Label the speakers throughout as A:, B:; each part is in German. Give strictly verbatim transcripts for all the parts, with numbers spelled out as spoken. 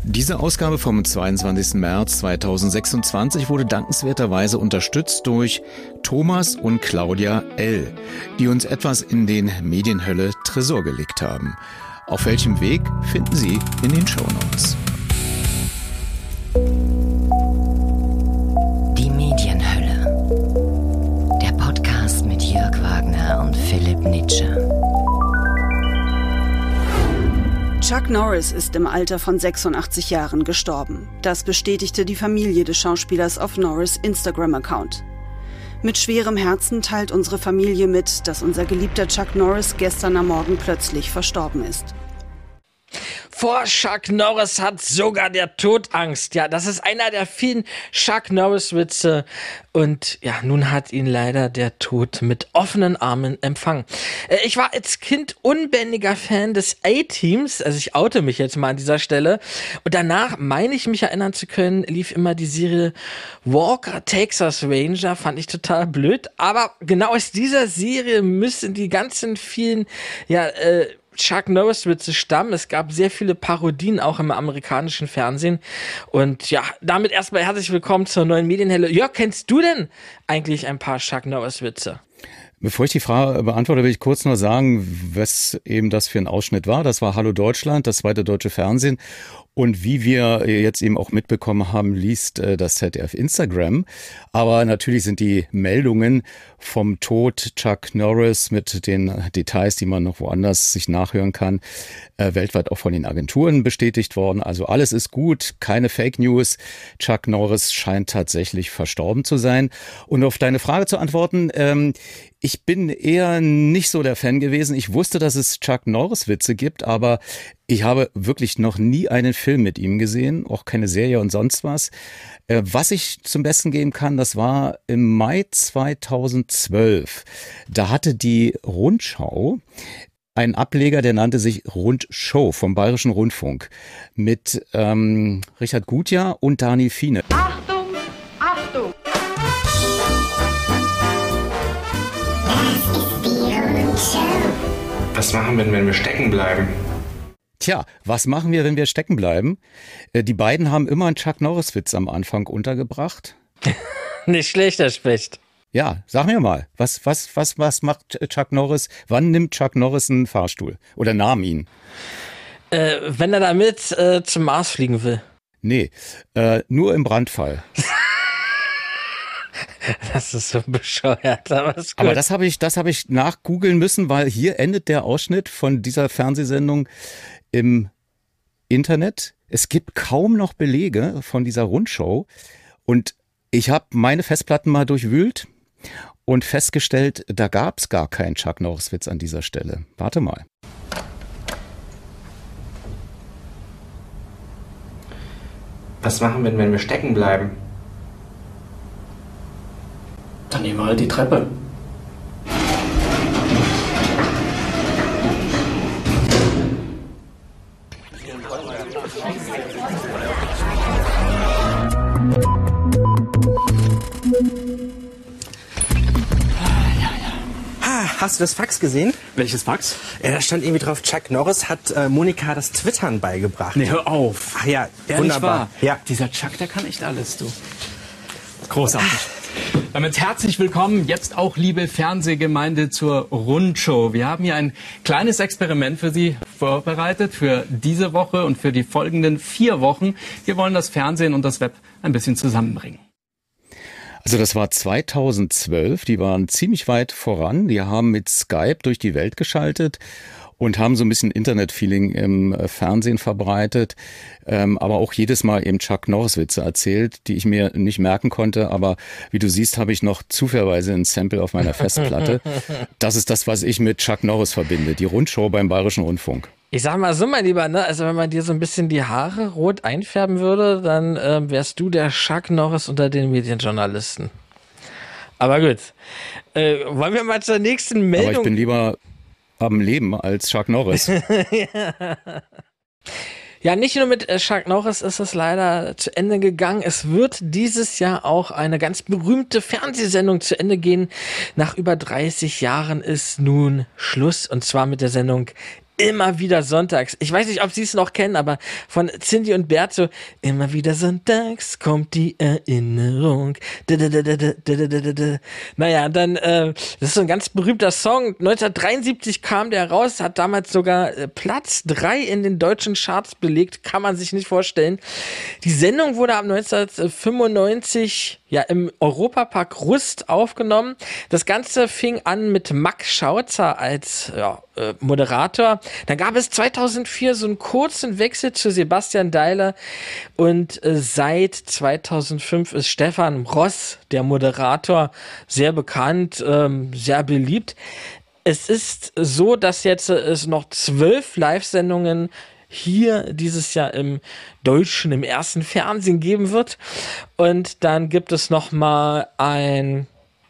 A: Diese Ausgabe vom zweiundzwanzigsten März zweitausendsechsundzwanzig wurde dankenswerterweise unterstützt durch Thomas und Claudia L., die uns etwas in den Medienhölle Tresor gelegt haben. Auf welchem Weg finden Sie in den Shownotes.
B: Die Medienhölle. Der Podcast mit Jörg Wagner und Philipp Nitsche.
C: Chuck Norris ist im Alter von sechsundachtzig Jahren gestorben. Das bestätigte die Familie des Schauspielers auf Norris' Instagram-Account. Mit schwerem Herzen teilt unsere Familie mit, dass unser geliebter Chuck Norris gestern am Morgen plötzlich verstorben ist.
D: Vor Chuck Norris hat sogar der Tod Angst. Ja, das ist einer der vielen Chuck Norris-Witze. Und ja, nun hat ihn leider der Tod mit offenen Armen empfangen. Äh, ich war als Kind unbändiger Fan des A-Teams. Also ich oute mich jetzt mal an dieser Stelle. Und danach, meine ich mich erinnern zu können, lief immer die Serie Walker Texas Ranger. Fand ich total blöd. Aber genau aus dieser Serie müssen die ganzen vielen, ja, äh, Chuck Norris-Witze stammen. Es gab sehr viele Parodien auch im amerikanischen Fernsehen. Und ja, damit erstmal herzlich willkommen zur neuen Medienhölle. Jörg, kennst du denn eigentlich ein paar Chuck Norris-Witze?
A: Bevor ich die Frage beantworte, will ich kurz nur sagen, was eben das für ein Ausschnitt war. Das war Hallo Deutschland, das zweite deutsche Fernsehen. Und wie wir jetzt eben auch mitbekommen haben, liest das Z D F Instagram. Aber natürlich sind die Meldungen vom Tod Chuck Norris mit den Details, die man noch woanders sich nachhören kann, äh, weltweit auch von den Agenturen bestätigt worden. Also alles ist gut, keine Fake News. Chuck Norris scheint tatsächlich verstorben zu sein. Und auf deine Frage zu antworten, ähm, ich bin eher nicht so der Fan gewesen. Ich wusste, dass es Chuck Norris-Witze gibt, aber ich habe wirklich noch nie einen Film mit ihm gesehen, auch keine Serie und sonst was. Äh, was ich zum Besten geben kann, das war im Mai zweitausendzwölf. Da hatte die Rundschau einen Ableger, der nannte sich Rundshow vom Bayerischen Rundfunk mit ähm, Richard Gutjahr und Dani Fiene.
E: Achtung, Achtung!
F: Was machen wir, wenn wir stecken bleiben?
A: Tja, was machen wir, wenn wir stecken bleiben? Äh, die beiden haben immer einen Chuck Norris-Witz am Anfang untergebracht.
D: Nicht schlecht, der spricht.
A: Ja, sag mir mal, was, was, was, was macht Chuck Norris? Wann nimmt Chuck Norris einen Fahrstuhl? Oder nahm ihn?
D: Äh, wenn er damit äh, zum Mars fliegen will.
A: Nee, äh, nur im Brandfall.
D: Das ist so bescheuert, aber ist gut.
A: Aber das habe ich, das habe ich nachgoogeln müssen, weil hier endet der Ausschnitt von dieser Fernsehsendung im Internet. Es gibt kaum noch Belege von dieser Rundschau und ich habe meine Festplatten mal durchwühlt und festgestellt, da gab es gar keinen Chuck Norris-Witz an dieser Stelle. Warte mal.
F: Was machen wir, wenn wir stecken bleiben?
G: Dann nehmen wir halt die Treppe.
H: Hast du das Fax gesehen?
G: Welches Fax?
H: Ja, da stand irgendwie drauf, Chuck Norris hat äh, Monika das Twittern beigebracht.
G: Nee, hör auf.
H: Ach ja,
G: Ehrlich
H: wunderbar.
G: wahr.
H: Ja.
G: Dieser Chuck, der kann echt alles, du. Großartig. Damit herzlich willkommen, jetzt auch liebe Fernsehgemeinde zur Rundshow. Wir haben hier ein kleines Experiment für Sie vorbereitet, für diese Woche und für die folgenden vier Wochen. Wir wollen das Fernsehen und das Web ein bisschen zusammenbringen.
A: Also das war zweitausendzwölf, die waren ziemlich weit voran, die haben mit Skype durch die Welt geschaltet und haben so ein bisschen Internet-Feeling im Fernsehen verbreitet, ähm, aber auch jedes Mal eben Chuck Norris-Witze erzählt, die ich mir nicht merken konnte, aber wie du siehst, habe ich noch zufälligerweise ein Sample auf meiner Festplatte. Das ist das, was ich mit Chuck Norris verbinde, die Rundschau beim Bayerischen Rundfunk.
D: Ich sag mal so, mein Lieber, ne? Also wenn man dir so ein bisschen die Haare rot einfärben würde, dann ähm, wärst du der Chuck Norris unter den Medienjournalisten. Aber gut. Äh, wollen wir mal zur nächsten Meldung...
A: Aber ich bin lieber am Leben als Chuck Norris.
D: Ja. Ja, nicht nur mit Chuck Norris ist es leider zu Ende gegangen. Es wird dieses Jahr auch eine ganz berühmte Fernsehsendung zu Ende gehen. Nach über dreißig Jahren ist nun Schluss, und zwar mit der Sendung Immer wieder sonntags. Ich weiß nicht, ob Sie es noch kennen, aber von Cindy und Bert so, immer wieder sonntags kommt die Erinnerung. Naja, dann, äh, das ist so ein ganz berühmter Song. neunzehnhundertdreiundsiebzig kam der raus, hat damals sogar äh, Platz drei in den deutschen Charts belegt. Kann man sich nicht vorstellen. Die Sendung wurde ab neunzehnhundertfünfundneunzig ja im Europapark Rust aufgenommen. Das Ganze fing an mit Max Schautzer als ja, äh, Moderator. Dann gab es zweitausendvier so einen kurzen Wechsel zu Sebastian Deiler und äh, seit zweitausendfünf ist Stefan Ross der Moderator, sehr bekannt, ähm, sehr beliebt. Es ist so, dass jetzt äh, es noch zwölf Live-Sendungen hier dieses Jahr im Deutschen, im ersten Fernsehen geben wird. Und dann gibt es noch mal ein,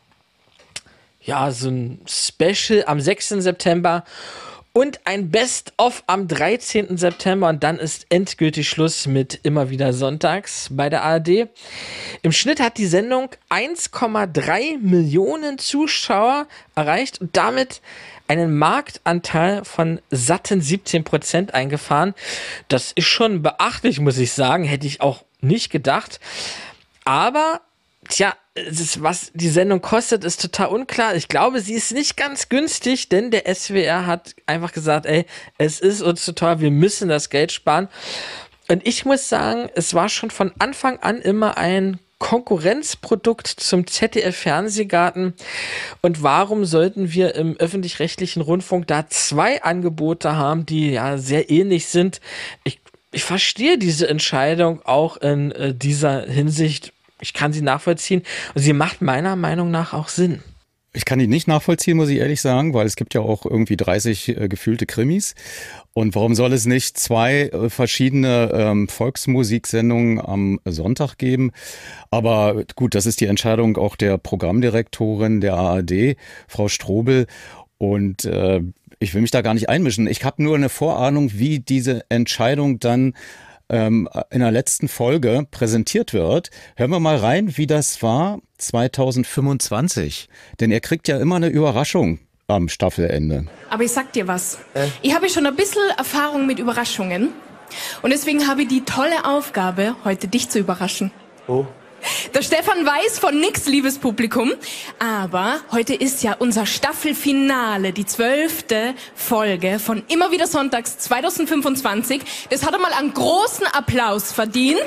D: ja, so ein Special am sechsten September und ein Best-of am dreizehnten September. Und dann ist endgültig Schluss mit Immer wieder sonntags bei der A R D. Im Schnitt hat die Sendung eins Komma drei Millionen Zuschauer erreicht und damit einen Marktanteil von satten siebzehn Prozent eingefahren. Das ist schon beachtlich, muss ich sagen. Hätte ich auch nicht gedacht. Aber, tja, das, was die Sendung kostet, ist total unklar. Ich glaube, sie ist nicht ganz günstig, denn der S W R hat einfach gesagt, ey, es ist uns zu teuer, wir müssen das Geld sparen. Und ich muss sagen, es war schon von Anfang an immer ein Konkurrenzprodukt zum Z D F-Fernsehgarten. Und warum sollten wir im öffentlich-rechtlichen Rundfunk da zwei Angebote haben, die ja sehr ähnlich sind? Ich, ich verstehe diese Entscheidung auch in äh, dieser Hinsicht. Ich kann sie nachvollziehen und sie macht meiner Meinung nach auch Sinn.
A: Ich kann die nicht nachvollziehen, muss ich ehrlich sagen, weil es gibt ja auch irgendwie dreißig äh, gefühlte Krimis. Und warum soll es nicht zwei äh, verschiedene ähm, Volksmusiksendungen am Sonntag geben? Aber gut, das ist die Entscheidung auch der Programmdirektorin der A R D, Frau Strobel. Und äh, ich will mich da gar nicht einmischen. Ich habe nur eine Vorahnung, wie diese Entscheidung dann in der letzten Folge präsentiert wird. Hören wir mal rein, wie das war zweitausendfünfundzwanzig. Denn er kriegt ja immer eine Überraschung am Staffelende.
I: Aber ich sag dir was. Äh? Ich habe schon ein bisschen Erfahrung mit Überraschungen. Und deswegen habe ich die tolle Aufgabe, heute dich zu überraschen.
F: Oh.
I: Der Stefan weiß von nix, liebes Publikum, aber heute ist ja unser Staffelfinale, die zwölfte Folge von Immer wieder sonntags zweitausendfünfundzwanzig. Das hat einmal einen großen Applaus verdient.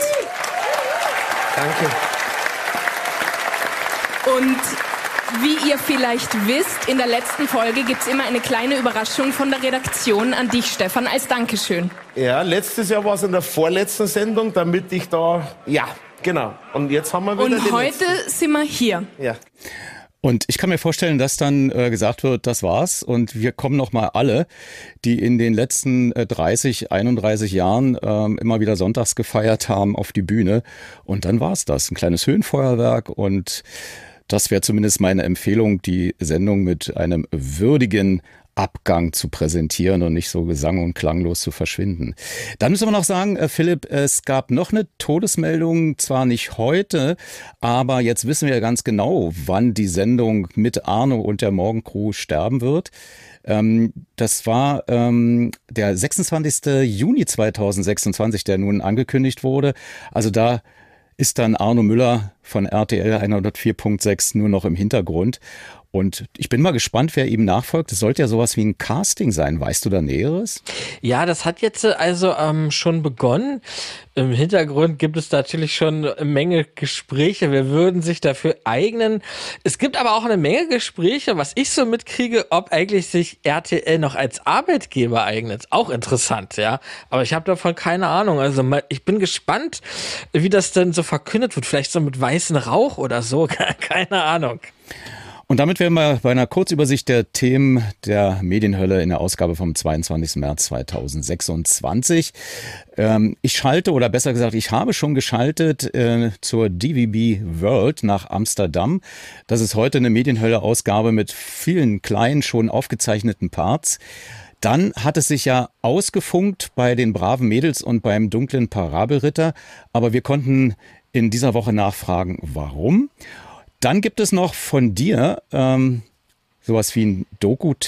F: Danke.
I: Und wie ihr vielleicht wisst, in der letzten Folge gibt's immer eine kleine Überraschung von der Redaktion an dich, Stefan, als Dankeschön.
J: Ja, letztes Jahr war es in der vorletzten Sendung, damit ich da, ja... Genau. Und jetzt haben wir wieder
I: Und
J: den
I: heute
J: letzten.
I: sind wir hier.
J: Ja.
A: Und ich kann mir vorstellen, dass dann äh, gesagt wird, das war's und wir kommen noch mal alle, die in den letzten äh, dreißig, einunddreißig Jahren ähm, immer wieder sonntags gefeiert haben, auf die Bühne. Und dann war's das. Ein kleines Höhenfeuerwerk und das wäre zumindest meine Empfehlung, die Sendung mit einem würdigen Abgang zu präsentieren und nicht so gesang- und klanglos zu verschwinden. Dann müssen wir noch sagen, äh, Philipp, es gab noch eine Todesmeldung, zwar nicht heute, aber jetzt wissen wir ganz genau, wann die Sendung mit Arno und der Morgencrew sterben wird. Ähm, das war ähm, der sechsundzwanzigsten Juni zweitausendsechsundzwanzig, der nun angekündigt wurde. Also da ist dann Arno Müller von R T L hundertvier Komma sechs nur noch im Hintergrund. Und ich bin mal gespannt, wer ihm nachfolgt. Es sollte ja sowas wie ein Casting sein. Weißt du da Näheres?
D: Ja, das hat jetzt also ähm, schon begonnen. Im Hintergrund gibt es natürlich schon eine Menge Gespräche. Wir würden sich dafür eignen. Es gibt aber auch eine Menge Gespräche, was ich so mitkriege, ob eigentlich sich R T L noch als Arbeitgeber eignet. Auch interessant, ja. Aber ich habe davon keine Ahnung. Also ich bin gespannt, wie das denn so verkündet wird. Vielleicht so mit weißem Rauch oder so. Keine Ahnung.
A: Und damit wären wir bei einer Kurzübersicht der Themen der Medienhölle in der Ausgabe vom zweiundzwanzigsten März zweitausendsechsundzwanzig. Ähm, ich schalte, oder besser gesagt, ich habe schon geschaltet äh, zur D V B World nach Amsterdam. Das ist heute eine Medienhölle-Ausgabe mit vielen kleinen, schon aufgezeichneten Parts. Dann hat es sich ja ausgefunkt bei den braven Mädels und beim dunklen Parabelritter. Aber wir konnten in dieser Woche nachfragen, warum. Dann gibt es noch von dir ähm, sowas wie ein Doku-Tipp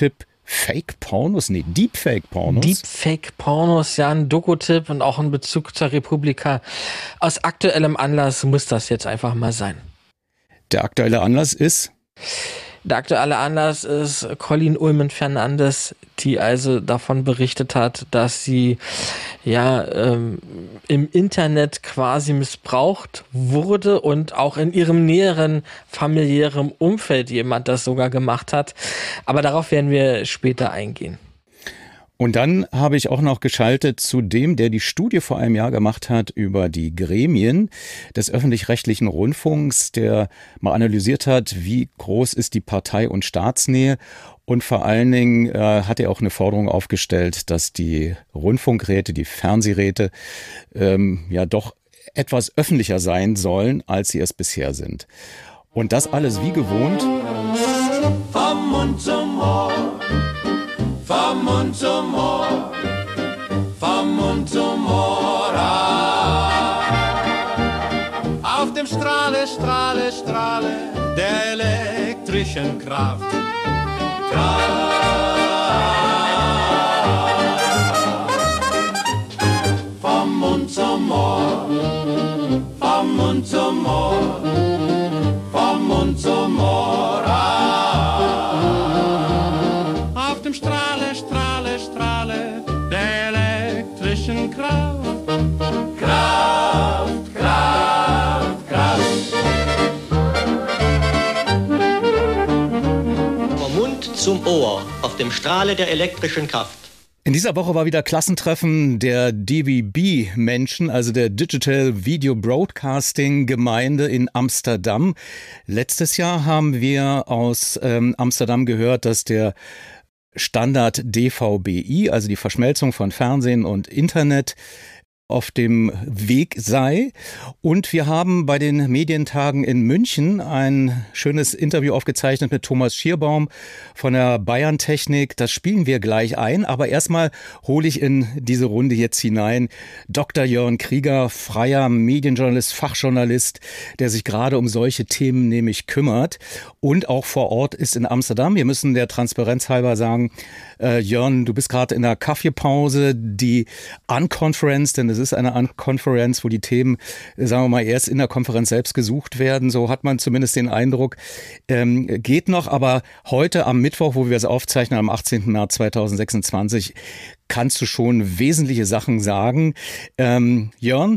A: Fake-Pornos? Nee, Deepfake-Pornos.
D: Deepfake-Pornos, ja, ein Doku-Tipp und auch ein Bezug zur Republika. Aus aktuellem Anlass muss das jetzt einfach mal sein.
A: Der aktuelle Anlass ist?
D: Der aktuelle Anlass ist Colleen Ullmann-Fernandes, die also davon berichtet hat, dass sie ja ähm, im Internet quasi missbraucht wurde und auch in ihrem näheren familiären Umfeld jemand das sogar gemacht hat. Aber darauf werden wir später eingehen.
A: Und dann habe ich auch noch geschaltet zu dem, der die Studie vor einem Jahr gemacht hat über die Gremien des öffentlich-rechtlichen Rundfunks, der mal analysiert hat, wie groß ist die Partei- und Staatsnähe. Und vor allen Dingen äh, hat er auch eine Forderung aufgestellt, dass die Rundfunkräte, die Fernsehräte ähm, ja doch etwas öffentlicher sein sollen, als sie es bisher sind. Und das alles wie gewohnt.
K: Vom Mund zum Ohr. Vom Mund zum Ohr, vom Mund zum Ohr. Auf dem Strahle, Strahle, Strahle der elektrischen Kraft. Kraft. Vom Mund zum Ohr, vom Mund zum Ohr, vom Mund zum Ohr. Strahle, Strahle, Strahle der elektrischen Kraft. Kraft, Kraft, Kraft.
L: Vom Mund zum Ohr auf dem Strahle der elektrischen Kraft.
A: In dieser Woche war wieder Klassentreffen der D V B-Menschen, also der Digital Video Broadcasting Gemeinde in Amsterdam. Letztes Jahr haben wir aus ähm, Amsterdam gehört, dass der Standard D V B I, also die Verschmelzung von Fernsehen und Internet, auf dem Weg sei. Und wir haben bei den Medientagen in München ein schönes Interview aufgezeichnet mit Thomas Schierbaum von der Bayern Technik. Das spielen wir gleich ein. Aber erstmal hole ich in diese Runde jetzt hinein Doktor Jörn Krieger, freier Medienjournalist, Fachjournalist, der sich gerade um solche Themen nämlich kümmert und auch vor Ort ist in Amsterdam. Wir müssen der Transparenz halber sagen, äh, Jörn, du bist gerade in der Kaffeepause. Die Unconference, denn es ist eine Konferenz, wo die Themen, sagen wir mal, erst in der Konferenz selbst gesucht werden. So hat man zumindest den Eindruck. Ähm, geht noch, aber heute am Mittwoch, wo wir es aufzeichnen, am achtzehnten März zweitausendsechsundzwanzig, kannst du schon wesentliche Sachen sagen. Ähm, Jörn,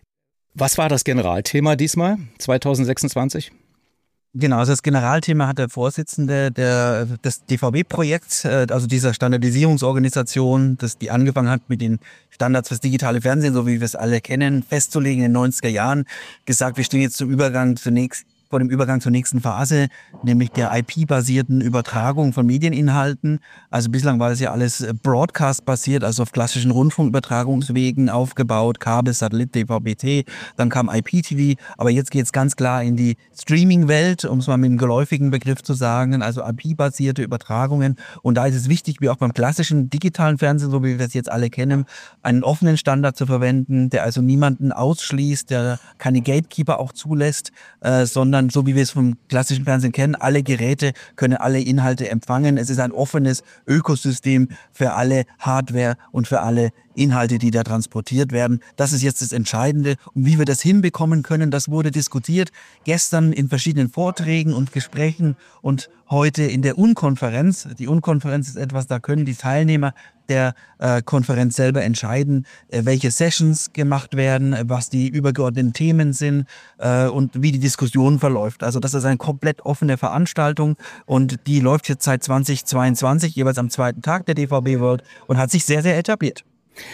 A: was war das Generalthema diesmal, zweitausendsechsundzwanzig?
M: Genau, also das Generalthema hat der Vorsitzende der, des D V B-Projekts, also dieser Standardisierungsorganisation, das die angefangen hat mit den Standards fürs digitale Fernsehen, so wie wir es alle kennen, festzulegen in den neunziger Jahren, gesagt, wir stehen jetzt zum Übergang zunächst vor dem Übergang zur nächsten Phase, nämlich der I P-basierten Übertragung von Medieninhalten. Also bislang war das ja alles Broadcast-basiert, also auf klassischen Rundfunkübertragungswegen aufgebaut, Kabel, Satellit, D V B T, dann kam I P T V, aber jetzt geht es ganz klar in die Streaming-Welt, um es mal mit einem geläufigen Begriff zu sagen, also I P-basierte Übertragungen. Und da ist es wichtig, wie auch beim klassischen digitalen Fernsehen, so wie wir es jetzt alle kennen, einen offenen Standard zu verwenden, der also niemanden ausschließt, der keine Gatekeeper auch zulässt, äh, sondern so wie wir es vom klassischen Fernsehen kennen, alle Geräte können alle Inhalte empfangen. Es ist ein offenes Ökosystem für alle Hardware und für alle Inhalte, die da transportiert werden. Das ist jetzt das Entscheidende. Und wie wir das hinbekommen können, das wurde diskutiert gestern in verschiedenen Vorträgen und Gesprächen und heute in der Unkonferenz. Die Unkonferenz ist etwas, da können die Teilnehmer der äh, Konferenz selber entscheiden, äh, welche Sessions gemacht werden, äh, was die übergeordneten Themen sind äh, und wie die Diskussion verläuft. Also das ist eine komplett offene Veranstaltung und die läuft jetzt seit zweitausendzweiundzwanzig, jeweils am zweiten Tag der D V B World und hat sich sehr, sehr etabliert.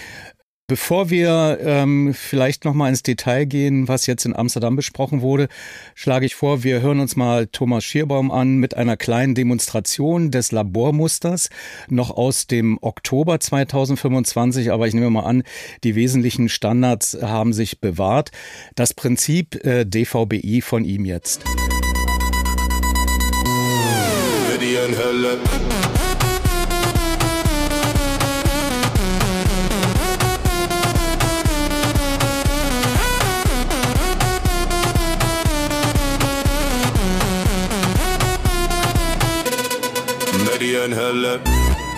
A: Bevor wir ähm, vielleicht noch mal ins Detail gehen, was jetzt in Amsterdam besprochen wurde, schlage ich vor, wir hören uns mal Thomas Schierbaum an mit einer kleinen Demonstration des Labormusters, noch aus dem Oktober zweitausendfünfundzwanzig, aber ich nehme mal an, die wesentlichen Standards haben sich bewahrt. Das Prinzip äh, D V B I von ihm jetzt.
K: Medienhölle. Medienhölle.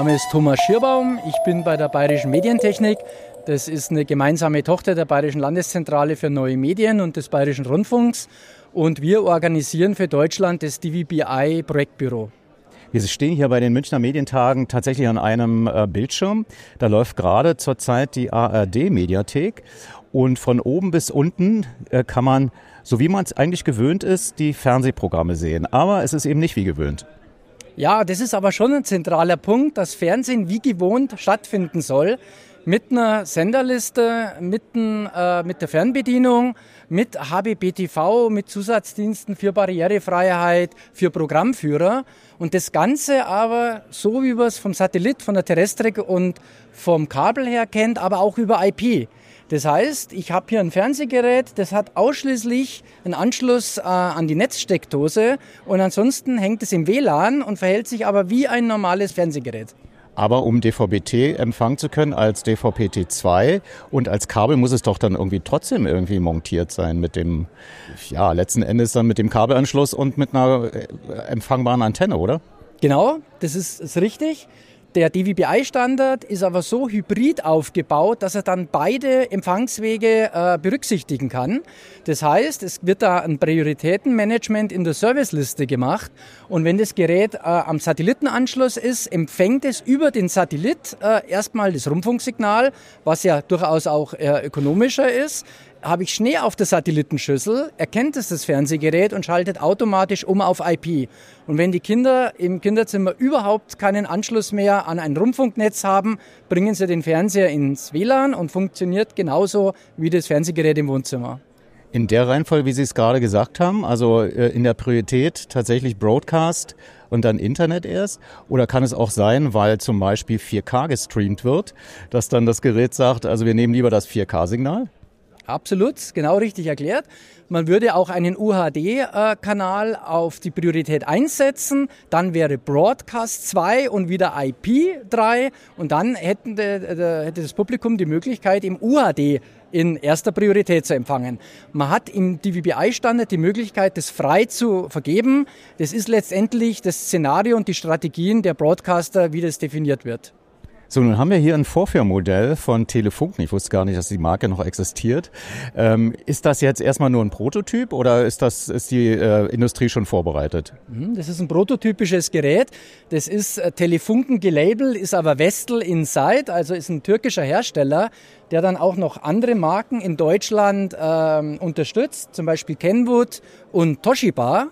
N: Name ist Thomas Schierbaum. Ich bin bei der Bayerischen Medientechnik. Das ist eine gemeinsame Tochter der Bayerischen Landeszentrale für neue Medien und des Bayerischen Rundfunks. Und wir organisieren für Deutschland das D V B I-Projektbüro.
A: Wir stehen hier bei den Münchner Medientagen tatsächlich an einem äh, Bildschirm. Da läuft gerade zurzeit die A R D-Mediathek. Und von oben bis unten äh, kann man, so wie man es eigentlich gewöhnt ist, die Fernsehprogramme sehen. Aber es ist eben nicht wie gewöhnt.
N: Ja, das ist aber schon ein zentraler Punkt, dass Fernsehen wie gewohnt stattfinden soll. Mit einer Senderliste, mit, ein, äh, mit der Fernbedienung, mit H B B T V, mit Zusatzdiensten für Barrierefreiheit, für Programmführer. Und das Ganze aber so, wie man es vom Satellit, von der Terrestrik und vom Kabel her kennt, aber auch über I P. Das heißt, ich habe hier ein Fernsehgerät, das hat ausschließlich einen Anschluss äh, an die Netzsteckdose und ansonsten hängt es im W L A N und verhält sich aber wie ein normales Fernsehgerät.
A: Aber um D V B T empfangen zu können als D V B T zwei und als Kabel muss es doch dann irgendwie trotzdem irgendwie montiert sein mit dem, ja, letzten Endes dann mit dem Kabelanschluss und mit einer empfangbaren Antenne, oder?
N: Genau, das ist, ist richtig. Der D V B I-Standard ist aber so hybrid aufgebaut, dass er dann beide Empfangswege äh, berücksichtigen kann. Das heißt, es wird da ein Prioritätenmanagement in der Serviceliste gemacht und wenn das Gerät äh, am Satellitenanschluss ist, empfängt es über den Satellit äh, erstmal das Rundfunksignal, was ja durchaus auch äh, ökonomischer ist. Habe ich Schnee auf der Satellitenschüssel, erkennt es das Fernsehgerät und schaltet automatisch um auf I P. Und wenn die Kinder im Kinderzimmer überhaupt keinen Anschluss mehr an ein Rundfunknetz haben, bringen sie den Fernseher ins W L A N und funktioniert genauso wie das Fernsehgerät im Wohnzimmer.
A: In der Reihenfolge, wie Sie es gerade gesagt haben, also in der Priorität tatsächlich Broadcast und dann Internet erst? Oder kann es auch sein, weil zum Beispiel vier K gestreamt wird, dass dann das Gerät sagt, also wir nehmen lieber das vier K-Signal?
N: Absolut, genau richtig erklärt. Man würde auch einen U H D-Kanal auf die Priorität eins setzen, dann wäre Broadcast zwei und wieder I P drei und dann hätten de, de, hätte das Publikum die Möglichkeit, im U H D in erster Priorität zu empfangen. Man hat im D V B I-Standard die Möglichkeit, das frei zu vergeben. Das ist letztendlich das Szenario und die Strategien der Broadcaster, wie das definiert wird.
A: So, nun haben wir hier ein Vorführmodell von Telefunken. Ich wusste gar nicht, dass die Marke noch existiert. Ähm, ist das jetzt erstmal nur ein Prototyp oder ist das ist die äh, Industrie schon vorbereitet?
N: Das ist ein prototypisches Gerät. Das ist äh, Telefunken gelabelt, ist aber Vestel Inside, also ist ein türkischer Hersteller, der dann auch noch andere Marken in Deutschland äh, unterstützt, zum Beispiel Kenwood und Toshiba.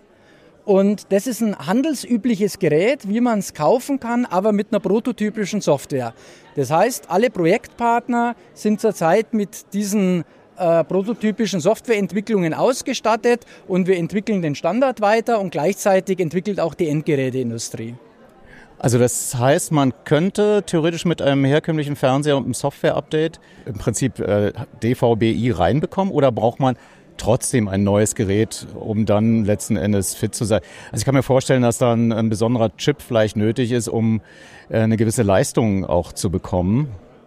N: Und das ist ein handelsübliches Gerät, wie man es kaufen kann, aber mit einer prototypischen Software. Das heißt, alle Projektpartner sind zurzeit mit diesen äh, prototypischen Softwareentwicklungen ausgestattet und wir entwickeln den Standard weiter und gleichzeitig entwickelt auch die Endgeräteindustrie.
A: Also das heißt, man könnte theoretisch mit einem herkömmlichen Fernseher und einem Software-Update im Prinzip äh, D V B I reinbekommen oder braucht man trotzdem ein neues Gerät, um dann letzten Endes fit zu sein? Also ich kann mir vorstellen, dass dann ein besonderer Chip vielleicht nötig ist, um eine gewisse Leistung auch zu bekommen.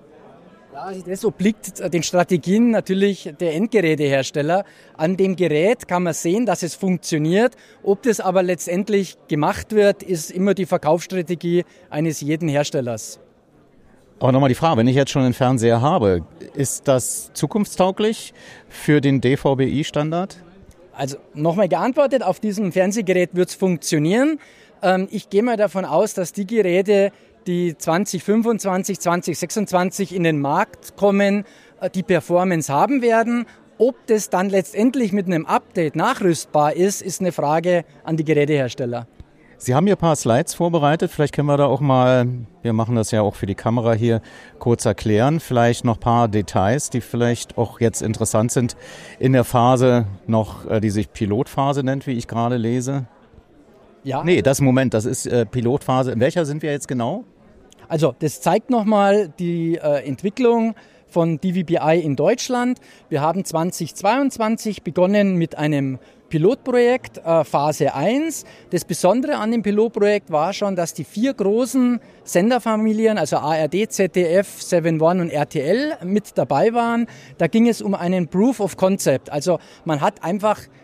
N: Ja, das obliegt den Strategien natürlich der Endgerätehersteller. An dem Gerät kann man sehen, dass es funktioniert. Ob das aber letztendlich gemacht wird, ist immer die Verkaufsstrategie eines jeden Herstellers.
A: Aber nochmal die Frage, wenn ich jetzt schon einen Fernseher habe, ist das zukunftstauglich für den D V B I-Standard?
N: Also nochmal geantwortet, auf diesem Fernsehgerät wird es funktionieren. Ähm, ich gehe mal davon aus, dass die Geräte, die zwanzig fünfundzwanzig, zwanzig sechsundzwanzig in den Markt kommen, äh, die Performance haben werden. Ob das dann letztendlich mit einem Update nachrüstbar ist, ist eine Frage an die Gerätehersteller.
A: Sie haben hier ein paar Slides vorbereitet. Vielleicht können wir da auch mal, wir machen das ja auch für die Kamera hier, kurz erklären. Vielleicht noch ein paar Details, die vielleicht auch jetzt interessant sind in der Phase noch, die sich Pilotphase nennt, wie ich gerade lese.
N: Ja.
A: Nee, das Moment, das ist äh, Pilotphase. In welcher sind wir jetzt genau?
N: Also das zeigt nochmal die äh, Entwicklung von D V B I in Deutschland. Wir haben zweitausendzweiundzwanzig begonnen mit einem Pilotprojekt, äh, Phase eins. Das Besondere an dem Pilotprojekt war schon, dass die vier großen Senderfamilien, also A R D, Z D F, Seven One und R T L mit dabei waren. Da ging es um einen Proof of Concept. Also man hat einfach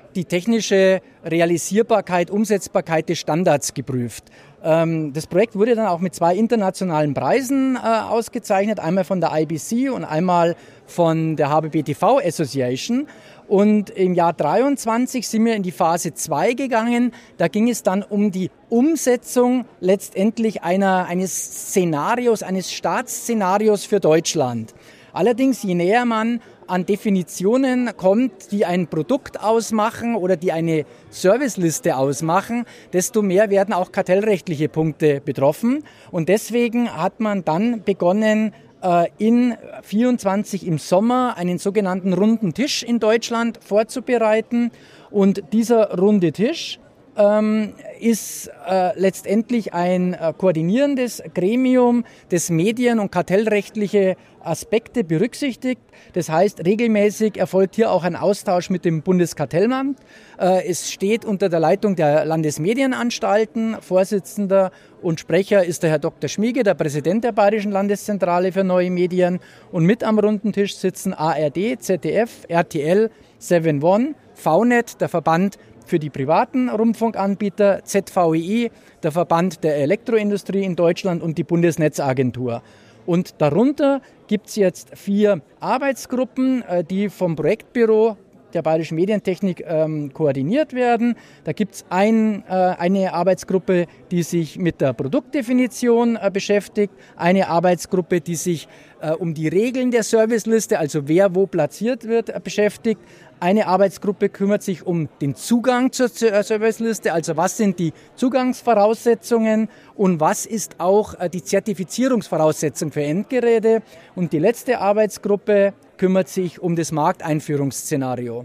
N: die technische Realisierbarkeit, Umsetzbarkeit des Standards geprüft. Ähm, das Projekt wurde dann auch mit zwei internationalen Preisen äh, ausgezeichnet, einmal von der I B C und einmal von der H B B T V Association. Und im Jahr dreiundzwanzig sind wir in die Phase zwei gegangen. Da ging es dann um die Umsetzung letztendlich einer, eines Szenarios, eines Staatsszenarios für Deutschland. Allerdings, je näher man an Definitionen kommt, die ein Produkt ausmachen oder die eine Serviceliste ausmachen, desto mehr werden auch kartellrechtliche Punkte betroffen. Und deswegen hat man dann begonnen, in vierundzwanzig im Sommer einen sogenannten runden Tisch in Deutschland vorzubereiten. Und dieser runde Tisch ähm, ist äh, letztendlich ein äh, koordinierendes Gremium, das medien- und kartellrechtliche Aspekte berücksichtigt. Das heißt, regelmäßig erfolgt hier auch ein Austausch mit dem Bundeskartellamt. Äh, es steht unter der Leitung der Landesmedienanstalten. Vorsitzender und Sprecher ist der Herr Doktor Schmiege, der Präsident der Bayerischen Landeszentrale für neue Medien. Und mit am runden Tisch sitzen A R D, Z D F, R T L, Seven One, V Net, der Verband für die privaten Rundfunkanbieter, Z V E I, der Verband der Elektroindustrie in Deutschland und die Bundesnetzagentur. Und darunter gibt es jetzt vier Arbeitsgruppen, die vom Projektbüro der Bayerischen Medientechnik ähm, koordiniert werden. Da gibt es ein, äh, eine Arbeitsgruppe, die sich mit der Produktdefinition äh, beschäftigt, eine Arbeitsgruppe, die sich äh, um die Regeln der Serviceliste, also wer wo platziert wird, äh, beschäftigt. Eine Arbeitsgruppe kümmert sich um den Zugang zur Serviceliste, also was sind die Zugangsvoraussetzungen und was ist auch äh, die Zertifizierungsvoraussetzung für Endgeräte. Und die letzte Arbeitsgruppe kümmert sich um das Markteinführungsszenario.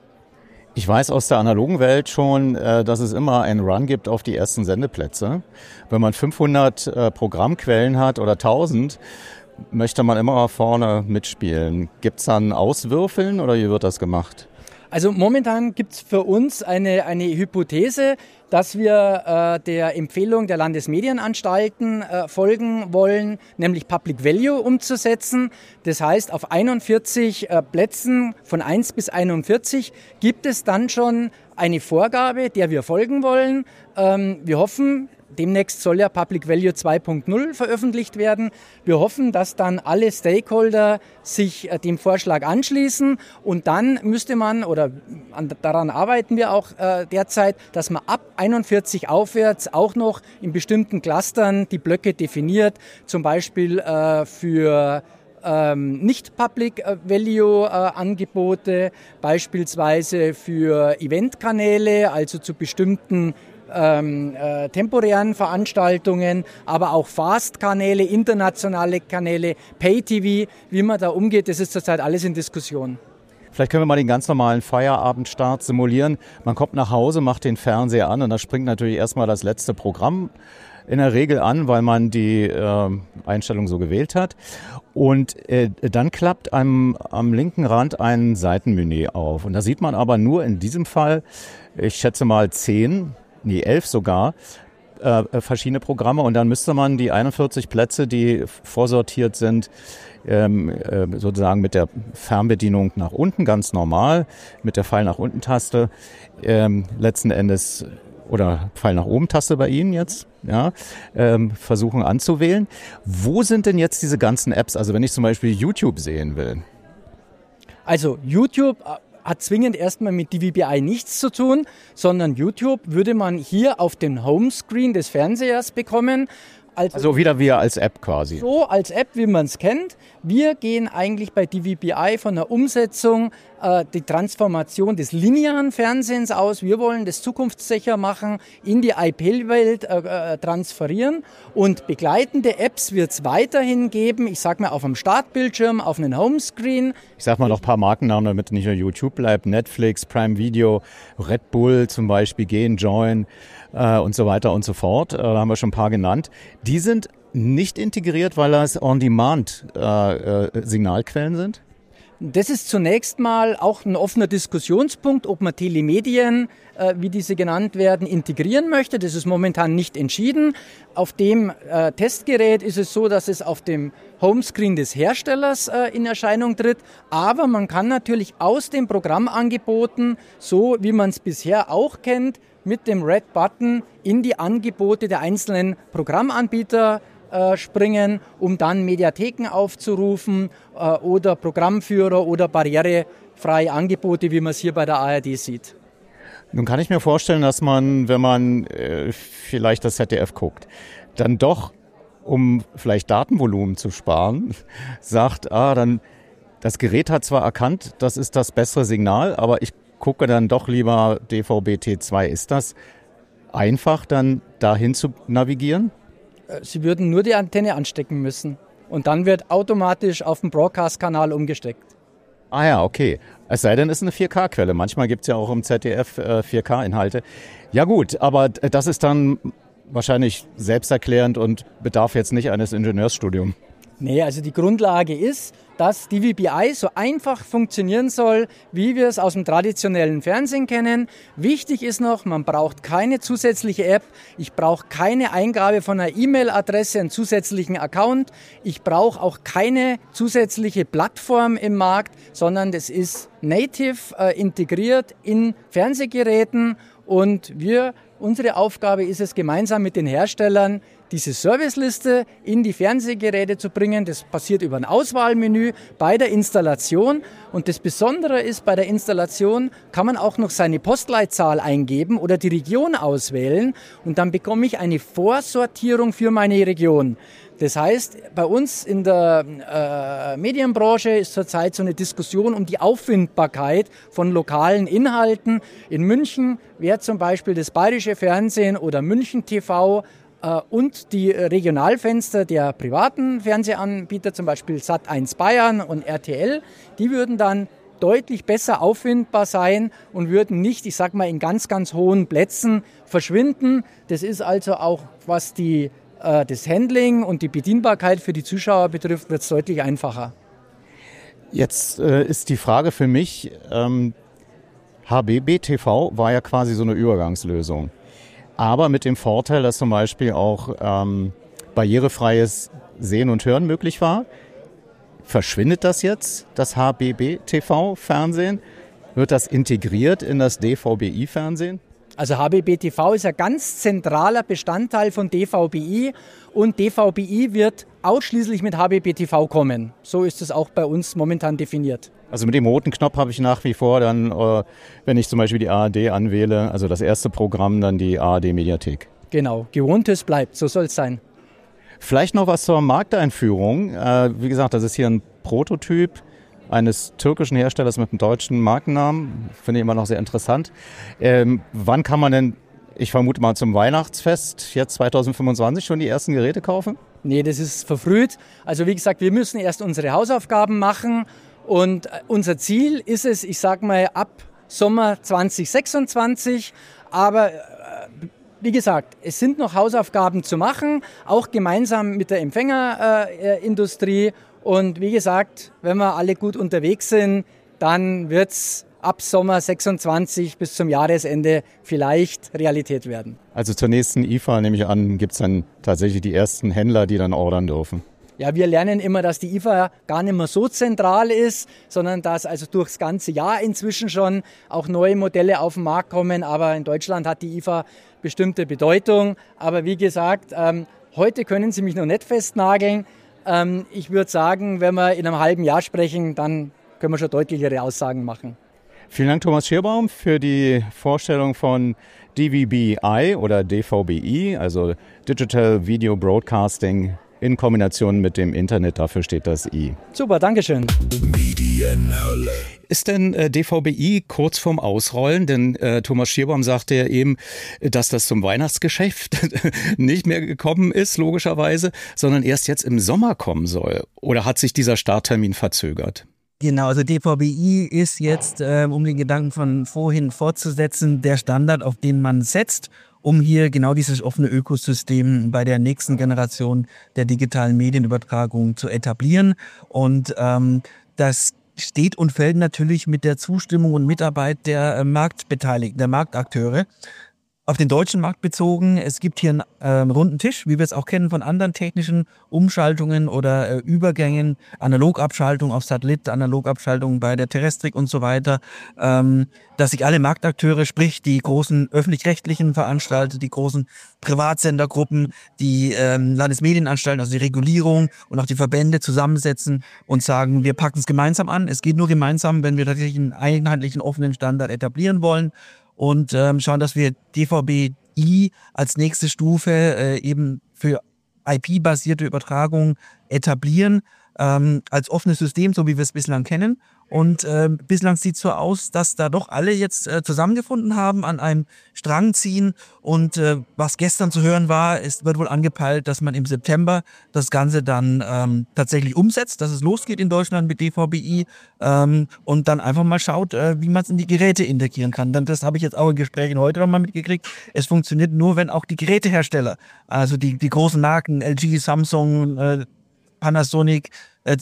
A: Ich weiß aus der analogen Welt schon, dass es immer einen Run gibt auf die ersten Sendeplätze. Wenn man fünfhundert Programmquellen hat oder tausend, möchte man immer vorne mitspielen. Gibt es dann Auswürfeln oder wie wird das gemacht?
N: Also momentan gibt es für uns eine, eine Hypothese, dass wir äh, der Empfehlung der Landesmedienanstalten äh, folgen wollen, nämlich Public Value umzusetzen. Das heißt, auf einundvierzig äh, Plätzen von eins bis einundvierzig gibt es dann schon eine Vorgabe, der wir folgen wollen. Ähm, wir hoffen, demnächst soll ja Public Value zwei Punkt null veröffentlicht werden. Wir hoffen, dass dann alle Stakeholder sich äh, dem Vorschlag anschließen und dann müsste man, oder an, daran arbeiten wir auch äh, derzeit, dass man ab einundvierzig aufwärts auch noch in bestimmten Clustern die Blöcke definiert, zum Beispiel äh, für Ähm, Nicht-Public-Value-Angebote, beispielsweise für Eventkanäle, also zu bestimmten ähm, äh, temporären Veranstaltungen, aber auch Fast-Kanäle, internationale Kanäle, Pay-T V, wie man da umgeht, das ist zurzeit alles in Diskussion.
A: Vielleicht können wir mal den ganz normalen Feierabendstart simulieren. Man kommt nach Hause, macht den Fernseher an und da springt natürlich erstmal das letzte Programm in der Regel an, weil man die äh, Einstellung so gewählt hat. Und äh, dann klappt einem am linken Rand ein Seitenmenü auf. Und da sieht man aber nur in diesem Fall, ich schätze mal zehn, nee elf sogar, äh, verschiedene Programme. Und dann müsste man die einundvierzig Plätze, die vorsortiert sind, ähm, äh, sozusagen mit der Fernbedienung nach unten, ganz normal, mit der Pfeil nach unten Taste, ähm, letzten Endes oder Pfeil nach oben Taste bei Ihnen jetzt, ja, ähm, versuchen anzuwählen. Wo sind denn jetzt diese ganzen Apps? Also wenn ich zum Beispiel YouTube sehen will.
N: Also YouTube hat zwingend erstmal mit D V B I nichts zu tun, sondern YouTube würde man hier auf den Homescreen des Fernsehers bekommen. Also,
A: also wieder wie als App quasi.
N: So als App, wie man es kennt. Wir gehen eigentlich bei D V B I von der Umsetzung, äh, die Transformation des linearen Fernsehens aus. Wir wollen das zukunftssicher machen, in die I P-Welt äh, äh, transferieren. Und begleitende Apps wird es weiterhin geben. Ich sage mal auf dem Startbildschirm, auf einem Homescreen.
A: Ich sage mal noch ein paar Markennamen, damit nicht nur YouTube bleibt. Netflix, Prime Video, Red Bull zum Beispiel, Gehen, Join äh, und so weiter und so fort. Äh, da haben wir schon ein paar genannt. Die sind nicht integriert, weil das On-Demand-Signalquellen äh, sind?
N: Das ist zunächst mal auch ein offener Diskussionspunkt, ob man Telemedien, äh, wie diese genannt werden, integrieren möchte. Das ist momentan nicht entschieden. Auf dem äh, Testgerät ist es so, dass es auf dem Homescreen des Herstellers äh, in Erscheinung tritt. Aber man kann natürlich aus den Programmangeboten, so wie man es bisher auch kennt, mit dem Red Button in die Angebote der einzelnen Programmanbieter springen, um dann Mediatheken aufzurufen äh, oder Programmführer oder barrierefreie Angebote, wie man es hier bei der A R D sieht.
A: Nun kann ich mir vorstellen, dass man, wenn man äh, vielleicht das Z D F guckt, dann doch, um vielleicht Datenvolumen zu sparen, sagt, ah, dann das Gerät hat zwar erkannt, das ist das bessere Signal, aber ich gucke dann doch lieber D V B T zwei. Ist das einfach, dann dahin zu navigieren?
N: Sie würden nur die Antenne anstecken müssen und dann wird automatisch auf den Broadcast-Kanal umgesteckt.
A: Ah ja, okay. Es sei denn, es ist eine vier K-Quelle. Manchmal gibt es ja auch im Z D F äh, vier K-Inhalte. Ja gut, aber das ist dann wahrscheinlich selbsterklärend und bedarf jetzt nicht eines Ingenieursstudiums.
N: Nee, also die Grundlage ist, dass D V B I so einfach funktionieren soll, wie wir es aus dem traditionellen Fernsehen kennen. Wichtig ist noch, man braucht keine zusätzliche App. Ich brauche keine Eingabe von einer E-Mail-Adresse, einen zusätzlichen Account. Ich brauche auch keine zusätzliche Plattform im Markt, sondern das ist native äh, integriert in Fernsehgeräten. Und wir, unsere Aufgabe ist es, gemeinsam mit den Herstellern diese Serviceliste in die Fernsehgeräte zu bringen. Das passiert über ein Auswahlmenü bei der Installation. Und das Besondere ist, bei der Installation kann man auch noch seine Postleitzahl eingeben oder die Region auswählen. Und dann bekomme ich eine Vorsortierung für meine Region. Das heißt, bei uns in der äh, Medienbranche ist zurzeit so eine Diskussion um die Auffindbarkeit von lokalen Inhalten. In München wäre zum Beispiel das Bayerische Fernsehen oder München T V äh, und die Regionalfenster der privaten Fernsehanbieter, zum Beispiel Sat eins Bayern und R T L, die würden dann deutlich besser auffindbar sein und würden nicht, ich sag mal, in ganz, ganz hohen Plätzen verschwinden. Das ist also auch, was die das Handling und die Bedienbarkeit für die Zuschauer betrifft, wird es deutlich einfacher.
A: Jetzt äh, ist die Frage für mich, ähm, H B B T V war ja quasi so eine Übergangslösung. Aber mit dem Vorteil, dass zum Beispiel auch ähm, barrierefreies Sehen und Hören möglich war. Verschwindet das jetzt, das H B B T V-Fernsehen? Wird das integriert in das D V B I-Fernsehen?
N: Also H B B T V ist ein ganz zentraler Bestandteil von D V B I und D V B I wird ausschließlich mit H B B T V kommen. So ist es auch bei uns momentan definiert.
A: Also mit dem roten Knopf habe ich nach wie vor dann, äh, wenn ich zum Beispiel die A R D anwähle, also das erste Programm, dann die A R D-Mediathek.
N: Genau, Gewohntes bleibt, so soll es sein.
A: Vielleicht noch was zur Markteinführung. Äh, wie gesagt, das ist hier ein Prototyp eines türkischen Herstellers mit einem deutschen Markennamen. Finde ich immer noch sehr interessant. Ähm, wann kann man denn, ich vermute mal zum Weihnachtsfest, jetzt zweitausendfünfundzwanzig schon die ersten Geräte kaufen?
N: Nee, das ist verfrüht. Also wie gesagt, wir müssen erst unsere Hausaufgaben machen und unser Ziel ist es, ich sag mal, ab Sommer zweitausendsechsundzwanzig, aber wie gesagt, es sind noch Hausaufgaben zu machen, auch gemeinsam mit der Empfängerindustrie. Und wie gesagt, wenn wir alle gut unterwegs sind, dann wird es ab Sommer sechsundzwanzig bis zum Jahresende vielleicht Realität werden.
A: Also zur nächsten I F A, nehme ich an, gibt es dann tatsächlich die ersten Händler, die dann ordern dürfen?
N: Ja, wir lernen immer, dass die I F A gar nicht mehr so zentral ist, sondern dass also durchs ganze Jahr inzwischen schon auch neue Modelle auf den Markt kommen. Aber in Deutschland hat die I F A bestimmte Bedeutung. Aber wie gesagt, ähm, heute können Sie mich noch nicht festnageln. Ähm, ich würde sagen, wenn wir in einem halben Jahr sprechen, dann können wir schon deutlichere Aussagen machen.
A: Vielen Dank, Thomas Schierbaum, für die Vorstellung von D V B I oder D V B I, also Digital Video Broadcasting in Kombination mit dem Internet. Dafür steht das I.
N: Super, Dankeschön.
A: Medienhölle. Ist denn äh, D V B I kurz vorm Ausrollen? Denn äh, Thomas Schierbaum sagte ja eben, dass das zum Weihnachtsgeschäft nicht mehr gekommen ist, logischerweise, sondern erst jetzt im Sommer kommen soll. Oder hat sich dieser Starttermin verzögert?
M: Genau, also D V B I ist jetzt, äh, um den Gedanken von vorhin fortzusetzen, der Standard, auf den man setzt, um hier genau dieses offene Ökosystem bei der nächsten Generation der digitalen Medienübertragung zu etablieren. Und ähm, das steht und fällt natürlich mit der Zustimmung und Mitarbeit der äh, Marktbeteiligten, der Marktakteure. Auf den deutschen Markt bezogen, es gibt hier einen äh, runden Tisch, wie wir es auch kennen von anderen technischen Umschaltungen oder äh, Übergängen, Analogabschaltung auf Satellit, Analogabschaltung bei der Terrestrik und so weiter, ähm, dass sich alle Marktakteure, sprich die großen öffentlich-rechtlichen Veranstalter, die großen Privatsendergruppen, die ähm, Landesmedienanstalten, also die Regulierung und auch die Verbände zusammensetzen und sagen, wir packen es gemeinsam an. Es geht nur gemeinsam, wenn wir tatsächlich einen einheitlichen, offenen Standard etablieren wollen. Und ähm, schauen, dass wir D V B I als nächste Stufe äh, eben für I P-basierte Übertragung etablieren, ähm, als offenes System, so wie wir es bislang kennen. Und äh, bislang sieht es so aus, dass da doch alle jetzt äh, zusammengefunden haben, an einem Strang ziehen. Und äh, was gestern zu hören war, es wird wohl angepeilt, dass man im September das Ganze dann ähm, tatsächlich umsetzt, dass es losgeht in Deutschland mit D V B I ähm, und dann einfach mal schaut, äh, wie man es in die Geräte integrieren kann. Denn das habe ich jetzt auch in Gesprächen heute noch mal mitgekriegt. Es funktioniert nur, wenn auch die Gerätehersteller, also die, die großen Marken, L G, Samsung, äh, Panasonic, äh,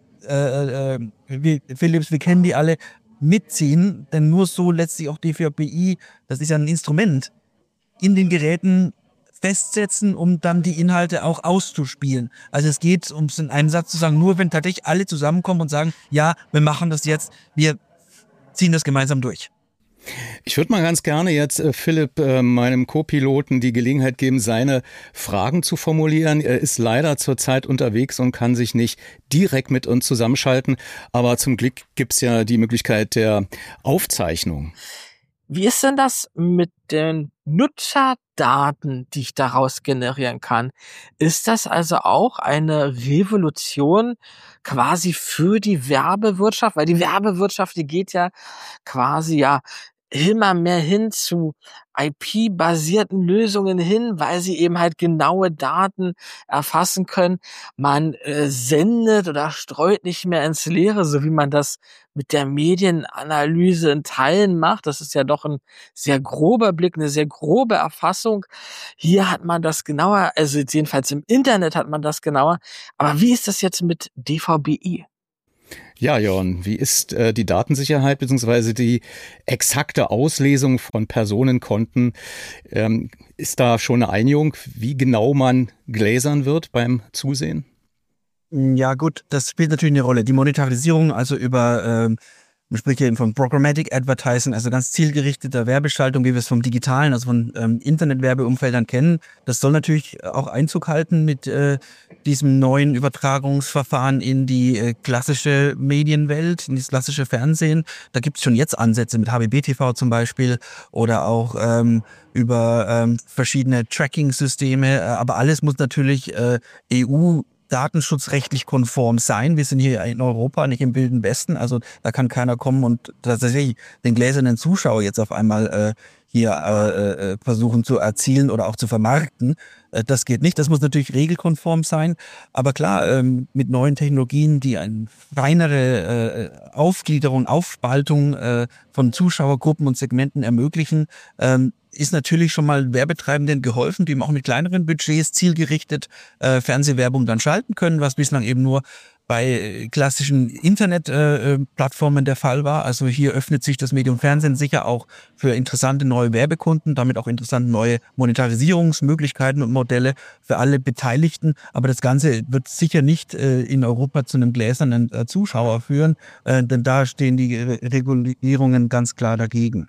M: Äh, äh, wie Philips, wir kennen die alle, mitziehen, denn nur so lässt sich auch D V B I, das ist ja ein Instrument, in den Geräten festsetzen, um dann die Inhalte auch auszuspielen. Also es geht, um es in einem Satz zu sagen, nur wenn tatsächlich alle zusammenkommen und sagen, ja, wir machen das jetzt, wir ziehen das gemeinsam durch.
A: Ich würde mal ganz gerne jetzt äh, Philipp, äh, meinem Co-Piloten, die Gelegenheit geben, seine Fragen zu formulieren. Er ist leider zurzeit unterwegs und kann sich nicht direkt mit uns zusammenschalten. Aber zum Glück gibt's ja die Möglichkeit der Aufzeichnung.
D: Wie ist denn das mit den Nutzerdaten, die ich daraus generieren kann? Ist das also auch eine Revolution quasi für die Werbewirtschaft? Weil die Werbewirtschaft, die geht ja quasi ja immer mehr hin zu I P-basierten Lösungen hin, weil sie eben halt genaue Daten erfassen können. Man äh, sendet oder streut nicht mehr ins Leere, so wie man das mit der Medienanalyse in Teilen macht. Das ist ja doch ein sehr grober Blick, eine sehr grobe Erfassung. Hier hat man das genauer, also jedenfalls im Internet hat man das genauer. Aber wie ist das jetzt mit D V B I?
A: Ja, Jörn, wie ist äh, die Datensicherheit bzw. die exakte Auslesung von Personenkonten? Ähm, ist da schon eine Einigung, wie genau man gläsern wird beim Zusehen?
M: Ja gut, das spielt natürlich eine Rolle. Die Monetarisierung, also über, ähm, man spricht hier eben von Programmatic Advertising, also ganz zielgerichteter Werbeschaltung, wie wir es vom digitalen, also von ähm, Internetwerbeumfeldern kennen. Das soll natürlich auch Einzug halten mit äh, diesem neuen Übertragungsverfahren in die äh, klassische Medienwelt, in das klassische Fernsehen. Da gibt es schon jetzt Ansätze mit H B B T V zum Beispiel oder auch ähm, über ähm, verschiedene Tracking-Systeme. Aber alles muss natürlich äh, E U datenschutzrechtlich konform sein. Wir sind hier in Europa, nicht im Wilden Westen. Also da kann keiner kommen und tatsächlich den gläsernen Zuschauer jetzt auf einmal äh, hier äh, äh, versuchen zu erzielen oder auch zu vermarkten. Äh, das geht nicht. Das muss natürlich regelkonform sein. Aber klar, ähm, mit neuen Technologien, die eine feinere äh, Aufgliederung, Aufspaltung äh, von Zuschauergruppen und Segmenten ermöglichen, ähm, ist natürlich schon mal Werbetreibenden geholfen, die auch mit kleineren Budgets zielgerichtet äh, Fernsehwerbung dann schalten können, was bislang eben nur bei klassischen Internetplattformen äh, der Fall war. Also hier öffnet sich das Medium Fernsehen sicher auch für interessante neue Werbekunden, damit auch interessante neue Monetarisierungsmöglichkeiten und Modelle für alle Beteiligten. Aber das Ganze wird sicher nicht äh, in Europa zu einem gläsernen äh, Zuschauer führen, äh, denn da stehen die Re- Regulierungen ganz klar dagegen.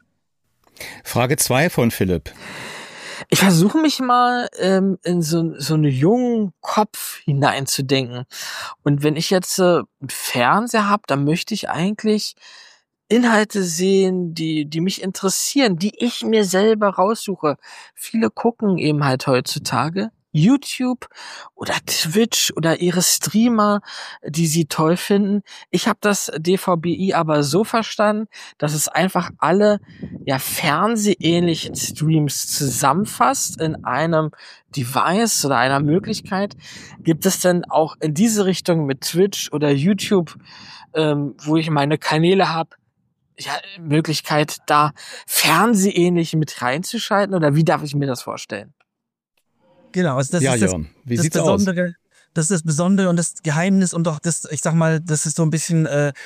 A: Frage zwei von Philipp.
D: Ich versuche mich mal ähm, in so, so einen jungen Kopf hineinzudenken. Und wenn ich jetzt äh, einen Fernseher habe, dann möchte ich eigentlich Inhalte sehen, die, die mich interessieren, die ich mir selber raussuche. Viele gucken eben halt heutzutage YouTube oder Twitch oder ihre Streamer, die sie toll finden. Ich habe das D V B I aber so verstanden, dass es einfach alle ja fernsehähnlichen Streams zusammenfasst in einem Device oder einer Möglichkeit. Gibt es denn auch in diese Richtung mit Twitch oder YouTube, ähm, wo ich meine Kanäle habe, ja, Möglichkeit, da fernsehähnlich mit reinzuschalten, oder wie darf ich mir das vorstellen?
M: Genau, also das
A: ja,
M: ist das,
A: Jörn, wie
M: das
A: sieht's
M: Besondere,
A: aus?
M: das ist das Besondere und das Geheimnis und auch das, ich sag mal, das ist so ein bisschen äh,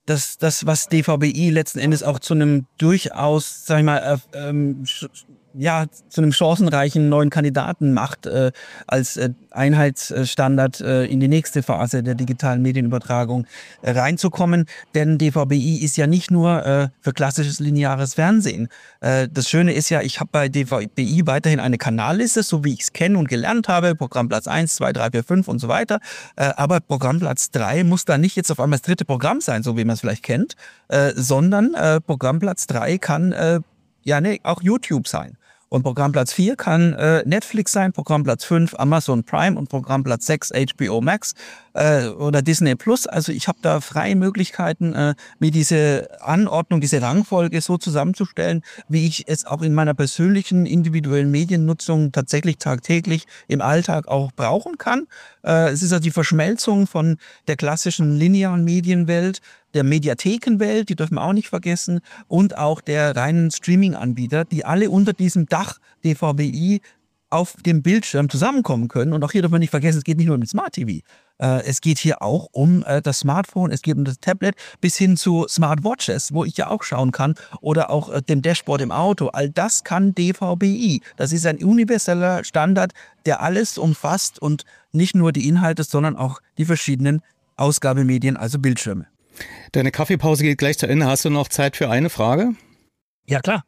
M: das, das, was D V B I letzten Endes auch zu einem durchaus, sag ich mal, äh, ähm, ja, zu einem chancenreichen neuen Kandidaten macht, äh, als äh, Einheitsstandard äh, in die nächste Phase der digitalen Medienübertragung äh, reinzukommen. Denn D V B I ist ja nicht nur äh, für klassisches lineares Fernsehen. Äh, das Schöne ist ja, ich habe bei D V B I weiterhin eine Kanalliste, so wie ich es kenne und gelernt habe, Programmplatz eins, zwei, drei, vier, fünf und so weiter. Äh, aber Programmplatz drei muss da nicht jetzt auf einmal das dritte Programm sein, so wie man es vielleicht kennt, äh, sondern äh, Programmplatz drei kann äh, ja nee, auch YouTube sein. Und Programmplatz vier kann äh, Netflix sein, Programmplatz fünf Amazon Prime und Programmplatz sechs H B O Max äh, oder Disney Plus. Also ich habe da freie Möglichkeiten, äh, mir diese Anordnung, diese Rangfolge so zusammenzustellen, wie ich es auch in meiner persönlichen individuellen Mediennutzung tatsächlich tagtäglich im Alltag auch brauchen kann. Äh, es ist also die Verschmelzung von der klassischen linearen Medienwelt, der Mediathekenwelt, die dürfen wir auch nicht vergessen, und auch der reinen Streaming-Anbieter, die alle unter diesem Dach D V B I auf dem Bildschirm zusammenkommen können. Und auch hier dürfen wir nicht vergessen, es geht nicht nur um Smart T V. Äh, es geht hier auch um äh, das Smartphone, es geht um das Tablet bis hin zu Smartwatches, wo ich ja auch schauen kann, oder auch äh, dem Dashboard im Auto. All das kann D V B I. Das ist ein universeller Standard, der alles umfasst und nicht nur die Inhalte, sondern auch die verschiedenen Ausgabemedien, also Bildschirme.
A: Deine Kaffeepause geht gleich zu Ende. Hast du noch Zeit für eine Frage?
M: Ja, klar.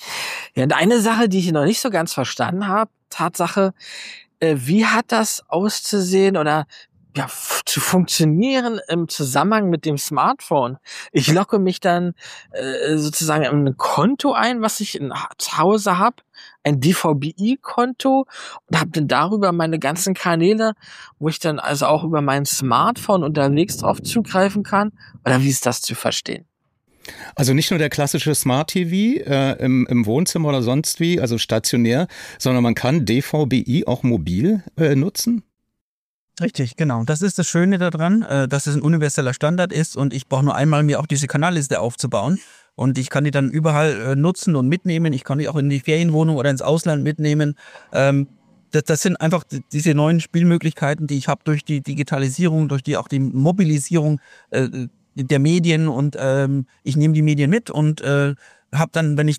D: Ja, und eine Sache, die ich noch nicht so ganz verstanden habe, Tatsache, äh, wie hat das auszusehen oder ja, f- zu funktionieren im Zusammenhang mit dem Smartphone? Ich logge mich dann äh, sozusagen in ein Konto ein, was ich in, zu Hause habe, ein D V B I-Konto, und habe dann darüber meine ganzen Kanäle, wo ich dann also auch über mein Smartphone unterwegs drauf zugreifen kann. Oder wie ist das zu verstehen?
A: Also nicht nur der klassische Smart T V äh, im, im Wohnzimmer oder sonst wie, also stationär, sondern man kann D V B I auch mobil äh, nutzen?
M: Richtig, genau. Das ist das Schöne daran, äh, dass es ein universeller Standard ist und ich brauche nur einmal mir auch diese Kanalliste aufzubauen und ich kann die dann überall äh, nutzen und mitnehmen. Ich kann die auch in die Ferienwohnung oder ins Ausland mitnehmen. Ähm, das, das sind einfach diese neuen Spielmöglichkeiten, die ich habe durch die Digitalisierung, durch die auch die Mobilisierung äh, der Medien, und ähm, ich nehme die Medien mit und äh, habe dann, wenn ich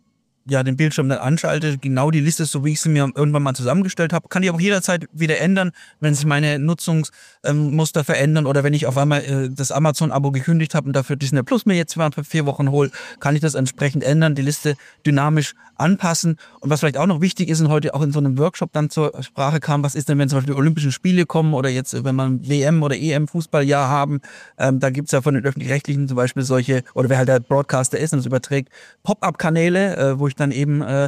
M: ja den Bildschirm dann anschalte, genau die Liste, so wie ich sie mir irgendwann mal zusammengestellt habe, kann die auch jederzeit wieder ändern, wenn sich meine Nutzungsmuster ähm, verändern, oder wenn ich auf einmal äh, das Amazon-Abo gekündigt habe und dafür Disney Plus mir jetzt mal für vier Wochen hole, kann ich das entsprechend ändern, die Liste dynamisch anpassen. Und was vielleicht auch noch wichtig ist und heute auch in so einem Workshop dann zur Sprache kam, was ist denn, wenn zum Beispiel die Olympischen Spiele kommen oder jetzt, wenn man W M oder E M-Fußballjahr haben, ähm, da gibt's ja von den Öffentlich-Rechtlichen zum Beispiel solche, oder wer halt der Broadcaster ist und das überträgt, Pop-Up-Kanäle, äh, wo ich dann eben äh,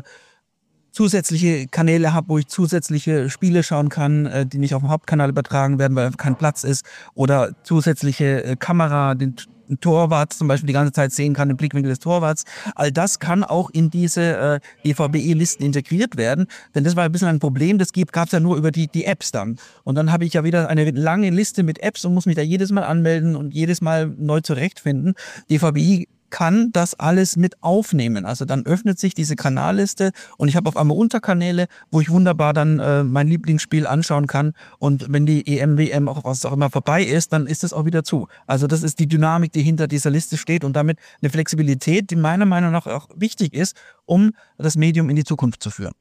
M: zusätzliche Kanäle habe, wo ich zusätzliche Spiele schauen kann, äh, die nicht auf dem Hauptkanal übertragen werden, weil kein Platz ist, oder zusätzliche äh, Kamera, den ein Torwart zum Beispiel die ganze Zeit sehen kann, den Blickwinkel des Torwarts. All das kann auch in diese äh, D V B I-Listen integriert werden, denn das war ein bisschen ein Problem, das gab es ja nur über die, die Apps dann. Und dann habe ich ja wieder eine lange Liste mit Apps und muss mich da jedes Mal anmelden und jedes Mal neu zurechtfinden. D V B I kann das alles mit aufnehmen. Also dann öffnet sich diese Kanalliste und ich habe auf einmal Unterkanäle, wo ich wunderbar dann äh, mein Lieblingsspiel anschauen kann, und wenn die E M, W M, auch was auch immer vorbei ist, dann ist es auch wieder zu. Also das ist die Dynamik, die hinter dieser Liste steht, und damit eine Flexibilität, die meiner Meinung nach auch wichtig ist, um das Medium in die Zukunft zu führen.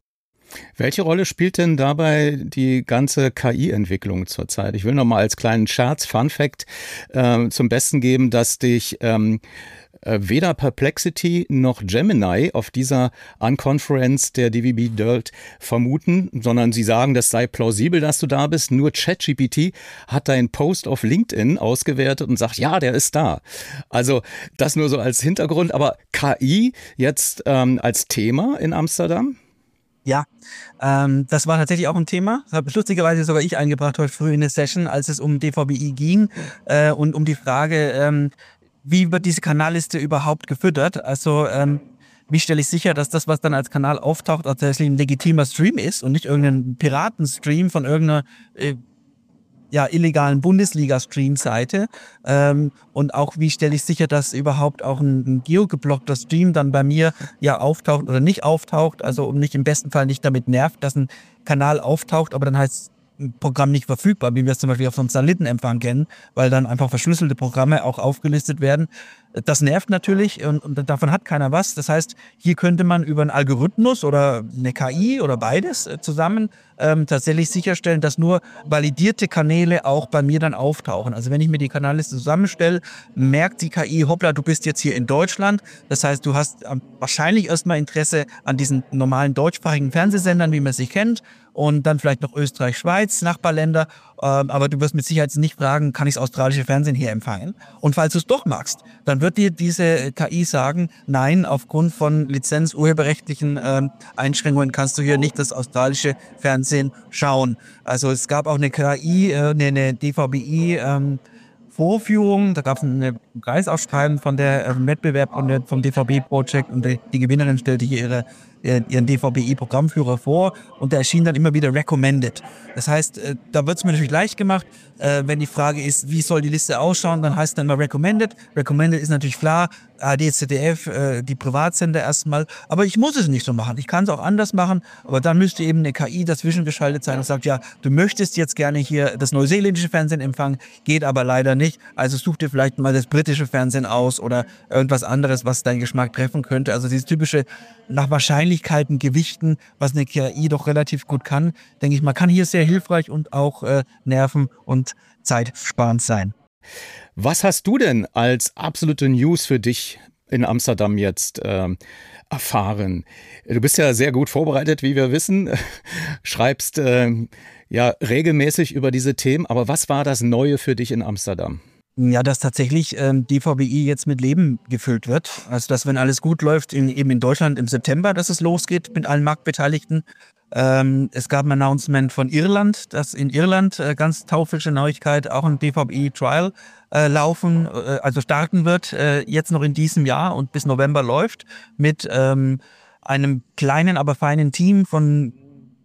A: Welche Rolle spielt denn dabei die ganze K I-Entwicklung zurzeit? Ich will noch mal als kleinen Scherz, Fun Fact, äh, zum Besten geben, dass dich ähm, weder Perplexity noch Gemini auf dieser Unconference der D V B World vermuten, sondern sie sagen, das sei plausibel, dass du da bist. Nur ChatGPT hat deinen Post auf LinkedIn ausgewertet und sagt, ja, der ist da. Also das nur so als Hintergrund. Aber K I jetzt ähm, als Thema in Amsterdam?
M: Ja, ähm, das war tatsächlich auch ein Thema. Das habe lustigerweise sogar ich eingebracht heute früh in der Session, als es um D V B I ging äh, und um die Frage, ähm, wie wird diese Kanalliste überhaupt gefüttert? Also ähm, wie stelle ich sicher, dass das, was dann als Kanal auftaucht, tatsächlich ein legitimer Stream ist und nicht irgendein Piratenstream von irgendeiner äh, ja, illegalen Bundesliga-Stream-Seite, ähm, und auch wie stelle ich sicher, dass überhaupt auch ein, ein geogeblockter Stream dann bei mir ja auftaucht oder nicht auftaucht, also um nicht im besten Fall nicht damit nervt, dass ein Kanal auftaucht, aber dann heißt Programm nicht verfügbar, wie wir es zum Beispiel auf so einem Satellitenempfang kennen, weil dann einfach verschlüsselte Programme auch aufgelistet werden. Das nervt natürlich und, und davon hat keiner was. Das heißt, hier könnte man über einen Algorithmus oder eine K I oder beides zusammen ähm, tatsächlich sicherstellen, dass nur validierte Kanäle auch bei mir dann auftauchen. Also wenn ich mir die Kanalliste zusammenstelle, merkt die K I, hoppla, du bist jetzt hier in Deutschland. Das heißt, du hast ähm, wahrscheinlich erstmal Interesse an diesen normalen deutschsprachigen Fernsehsendern, wie man sie kennt. Und dann vielleicht noch Österreich, Schweiz, Nachbarländer. Ähm, aber du wirst mit Sicherheit nicht fragen, kann ich das australische Fernsehen hier empfangen? Und falls du es doch magst, dann wird dir diese K I sagen, nein, aufgrund von Lizenz-, urheberrechtlichen ähm, Einschränkungen kannst du hier nicht das australische Fernsehen schauen. Also es gab auch eine K I, äh, eine, eine D V B I, ähm, Vorführung, da gab es eine Preisausschreiben von der äh, Wettbewerb von der, vom D V B-Projekt und die, die Gewinnerin stellte hier ihre, ihren D V B I-Programmführer vor und da erschien dann immer wieder Recommended. Das heißt, äh, da wird es mir natürlich leicht gemacht, äh, wenn die Frage ist, wie soll die Liste ausschauen, dann heißt es dann immer Recommended. Recommended ist natürlich klar, A R D, Z D F, äh, die Privatsender erstmal, aber ich muss es nicht so machen. Ich kann es auch anders machen, aber dann müsste eben eine K I dazwischen geschaltet sein und sagt, ja, du möchtest jetzt gerne hier das neuseeländische Fernsehen empfangen, geht aber leider nicht, also such dir vielleicht mal das britische Fernsehen aus oder irgendwas anderes, was deinen Geschmack treffen könnte. Also dieses typische nach Wahrscheinlichkeiten gewichten, was eine K I doch relativ gut kann, denke ich mal, kann hier sehr hilfreich und auch äh, nerven- und zeitsparend sein.
A: Was hast du denn als absolute News für dich in Amsterdam jetzt ähm, erfahren? Du bist ja sehr gut vorbereitet, wie wir wissen, schreibst ähm, ja regelmäßig über diese Themen, aber was war das Neue für dich in Amsterdam?
M: Ja, dass tatsächlich ähm, D V B I jetzt mit Leben gefüllt wird. Also dass, wenn alles gut läuft, in, eben in Deutschland im September, dass es losgeht mit allen Marktbeteiligten. Ähm, es gab ein Announcement von Irland, dass in Irland, äh, ganz taufrische Neuigkeit, auch ein D V B I-Trial äh, laufen, äh, also starten wird, äh, jetzt noch in diesem Jahr und bis November läuft, mit ähm, einem kleinen, aber feinen Team von,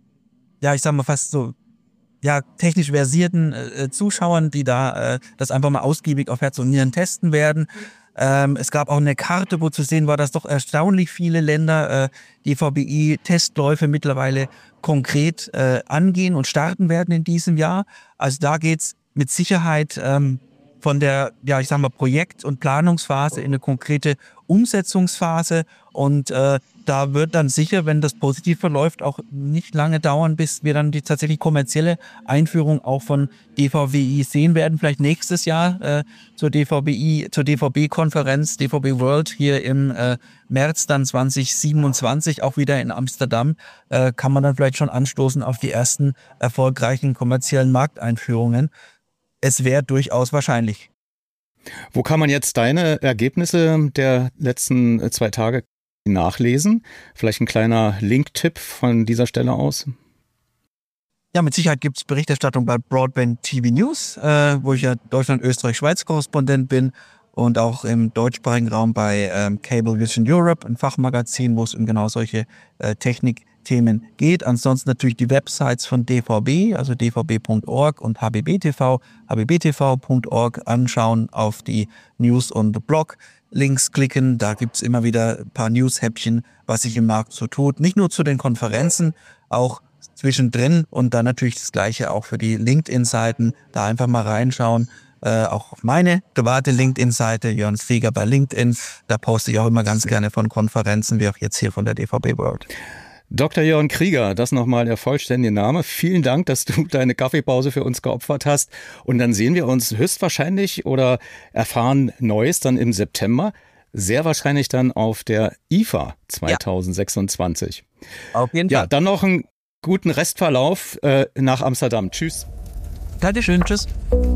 M: ja, ich sag mal fast so, ja, technisch versierten äh, Zuschauern, die da äh, das einfach mal ausgiebig auf Herz und Nieren testen werden. Ähm, es gab auch eine Karte, wo zu sehen war, dass doch erstaunlich viele Länder äh, D V B I-Testläufe mittlerweile konkret äh, angehen und starten werden in diesem Jahr. Also da geht's mit Sicherheit ähm, von der, ja, ich sag mal, Projekt- und Planungsphase in eine konkrete Umsetzungsphase. Und äh, da wird dann sicher, wenn das positiv verläuft, auch nicht lange dauern, bis wir dann die tatsächlich kommerzielle Einführung auch von D V B I sehen werden. Vielleicht nächstes Jahr äh, zur D V B I, zur D V B-Konferenz, D V B World hier im äh, März dann zwanzig siebenundzwanzig, auch wieder in Amsterdam, äh, kann man dann vielleicht schon anstoßen auf die ersten erfolgreichen kommerziellen Markteinführungen. Es wäre durchaus wahrscheinlich.
A: Wo kann man jetzt deine Ergebnisse der letzten zwei Tage nachlesen? Vielleicht ein kleiner Link-Tipp von dieser Stelle aus?
M: Ja, mit Sicherheit gibt es Berichterstattung bei Broadband T V News, äh, wo ich ja Deutschland, Österreich, Schweiz Korrespondent bin, und auch im deutschsprachigen Raum bei ähm, Cable Vision Europe, ein Fachmagazin, wo es um genau solche äh, Technikthemen geht. Ansonsten natürlich die Websites von D V B, also d v b punkt org und H B B T V, h b b t v punkt org anschauen, auf die News- und Blog-Links klicken. Da gibt's immer wieder ein paar News-Häppchen, was sich im Markt so tut. Nicht nur zu den Konferenzen, auch zwischendrin, und dann natürlich das Gleiche auch für die LinkedIn-Seiten. Da einfach mal reinschauen. Äh, auch auf meine private LinkedIn-Seite, Jörn Strieger bei LinkedIn. Da poste ich auch immer ganz gerne von Konferenzen, wie auch jetzt hier von der D V B World.
A: Doktor Jörn Krieger, das nochmal der vollständige Name. Vielen Dank, dass du deine Kaffeepause für uns geopfert hast. Und dann sehen wir uns höchstwahrscheinlich oder erfahren Neues dann im September. Sehr wahrscheinlich dann auf der I F A zwanzig sechsundzwanzig.
M: Ja, auf jeden Fall.
A: Ja, dann noch einen guten Restverlauf äh, nach Amsterdam. Tschüss.
M: Dankeschön, tschüss.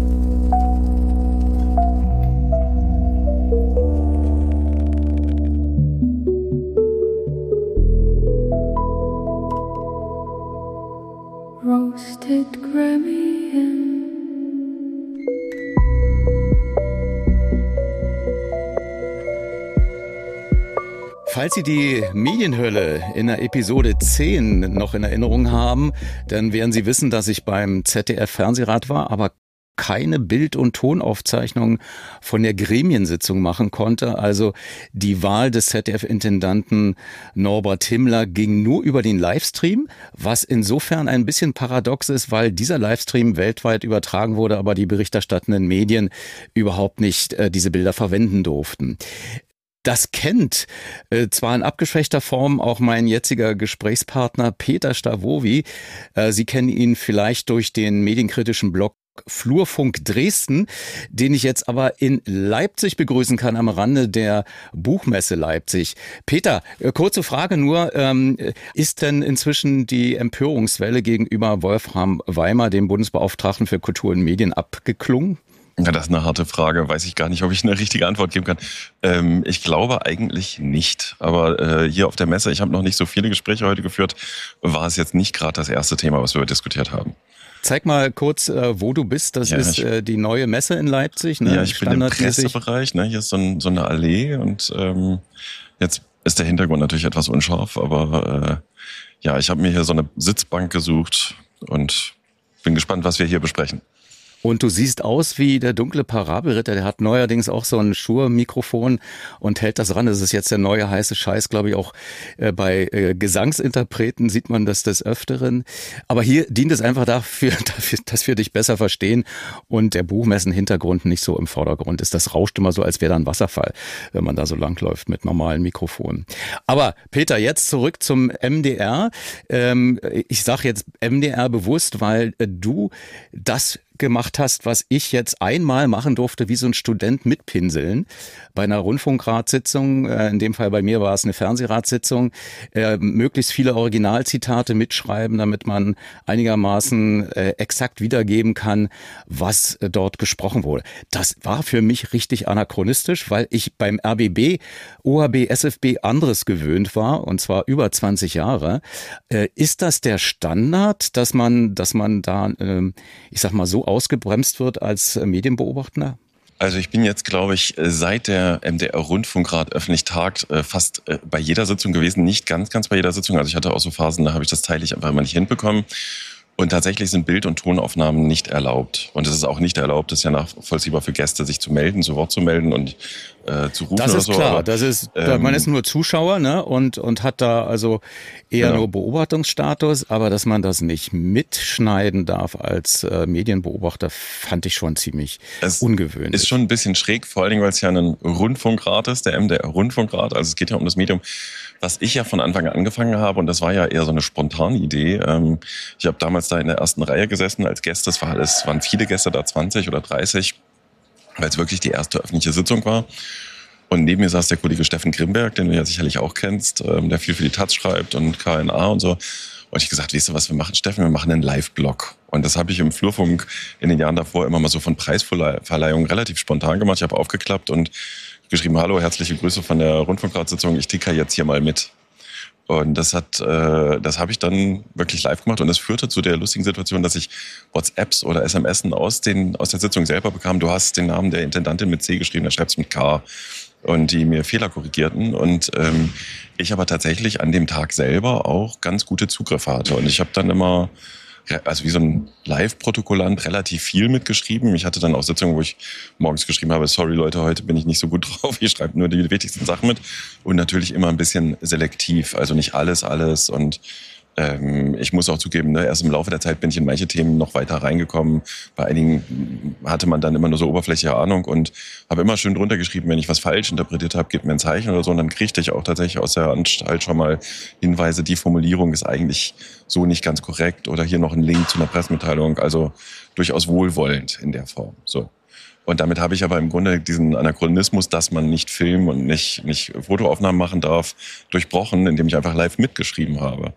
K: Roasted Gremium.
A: Falls Sie die Medienhölle in der Episode zehn noch in Erinnerung haben, dann werden Sie wissen, dass ich beim Z D F Fernsehrat war, aber keine Bild- und Tonaufzeichnung von der Gremiensitzung machen konnte. Also die Wahl des Z D F-Intendanten Norbert Himmler ging nur über den Livestream, was insofern ein bisschen paradox ist, weil dieser Livestream weltweit übertragen wurde, aber die berichterstattenden Medien überhaupt nicht äh, diese Bilder verwenden durften. Das kennt äh, zwar in abgeschwächter Form auch mein jetziger Gesprächspartner Peter Stavovi. Äh, Sie kennen ihn vielleicht durch den medienkritischen Blog Flurfunk Dresden, den ich jetzt aber in Leipzig begrüßen kann am Rande der Buchmesse Leipzig. Peter, äh, kurze Frage nur, ähm, ist denn inzwischen die Empörungswelle gegenüber Wolfram Weimer, dem Bundesbeauftragten für Kultur und Medien, abgeklungen?
O: Ja, das ist eine harte Frage. Weiß ich gar nicht, ob ich eine richtige Antwort geben kann. Ähm, ich glaube eigentlich nicht. Aber äh, hier auf der Messe, ich habe noch nicht so viele Gespräche heute geführt, war es jetzt nicht gerade das erste Thema, was wir diskutiert haben.
A: Zeig mal kurz, äh, wo du bist. Das ja, ist ich, äh, die neue Messe in Leipzig. Ne?
O: Ja, ich bin im Pressebereich. Ne? Hier ist so, ein, so eine Allee und ähm, jetzt ist der Hintergrund natürlich etwas unscharf. Aber äh, ja, ich habe mir hier so eine Sitzbank gesucht und bin gespannt, was wir hier besprechen.
A: Und du siehst aus wie der dunkle Parabelritter, der hat neuerdings auch so ein Shure-Mikrofon und hält das ran. Das ist jetzt der neue heiße Scheiß, glaube ich, auch äh, bei äh, Gesangsinterpreten sieht man das des Öfteren. Aber hier dient es einfach dafür, dafür, dass wir dich besser verstehen und der Buchmessen-Hintergrund nicht so im Vordergrund ist. Das rauscht immer so, als wäre da ein Wasserfall, wenn man da so langläuft mit normalen Mikrofonen. Aber Peter, jetzt zurück zum M D R. Ähm, ich sage jetzt M D R bewusst, weil äh, du das gemacht hast, was ich jetzt einmal machen durfte, wie so ein Student mit Pinseln. Bei einer Rundfunkratssitzung, äh, in dem Fall bei mir war es eine Fernsehratssitzung, äh, möglichst viele Originalzitate mitschreiben, damit man einigermaßen äh, exakt wiedergeben kann, was äh, dort gesprochen wurde. Das war für mich richtig anachronistisch, weil ich beim R B B, O H B, S F B anderes gewöhnt war, und zwar über zwanzig Jahre. Äh, ist das der Standard, dass man, dass man da, äh, ich sag mal, so ausgebremst wird als Medienbeobachter?
O: Also ich bin jetzt, glaube ich, seit der M D R-Rundfunkrat öffentlich tagt, fast bei jeder Sitzung gewesen. Nicht ganz, ganz bei jeder Sitzung. Also ich hatte auch so Phasen, da habe ich das zeitlich einfach immer nicht hinbekommen. Und tatsächlich sind Bild- und Tonaufnahmen nicht erlaubt. Und es ist auch nicht erlaubt, es ist ja nachvollziehbar für Gäste, sich zu melden, zu Wort zu melden und äh, zu rufen
A: das
O: oder
A: ist
O: so.
A: Klar,
O: Aber,
A: das ist klar.
O: Ähm,
A: Man ist nur Zuschauer, ne, und und hat da also eher genau. nur Beobachtungsstatus. Aber dass man das nicht mitschneiden darf als äh, Medienbeobachter, fand ich schon ziemlich es ungewöhnlich.
O: Ist schon ein bisschen schräg, vor allen Dingen, weil es ja ein Rundfunkrat ist, der M D R-Rundfunkrat. Also es geht ja um das Medium, was ich ja von Anfang an angefangen habe, und das war ja eher so eine spontane Idee. Ähm, ich habe damals da in der ersten Reihe gesessen als Gäste. Es war alles, waren viele Gäste da, zwanzig oder dreißig, weil es wirklich die erste öffentliche Sitzung war. Und neben mir saß der Kollege Steffen Grimberg, den du ja sicherlich auch kennst, ähm, der viel für die Taz schreibt und K N A und so. Und ich gesagt, weißt du, was wir machen, Steffen? Wir machen einen Live-Blog. Und das habe ich im Flurfunk in den Jahren davor immer mal so von Preisverleihungen relativ spontan gemacht. Ich habe aufgeklappt und geschrieben, hallo, herzliche Grüße von der Rundfunkratssitzung, ich ticker jetzt hier mal mit. Und das hat, äh, das habe ich dann wirklich live gemacht und das führte zu der lustigen Situation, dass ich WhatsApps oder S M S aus den aus der Sitzung selber bekam. Du hast den Namen der Intendantin mit C geschrieben, der schreibt es mit K. Und die mir Fehler korrigierten und ähm, ich aber tatsächlich an dem Tag selber auch ganz gute Zugriffe hatte. Und ich habe dann immer, also wie so ein Live-Protokollant, relativ viel mitgeschrieben. Ich hatte dann auch Sitzungen, wo ich morgens geschrieben habe, sorry Leute, heute bin ich nicht so gut drauf, ich schreibe nur die wichtigsten Sachen mit. Und natürlich immer ein bisschen selektiv, also nicht alles, alles. Und ähm, ich muss auch zugeben, ne, erst im Laufe der Zeit bin ich in manche Themen noch weiter reingekommen. Bei einigen hatte man dann immer nur so oberflächliche Ahnung und habe immer schön drunter geschrieben, wenn ich was falsch interpretiert habe, gebt mir ein Zeichen oder so. Und dann kriegte ich auch tatsächlich aus der Anstalt schon mal Hinweise, die Formulierung ist eigentlich so nicht ganz korrekt oder hier noch ein Link zu einer Pressemitteilung. Also durchaus wohlwollend in der Form. So. Und damit habe ich aber im Grunde diesen Anachronismus, dass man nicht filmen und nicht, nicht Fotoaufnahmen machen darf, durchbrochen, indem ich einfach live mitgeschrieben habe.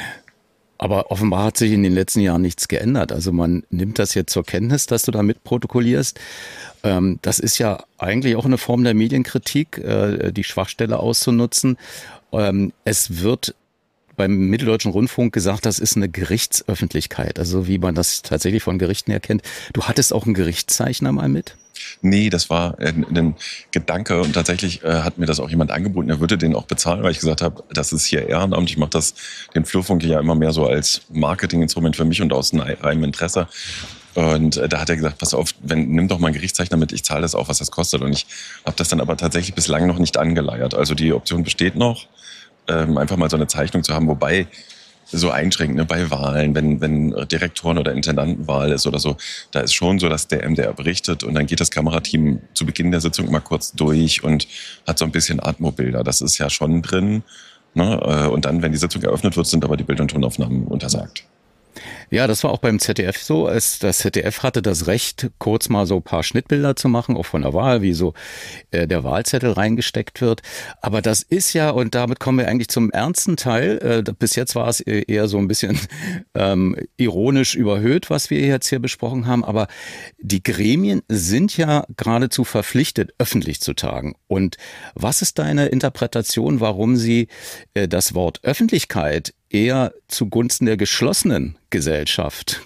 A: Aber offenbar hat sich in den letzten Jahren nichts geändert. Also man nimmt das jetzt zur Kenntnis, dass du da mitprotokollierst. Ähm, das ist ja eigentlich auch eine Form der Medienkritik, äh, die Schwachstelle auszunutzen. Ähm, es wird beim Mitteldeutschen Rundfunk gesagt, das ist eine Gerichtsöffentlichkeit, also wie man das tatsächlich von Gerichten erkennt. Du hattest auch einen Gerichtszeichner mal mit?
O: Nee, das war ein, ein Gedanke und tatsächlich äh, hat mir das auch jemand angeboten, er würde den auch bezahlen, weil ich gesagt habe, das ist hier Ehrenamt, ich mache das, den Flurfunk ja immer mehr so als Marketinginstrument für mich und aus reinem Interesse. Und äh, da hat er gesagt, pass auf, wenn, nimm doch mal einen Gerichtszeichner mit, ich zahle das auch, was das kostet. Und ich habe das dann aber tatsächlich bislang noch nicht angeleiert. Also die Option besteht noch, ähm, einfach mal so eine Zeichnung zu haben, wobei so einschränkend, ne, bei Wahlen, wenn, wenn Direktoren- oder Intendantenwahl ist oder so, da ist schon so, dass der M D R berichtet und dann geht das Kamerateam zu Beginn der Sitzung mal kurz durch und hat so ein bisschen Atmobilder. Das ist ja schon drin. Ne? Und dann, wenn die Sitzung eröffnet wird, sind aber die Bild- und Tonaufnahmen untersagt.
A: Ja, das war auch beim Z D F so. Es, das Z D F hatte das Recht, kurz mal so ein paar Schnittbilder zu machen, auch von der Wahl, wie so äh, der Wahlzettel reingesteckt wird. Aber das ist ja, und damit kommen wir eigentlich zum ernsten Teil. Äh, bis jetzt war es eher so ein bisschen ähm, ironisch überhöht, was wir jetzt hier besprochen haben. Aber die Gremien sind ja geradezu verpflichtet, öffentlich zu tagen. Und was ist deine Interpretation, warum sie äh, das Wort Öffentlichkeit eher zugunsten der geschlossenen Gesellschaft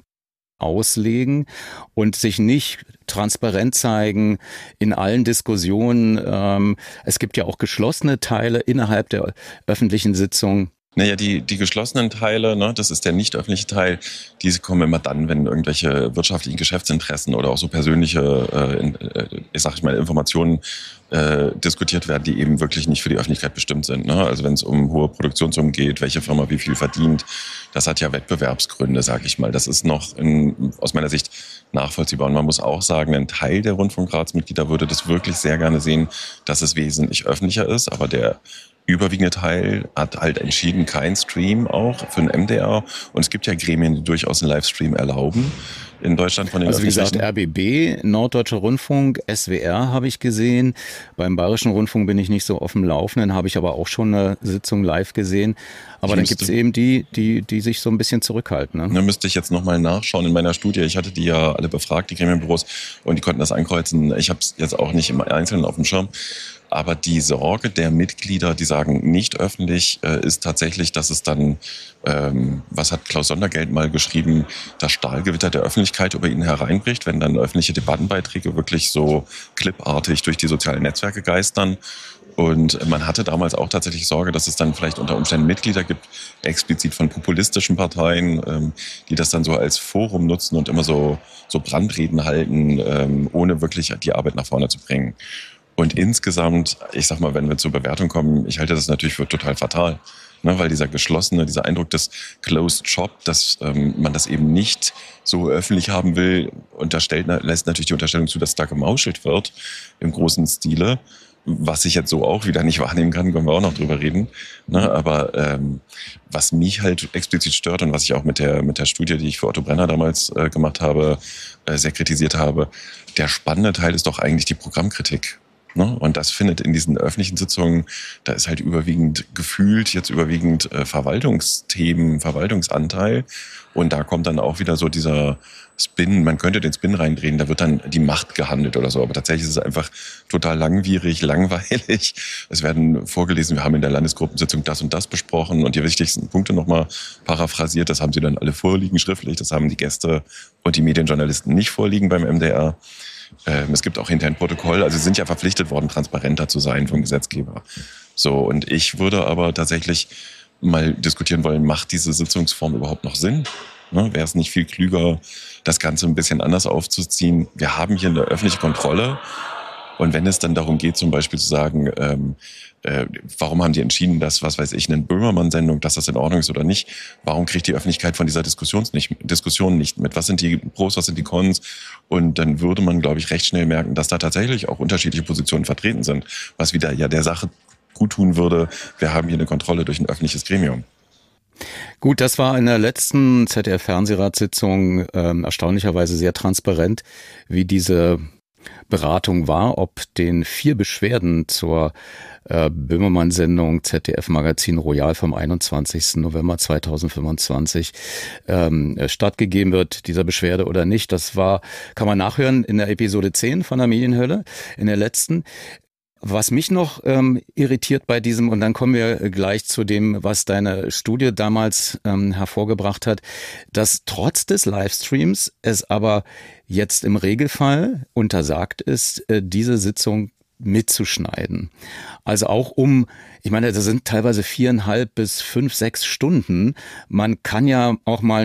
A: auslegen und sich nicht transparent zeigen in allen Diskussionen? Ähm, es gibt ja auch geschlossene Teile innerhalb der öffentlichen Sitzung.
O: Naja, die, die geschlossenen Teile, ne, das ist der nicht öffentliche Teil, diese kommen immer dann, wenn irgendwelche wirtschaftlichen Geschäftsinteressen oder auch so persönliche, äh, ich sag ich mal, Informationen äh, diskutiert werden, die eben wirklich nicht für die Öffentlichkeit bestimmt sind. Ne? Also wenn es um hohe Produktionssummen geht, welche Firma wie viel verdient, das hat ja Wettbewerbsgründe, sag ich mal. Das ist noch in, aus meiner Sicht nachvollziehbar. Und man muss auch sagen, ein Teil der Rundfunkratsmitglieder würde das wirklich sehr gerne sehen, dass es wesentlich öffentlicher ist, aber der überwiegende Teil hat halt entschieden, kein Stream auch für den M D R. Und es gibt ja Gremien, die durchaus einen Livestream erlauben in Deutschland von den
A: Also wie
O: öffentlichen.
A: gesagt, R B B, Norddeutscher Rundfunk, S W R habe ich gesehen. Beim Bayerischen Rundfunk bin ich nicht so auf dem Laufenden, habe ich aber auch schon eine Sitzung live gesehen. Aber
O: Ich
A: dann
O: müsste-
A: gibt es eben die, die, die sich so ein bisschen zurückhalten. Ne?
O: Da müsste ich jetzt nochmal nachschauen in meiner Studie. Ich hatte die ja alle befragt, die Gremienbüros, und die konnten das ankreuzen. Ich habe es jetzt auch nicht im Einzelnen auf dem Schirm. Aber die Sorge der Mitglieder, die sagen nicht öffentlich, äh, ist tatsächlich, dass es dann, ähm, was hat Klaus Sondergeld mal geschrieben, das Stahlgewitter der Öffentlichkeit über ihn hereinbricht, wenn dann öffentliche Debattenbeiträge wirklich so clipartig durch die sozialen Netzwerke geistern. Und man hatte damals auch tatsächlich Sorge, dass es dann vielleicht unter Umständen Mitglieder gibt, explizit von populistischen Parteien, ähm, die das dann so als Forum nutzen und immer so, so Brandreden halten, ähm, ohne wirklich die Arbeit nach vorne zu bringen. Und insgesamt, ich sag mal, wenn wir zur Bewertung kommen, ich halte das natürlich für total fatal. Ne, weil dieser geschlossene, dieser Eindruck des Closed Shop, dass ähm, man das eben nicht so öffentlich haben will, unterstellt, lässt natürlich die Unterstellung zu, dass da gemauschelt wird im großen Stile. Was ich jetzt so auch wieder nicht wahrnehmen kann, können wir auch noch drüber reden. Ne, aber ähm, was mich halt explizit stört und was ich auch mit der mit der Studie, die ich für Otto Brenner damals äh, gemacht habe, äh, sehr kritisiert habe, der spannende Teil ist doch eigentlich die Programmkritik. Ne? Und das findet in diesen öffentlichen Sitzungen, da ist halt überwiegend gefühlt, jetzt überwiegend äh, Verwaltungsthemen, Verwaltungsanteil. Und da kommt dann auch wieder so dieser Spin, man könnte den Spin reindrehen, da wird dann die Macht gehandelt oder so. Aber tatsächlich ist es einfach total langwierig, langweilig. Es werden vorgelesen, wir haben in der Landesgruppensitzung das und das besprochen und die wichtigsten Punkte nochmal paraphrasiert. Das haben sie dann alle vorliegen schriftlich. Das haben die Gäste und die Medienjournalisten nicht vorliegen beim M D R. Ähm, es gibt auch intern Protokoll. Also sie sind ja verpflichtet worden, transparenter zu sein vom Gesetzgeber. So, und ich würde aber tatsächlich mal diskutieren wollen, macht diese Sitzungsform überhaupt noch Sinn? Ne, wäre es nicht viel klüger, das Ganze ein bisschen anders aufzuziehen? Wir haben hier eine öffentliche Kontrolle. Und wenn es dann darum geht, zum Beispiel zu sagen, ähm, äh, warum haben die entschieden, dass, was weiß ich, eine Böhmermann-Sendung, dass das in Ordnung ist oder nicht, warum kriegt die Öffentlichkeit von dieser Diskussion nicht, Diskussion nicht mit? Was sind die Pros, was sind die Cons? Und dann würde man, glaube ich, recht schnell merken, dass da tatsächlich auch unterschiedliche Positionen vertreten sind, was wieder ja der Sache gut tun würde. Wir haben hier eine Kontrolle durch ein öffentliches Gremium.
A: Gut, das war in der letzten Z D F-Fernsehratssitzung ähm, erstaunlicherweise sehr transparent, wie diese Beratung war, ob den vier Beschwerden zur äh, Böhmermann-Sendung Z D F-Magazin Royal vom einundzwanzigsten November zweitausendfünfundzwanzig ähm, stattgegeben wird, dieser Beschwerde oder nicht. Das war, kann man nachhören in der Episode zehn von der Medienhölle, in der letzten. Was mich noch ähm, irritiert bei diesem, und dann kommen wir gleich zu dem, was deine Studie damals ähm, hervorgebracht hat, dass trotz des Livestreams es aber jetzt im Regelfall untersagt ist, äh, diese Sitzung mitzuschneiden. Also auch um, ich meine, das sind teilweise viereinhalb bis fünf, sechs Stunden. Man kann ja auch mal eine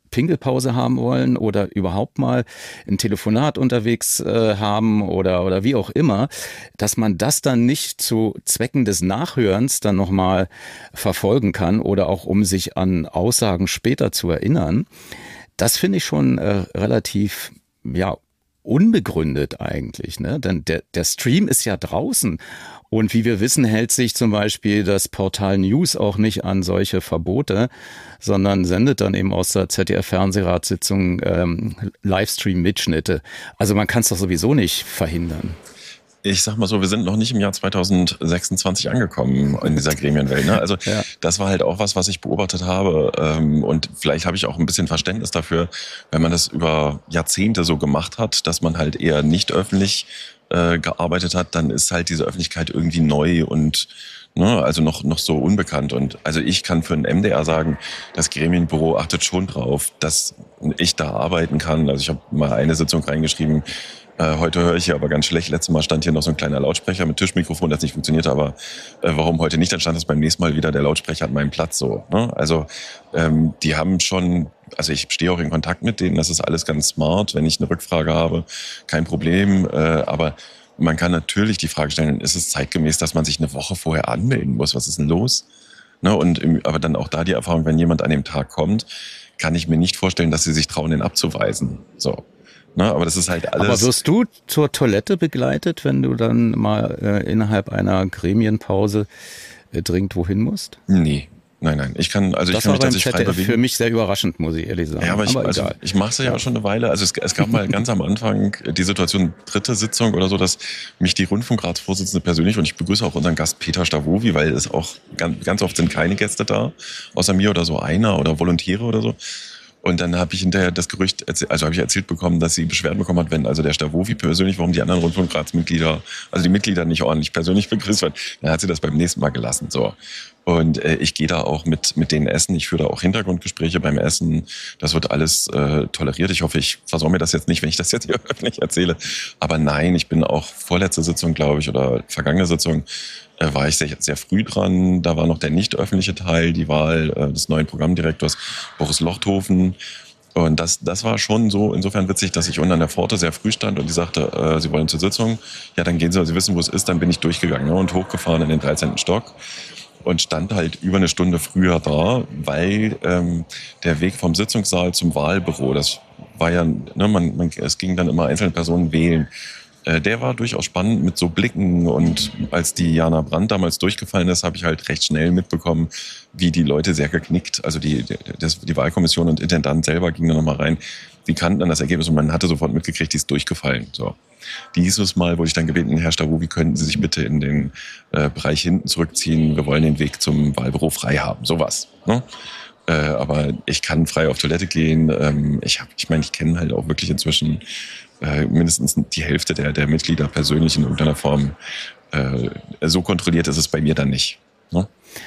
A: Pinkelpause haben wollen oder überhaupt mal ein Telefonat unterwegs äh, haben oder, oder wie auch immer, dass man das dann nicht zu Zwecken des Nachhörens dann nochmal verfolgen kann oder auch um sich an Aussagen später zu erinnern. Das finde ich schon äh, relativ, ja, unbegründet eigentlich, ne? Denn der, der Stream ist ja draußen. Und wie wir wissen, hält sich zum Beispiel das Portal News auch nicht an solche Verbote, sondern sendet dann eben aus der Z D F-Fernsehratssitzung ähm, Livestream-Mitschnitte. Also man kann es doch sowieso nicht verhindern.
O: Ich sag mal so, wir sind noch nicht im Jahr zweitausendsechsundzwanzig angekommen in dieser Gremienwelt. Ne? Also ja. Das war halt auch was, was ich beobachtet habe. Ähm, und vielleicht habe ich auch ein bisschen Verständnis dafür, wenn man das über Jahrzehnte so gemacht hat, dass man halt eher nicht öffentlich äh, gearbeitet hat, dann ist halt diese Öffentlichkeit irgendwie neu und ne, also noch noch so unbekannt. Und also ich kann für den M D R sagen, das Gremienbüro achtet schon drauf, dass ich da arbeiten kann. Also ich habe mal eine Sitzung reingeschrieben, Äh, heute höre ich hier aber ganz schlecht. Letztes Mal stand hier noch so ein kleiner Lautsprecher mit Tischmikrofon, das nicht funktionierte. Aber äh, warum heute nicht? Dann stand es beim nächsten Mal wieder der Lautsprecher an meinem Platz so. Ne? Also ähm, die haben schon, also ich stehe auch in Kontakt mit denen. Das ist alles ganz smart. Wenn ich eine Rückfrage habe, kein Problem. Äh, aber man kann natürlich die Frage stellen: Ist es zeitgemäß, dass man sich eine Woche vorher anmelden muss? Was ist denn los? Ne? Und im, aber dann auch da die Erfahrung, wenn jemand an dem Tag kommt, kann ich mir nicht vorstellen, dass sie sich trauen, den abzuweisen. So. Na, aber das ist halt alles.
A: Aber wirst du zur Toilette begleitet, wenn du dann mal äh, innerhalb einer Gremienpause äh, dringend wohin musst?
O: Nee, nein, nein. Ich kann, also
A: das
O: ich kann mich
A: tatsächlich
O: frei bewegen.
A: Für mich sehr überraschend, muss ich ehrlich sagen.
O: Ja, aber ich,
A: aber
O: also,
A: egal.
O: ich mache es ja, ja auch schon eine Weile. Also es, es gab mal ganz am Anfang die Situation, dritte Sitzung oder so, dass mich die Rundfunkratsvorsitzende persönlich, und ich begrüße auch unseren Gast Peter Stavovi, weil es auch ganz, ganz oft sind keine Gäste da, außer mir oder so einer oder Volontäre oder so. Und dann habe ich hinterher das Gerücht, also habe ich erzählt bekommen, dass sie Beschwerden bekommen hat, wenn also der Stavovi persönlich, warum die anderen Rundfunkratsmitglieder, also die Mitglieder nicht ordentlich persönlich begrüßt werden. Dann hat sie das beim nächsten Mal gelassen. So. Und äh, ich gehe da auch mit mit denen essen. Ich führe da auch Hintergrundgespräche beim Essen. Das wird alles äh, toleriert. Ich hoffe, ich versau mir das jetzt nicht, wenn ich das jetzt hier öffentlich erzähle. Aber nein, ich bin auch vorletzte Sitzung, glaube ich, oder vergangene Sitzung, äh, war ich sehr, sehr früh dran. Da war noch der nicht öffentliche Teil, die Wahl äh, des neuen Programmdirektors Boris Lochthofen. Und das, das war schon so insofern witzig, dass ich unten an der Pforte sehr früh stand und die sagte, äh, Sie wollen zur Sitzung? Ja, dann gehen Sie, Sie wissen, wo es ist. Dann bin ich durchgegangen, ne, und hochgefahren in den dreizehnten Stock. Und stand halt über eine Stunde früher da, weil ähm, der Weg vom Sitzungssaal zum Wahlbüro, das war ja, ne, man, man, es ging dann immer einzelne Personen wählen. Äh, der war durchaus spannend mit so Blicken, und als die Jana Brandt damals durchgefallen ist, habe ich halt recht schnell mitbekommen, wie die Leute sehr geknickt, also die, die, das, die Wahlkommission und Intendant selber gingen da nochmal rein, die kannten dann das Ergebnis und man hatte sofort mitgekriegt, die ist durchgefallen. So. Dieses Mal wurde ich dann gebeten, Herr Stavovi, könnten Sie sich bitte in den äh, Bereich hinten zurückziehen, wir wollen den Weg zum Wahlbüro frei haben, sowas. Ne? Äh, aber ich kann frei auf Toilette gehen, ähm, ich hab, ich meine, ich kenne halt auch wirklich inzwischen äh, mindestens die Hälfte der, der Mitglieder persönlich in irgendeiner Form. Äh, so kontrolliert ist es bei mir dann nicht. Ne?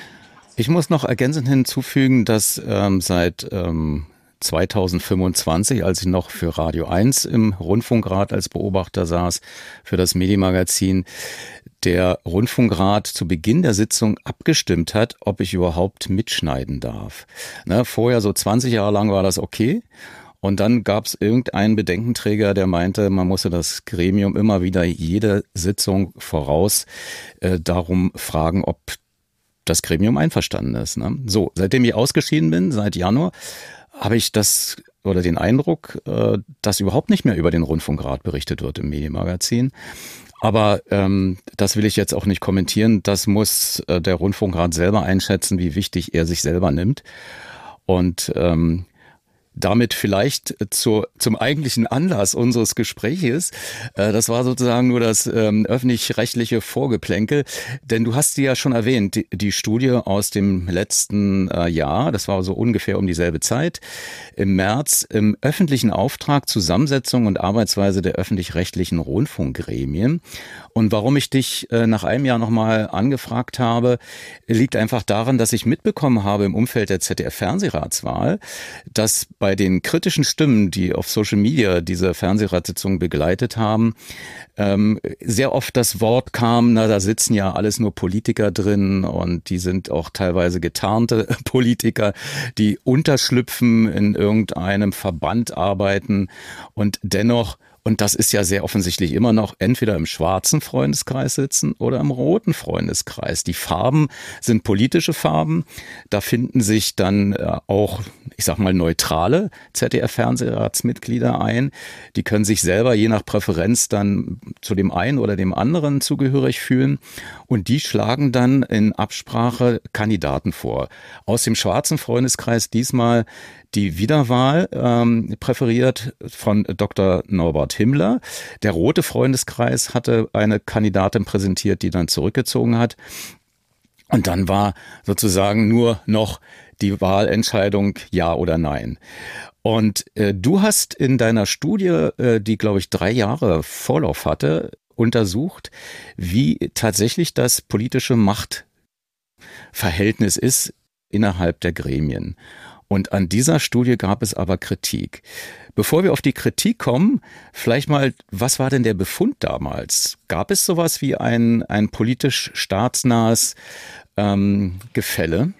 A: Ich muss noch ergänzend hinzufügen, dass ähm, seit ähm, zweitausendfünfundzwanzig, als ich noch für Radio eins im Rundfunkrat als Beobachter saß, für das Medienmagazin, der Rundfunkrat zu Beginn der Sitzung abgestimmt hat, ob ich überhaupt mitschneiden darf. Ne, vorher, so zwanzig Jahre lang, war das okay. Und dann gab es irgendeinen Bedenkenträger, der meinte, man musste das Gremium immer wieder jede Sitzung voraus äh, darum fragen, ob das Gremium einverstanden ist. Ne? So, seitdem ich ausgeschieden bin, seit Januar, habe ich das oder den Eindruck, äh, dass überhaupt nicht mehr über den Rundfunkrat berichtet wird im Medienmagazin. Aber ähm, das will ich jetzt auch nicht kommentieren. Das muss äh, der Rundfunkrat selber einschätzen, wie wichtig er sich selber nimmt. Und ähm, damit vielleicht zur, zum eigentlichen Anlass unseres Gespräches. Äh, das war sozusagen nur das ähm, öffentlich-rechtliche Vorgeplänkel. Denn du hast sie ja schon erwähnt, die, die Studie aus dem letzten äh, Jahr, das war so ungefähr um dieselbe Zeit, im März, im öffentlichen Auftrag Zusammensetzung und Arbeitsweise der öffentlich-rechtlichen Rundfunkgremien. Und warum ich dich äh, nach einem Jahr nochmal angefragt habe, liegt einfach daran, dass ich mitbekommen habe im Umfeld der Z D F-Fernsehratswahl, dass bei den kritischen Stimmen, die auf Social Media diese Fernsehratssitzung begleitet haben, ähm, sehr oft das Wort kam, na, da sitzen ja alles nur Politiker drin und die sind auch teilweise getarnte Politiker, die unterschlüpfen, in irgendeinem Verband arbeiten und dennoch, und das ist ja sehr offensichtlich immer noch, entweder im schwarzen Freundeskreis sitzen oder im roten Freundeskreis. Die Farben sind politische Farben. Da finden sich dann auch, ich sag mal, neutrale Z D F-Fernsehratsmitglieder ein. Die können sich selber je nach Präferenz dann zu dem einen oder dem anderen zugehörig fühlen. Und die schlagen dann in Absprache Kandidaten vor. Aus dem schwarzen Freundeskreis diesmal die Wiederwahl ähm, präferiert von Doktor Norbert Himmler. Der rote Freundeskreis hatte eine Kandidatin präsentiert, die dann zurückgezogen hat. Und dann war sozusagen nur noch die Wahlentscheidung ja oder nein. Und äh, du hast in deiner Studie, äh, die glaube ich drei Jahre Vorlauf hatte, untersucht, wie tatsächlich das politische Machtverhältnis ist innerhalb der Gremien. Und an dieser Studie gab es aber Kritik. Bevor wir auf die Kritik kommen, vielleicht mal, was war denn der Befund damals? Gab es sowas wie ein, ein politisch staatsnahes ähm, Gefälle?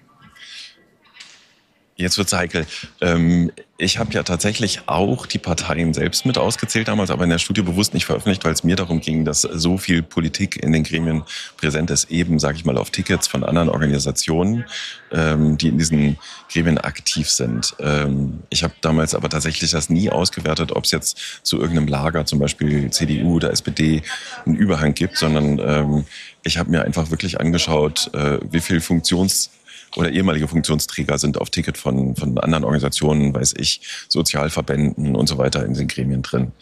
O: Jetzt wird's heikel. Ähm, ich habe ja tatsächlich auch die Parteien selbst mit ausgezählt damals, aber in der Studie bewusst nicht veröffentlicht, weil es mir darum ging, dass so viel Politik in den Gremien präsent ist, eben, sage ich mal, auf Tickets von anderen Organisationen, ähm, die in diesen Gremien aktiv sind. Ähm, ich habe damals aber tatsächlich das nie ausgewertet, ob es jetzt zu irgendeinem Lager, zum Beispiel C D U oder S P D, einen Überhang gibt, sondern ähm, ich habe mir einfach wirklich angeschaut, äh, wie viel Funktions oder ehemalige Funktionsträger sind auf Ticket von, von anderen Organisationen, weiß ich, Sozialverbänden und so weiter in den Gremien drin.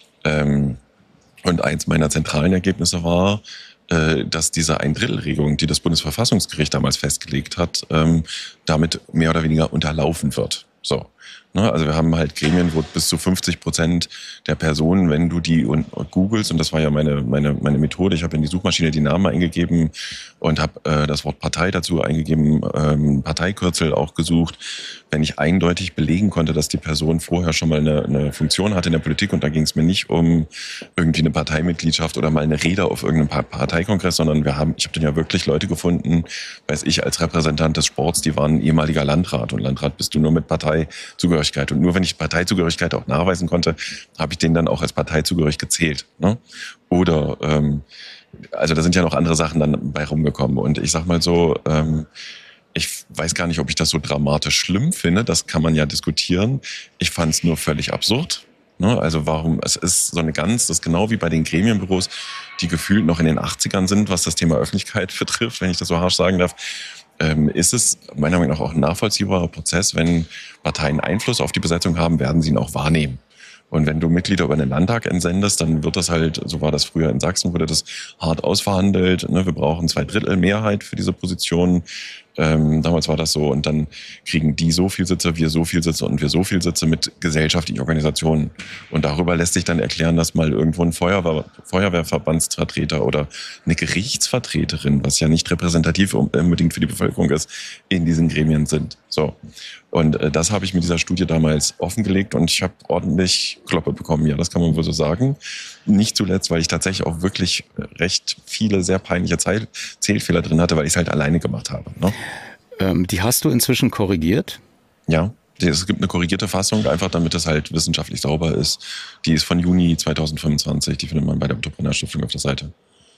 O: Ähm, und eins meiner zentralen Ergebnisse war, äh, dass diese Ein-Drittel-Regelung, die das Bundesverfassungsgericht damals festgelegt hat, ähm, damit mehr oder weniger unterlaufen wird. So. Also wir haben halt Gremien, wo bis zu fünfzig Prozent der Personen, wenn du die googelst, und das war ja meine meine meine Methode, ich habe in die Suchmaschine die Namen eingegeben und habe äh, das Wort Partei dazu eingegeben, ähm, Parteikürzel auch gesucht, wenn ich eindeutig belegen konnte, dass die Person vorher schon mal eine, eine Funktion hatte in der Politik, und da ging es mir nicht um irgendwie eine Parteimitgliedschaft oder mal eine Rede auf irgendeinem Parteikongress, sondern wir haben, ich habe dann ja wirklich Leute gefunden, weiß ich, als Repräsentant des Sports, die waren ehemaliger Landrat, und Landrat bist du nur mit Parteizugehörigkeit. Und nur wenn ich Parteizugehörigkeit auch nachweisen konnte, habe ich den dann auch als parteizugehörig gezählt. Ne? Oder, ähm, also da sind ja noch andere Sachen dann bei rumgekommen. Und ich sag mal so, ähm, ich weiß gar nicht, ob ich das so dramatisch schlimm finde. Das kann man ja diskutieren. Ich fand es nur völlig absurd. Ne? Also warum, es ist so eine ganz, das ist genau wie bei den Gremienbüros, die gefühlt noch in den achtzigern sind, was das Thema Öffentlichkeit betrifft, wenn ich das so harsch sagen darf. Ähm, ist es meiner Meinung nach auch ein nachvollziehbarer Prozess, wenn Parteien Einfluss auf die Besetzung haben, werden sie ihn auch wahrnehmen. Und wenn du Mitglieder über den Landtag entsendest, dann wird das halt, so war das früher in Sachsen, wurde das hart ausverhandelt. Ne? Wir brauchen zwei Drittel Mehrheit für diese Position. Ähm, damals war das so. Und dann kriegen die so viel Sitze, wir so viel Sitze und wir so viel Sitze mit gesellschaftlichen Organisationen. Und darüber lässt sich dann erklären, dass mal irgendwo ein Feuerwehr, Feuerwehrverbandsvertreter oder eine Gerichtsvertreterin, was ja nicht repräsentativ unbedingt für die Bevölkerung ist, in diesen Gremien sind. So. Und äh, das habe ich mit dieser Studie damals offengelegt, und ich habe ordentlich Kloppe bekommen. Ja, das kann man wohl so sagen. Nicht zuletzt, weil ich tatsächlich auch wirklich recht viele sehr peinliche Zeil- Zählfehler drin hatte, weil ich es halt alleine gemacht habe. Ne?
A: Ähm, die hast du inzwischen korrigiert?
O: Ja, es gibt eine korrigierte Fassung, einfach damit es halt wissenschaftlich sauber ist. Die ist von Juni zweitausendfünfundzwanzig, die findet man bei der Entrepreneurstiftung auf der Seite.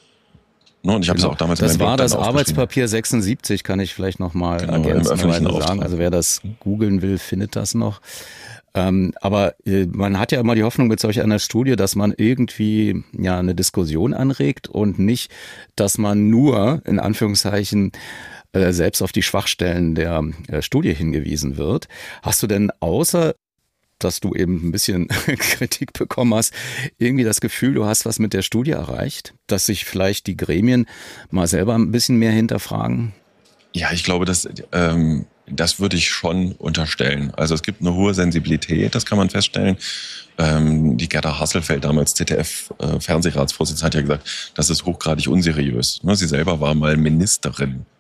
O: No, und ich habe es
A: genau.
O: auch damals
A: das
O: in meinem
A: war
O: Blog
A: das Arbeitspapier sechsundsiebzig, kann ich vielleicht nochmal
O: genau,
A: ergänzen sagen. Also wer das googeln will, findet das noch. Ähm, aber äh, man hat ja immer die Hoffnung mit solch einer Studie, dass man irgendwie ja eine Diskussion anregt und nicht, dass man nur in Anführungszeichen äh, selbst auf die Schwachstellen der äh, Studie hingewiesen wird. Hast du denn außer dass du eben ein bisschen Kritik bekommen hast, irgendwie das Gefühl, du hast was mit der Studie erreicht, dass sich vielleicht die Gremien mal selber ein bisschen mehr hinterfragen?
O: Ja, ich glaube, dass ähm, das würde ich schon unterstellen. Also es gibt eine hohe Sensibilität, das kann man feststellen. Ähm, die Gerda Hasselfeld, damals Z D F-Fernsehratsvorsitzende, hat ja gesagt, das ist hochgradig unseriös. Sie selber war mal Ministerin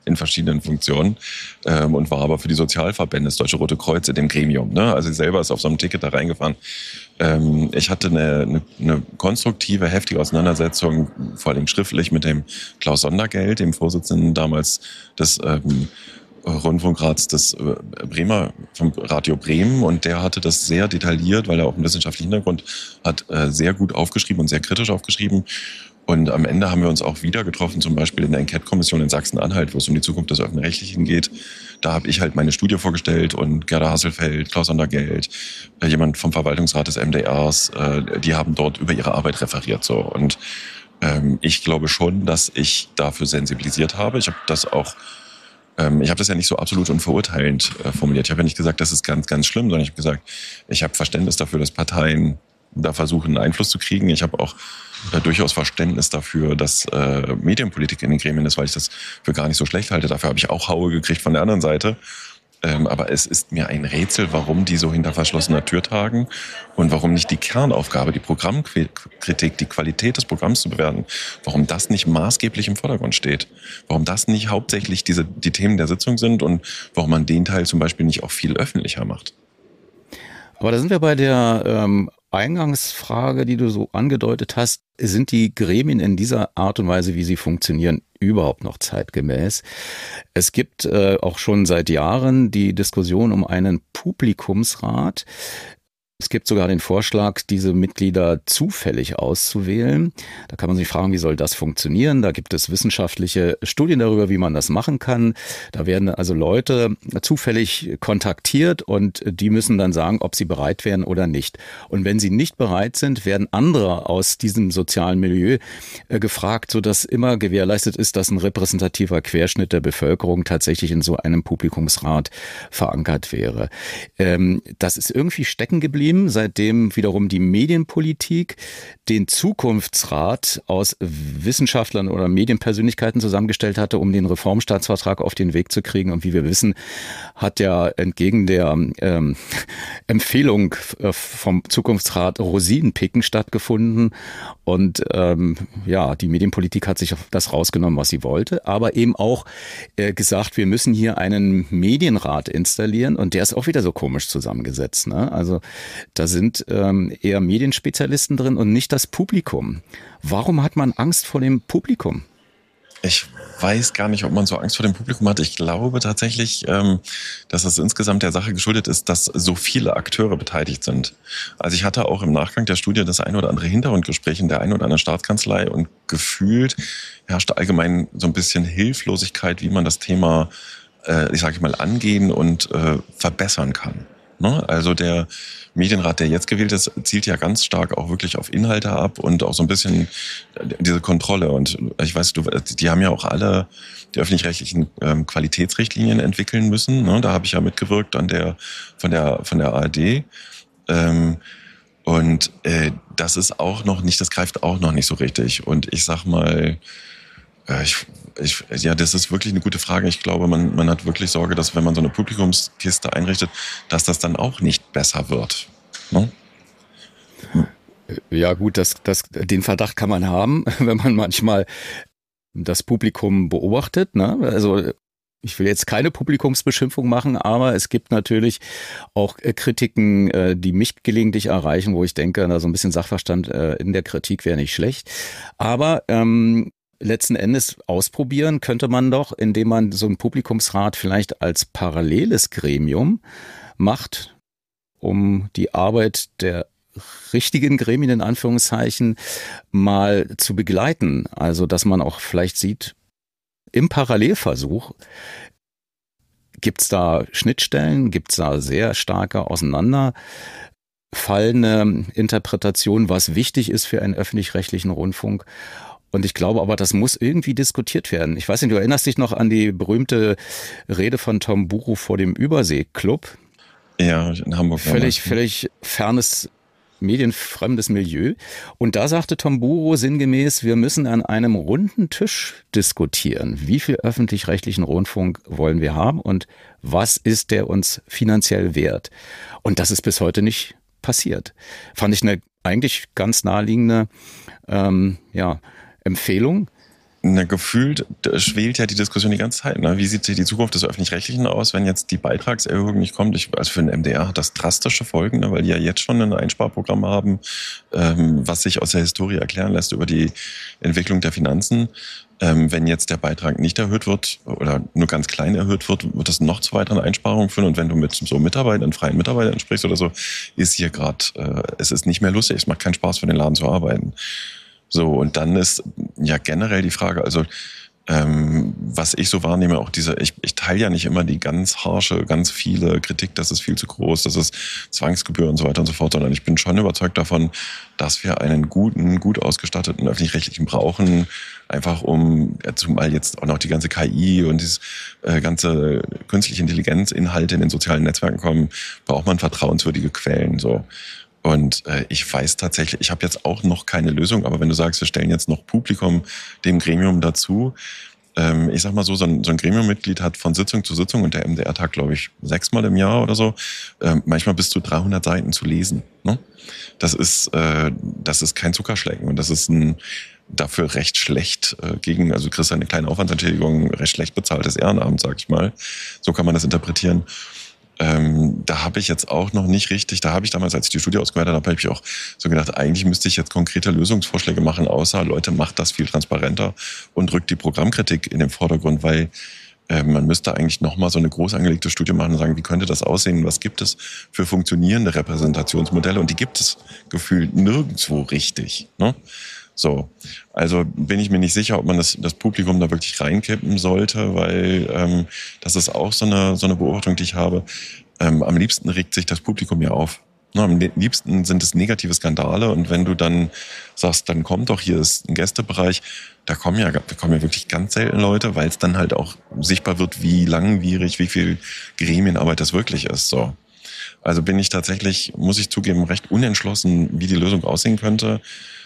O: in verschiedenen Funktionen ähm, und war aber für die Sozialverbände, das Deutsche Rote Kreuz in dem Gremium. Ne? Also sie selber ist auf so einem Ticket da reingefahren. Ähm, ich hatte eine, eine, eine konstruktive, heftige Auseinandersetzung, vor allem schriftlich, mit dem Klaus Sondergeld, dem Vorsitzenden damals des ähm, Rundfunkrats des äh, Bremer, vom Radio Bremen, und der hatte das sehr detailliert, weil er auch einen wissenschaftlichen Hintergrund hat, äh, sehr gut aufgeschrieben und sehr kritisch aufgeschrieben. Und am Ende haben wir uns auch wieder getroffen, zum Beispiel in der Enquete-Kommission in Sachsen-Anhalt, wo es um die Zukunft des Öffentlich-Rechtlichen geht. Da habe ich halt meine Studie vorgestellt und Gerda Hasselfeld, Klaus Sondergeld, äh, jemand vom Verwaltungsrat des M D Rs, äh, die haben dort über ihre Arbeit referiert. So. Und ähm, ich glaube schon, dass ich dafür sensibilisiert habe. Ich habe das auch ähm, ich habe das ja nicht so absolut und verurteilend äh, formuliert. Ich habe ja nicht gesagt, das ist ganz, ganz schlimm, sondern ich habe gesagt, ich habe Verständnis dafür, dass Parteien da versuchen, einen Einfluss zu kriegen. Ich habe auch äh, durchaus Verständnis dafür, dass äh, Medienpolitik in den Gremien ist, weil ich das für gar nicht so schlecht halte. Dafür habe ich auch Haue gekriegt von der anderen Seite. Ähm, aber es ist mir ein Rätsel, warum die so hinter verschlossener Tür tagen und warum nicht die Kernaufgabe, die Programmkritik, die Qualität des Programms zu bewerten, warum das nicht maßgeblich im Vordergrund steht. Warum das nicht hauptsächlich diese, die Themen der Sitzung sind und warum man den Teil zum Beispiel nicht auch viel öffentlicher macht.
A: Aber da sind wir bei der ähm, Eingangsfrage, die du so angedeutet hast. Sind die Gremien in dieser Art und Weise, wie sie funktionieren, überhaupt noch zeitgemäß? Es gibt äh, auch schon seit Jahren die Diskussion um einen Publikumsrat. Es gibt sogar den Vorschlag, diese Mitglieder zufällig auszuwählen. Da kann man sich fragen, wie soll das funktionieren? Da gibt es wissenschaftliche Studien darüber, wie man das machen kann. Da werden also Leute zufällig kontaktiert und die müssen dann sagen, ob sie bereit wären oder nicht. Und wenn sie nicht bereit sind, werden andere aus diesem sozialen Milieu äh, gefragt, sodass immer gewährleistet ist, dass ein repräsentativer Querschnitt der Bevölkerung tatsächlich in so einem Publikumsrat verankert wäre. Ähm, das ist irgendwie stecken geblieben, seitdem wiederum die Medienpolitik den Zukunftsrat aus Wissenschaftlern oder Medienpersönlichkeiten zusammengestellt hatte, um den Reformstaatsvertrag auf den Weg zu kriegen. Und wie wir wissen, hat ja entgegen der ähm, Empfehlung vom Zukunftsrat Rosinenpicken stattgefunden. Und ähm, ja, die Medienpolitik hat sich das rausgenommen, was sie wollte, aber eben auch äh, gesagt, wir müssen hier einen Medienrat installieren, und der ist auch wieder so komisch zusammengesetzt, ne? Also da sind ähm, eher Medienspezialisten drin und nicht das Publikum. Warum hat man Angst vor dem Publikum?
O: Ich weiß gar nicht, ob man so Angst vor dem Publikum hat. Ich glaube tatsächlich, ähm, dass das insgesamt der Sache geschuldet ist, dass so viele Akteure beteiligt sind. Also ich hatte auch im Nachgang der Studie das ein oder andere Hintergrundgespräch in der einen oder anderen Staatskanzlei und gefühlt herrschte allgemein so ein bisschen Hilflosigkeit, wie man das Thema, äh, ich sage mal, angehen und äh, verbessern kann. Ne? Also der Medienrat, der jetzt gewählt ist, zielt ja ganz stark auch wirklich auf Inhalte ab und auch so ein bisschen diese Kontrolle. Und ich weiß, du, die haben ja auch alle die öffentlich-rechtlichen ähm, Qualitätsrichtlinien entwickeln müssen. Ne? Da habe ich ja mitgewirkt an der von der von der A R D. Ähm, und äh, das ist auch noch nicht, das greift auch noch nicht so richtig. Und ich sag mal, äh, ich Ich, ja, das ist wirklich eine gute Frage. Ich glaube, man, man hat wirklich Sorge, dass wenn man so eine Publikumskiste einrichtet, dass das dann auch nicht besser wird. Ne?
A: Ja gut, das, das, den Verdacht kann man haben, wenn man manchmal das Publikum beobachtet. Ne? Also ich will jetzt keine Publikumsbeschimpfung machen, aber es gibt natürlich auch Kritiken, die mich gelegentlich erreichen, wo ich denke, da so ein bisschen Sachverstand in der Kritik wäre nicht schlecht. Aber ähm, letzten Endes ausprobieren könnte man doch, indem man so einen Publikumsrat vielleicht als paralleles Gremium macht, um die Arbeit der richtigen Gremien in Anführungszeichen mal zu begleiten. Also dass man auch vielleicht sieht, im Parallelversuch gibt es da Schnittstellen, gibt es da sehr starke auseinanderfallende Interpretationen, was wichtig ist für einen öffentlich-rechtlichen Rundfunk. Und ich glaube aber, das muss irgendwie diskutiert werden. Ich weiß nicht, du erinnerst dich noch an die berühmte Rede von Tamburo vor dem Überseeklub?
O: Ja, in Hamburg.
A: Völlig, völlig fernes, medienfremdes Milieu. Und da sagte Tamburo sinngemäß, wir müssen an einem runden Tisch diskutieren. Wie viel öffentlich-rechtlichen Rundfunk wollen wir haben und was ist der uns finanziell wert? Und das ist bis heute nicht passiert. Fand ich eine eigentlich ganz naheliegende, ähm, ja, Empfehlung.
O: Na, gefühlt schwelt ja die Diskussion die ganze Zeit. Ne? Wie sieht die Zukunft des Öffentlich-Rechtlichen aus, wenn jetzt die Beitragserhöhung nicht kommt? Ich, also für den M D R hat das drastische Folgen, ne? weil die ja jetzt schon ein Einsparprogramm haben, ähm, was sich aus der Historie erklären lässt über die Entwicklung der Finanzen. Ähm, wenn jetzt der Beitrag nicht erhöht wird oder nur ganz klein erhöht wird, wird das noch zu weiteren Einsparungen führen. Und wenn du mit so Mitarbeitern, freien Mitarbeitern sprichst oder so, ist hier gerade, äh, es ist nicht mehr lustig, es macht keinen Spaß für den Laden zu arbeiten. So, und dann ist ja generell die Frage, also ähm, was ich so wahrnehme, auch diese, ich, ich teile ja nicht immer die ganz harsche, ganz viele Kritik, das ist viel zu groß, das ist Zwangsgebühr und so weiter und so fort, sondern ich bin schon überzeugt davon, dass wir einen guten, gut ausgestatteten Öffentlich-Rechtlichen brauchen, einfach um, ja, zumal jetzt auch noch die ganze K I und dieses äh, ganze künstliche Intelligenz-Inhalte in den sozialen Netzwerken kommen, braucht man vertrauenswürdige Quellen, so. Und äh, ich weiß tatsächlich, ich habe jetzt auch noch keine Lösung, aber wenn du sagst, wir stellen jetzt noch Publikum dem Gremium dazu, ähm, ich sag mal so, so ein, so ein Gremiummitglied hat von Sitzung zu Sitzung, und der M D R tagt, glaube ich, sechsmal im Jahr oder so, äh, manchmal bis zu dreihundert Seiten zu lesen. Ne? Das ist, äh, das ist kein Zuckerschlecken, und das ist ein dafür recht schlecht äh, gegen, also du kriegst eine kleine Aufwandsentschädigung, recht schlecht bezahltes Ehrenamt, sag ich mal. So kann man das interpretieren. Ähm, da habe ich jetzt auch noch nicht richtig, da habe ich damals, als ich die Studie ausgewertet habe, habe ich auch so gedacht, eigentlich müsste ich jetzt konkrete Lösungsvorschläge machen, außer Leute, macht das viel transparenter und rückt die Programmkritik in den Vordergrund, weil äh, man müsste eigentlich nochmal so eine groß angelegte Studie machen und sagen, wie könnte das aussehen, was gibt es für funktionierende Repräsentationsmodelle, und die gibt es gefühlt nirgendwo richtig, ne? So, also bin ich mir nicht sicher, ob man das, das Publikum da wirklich reinkippen sollte, weil ähm, das ist auch so eine, so eine Beobachtung, die ich habe. Ähm, am liebsten regt sich das Publikum ja auf. Ne, am liebsten sind es negative Skandale, und wenn du dann sagst, dann kommt doch, hier ist ein Gästebereich, da kommen ja, da kommen ja wirklich ganz selten Leute, weil es dann halt auch sichtbar wird, wie langwierig, wie viel Gremienarbeit das wirklich ist. So. Also bin ich tatsächlich, muss ich zugeben, recht unentschlossen, wie die Lösung aussehen könnte.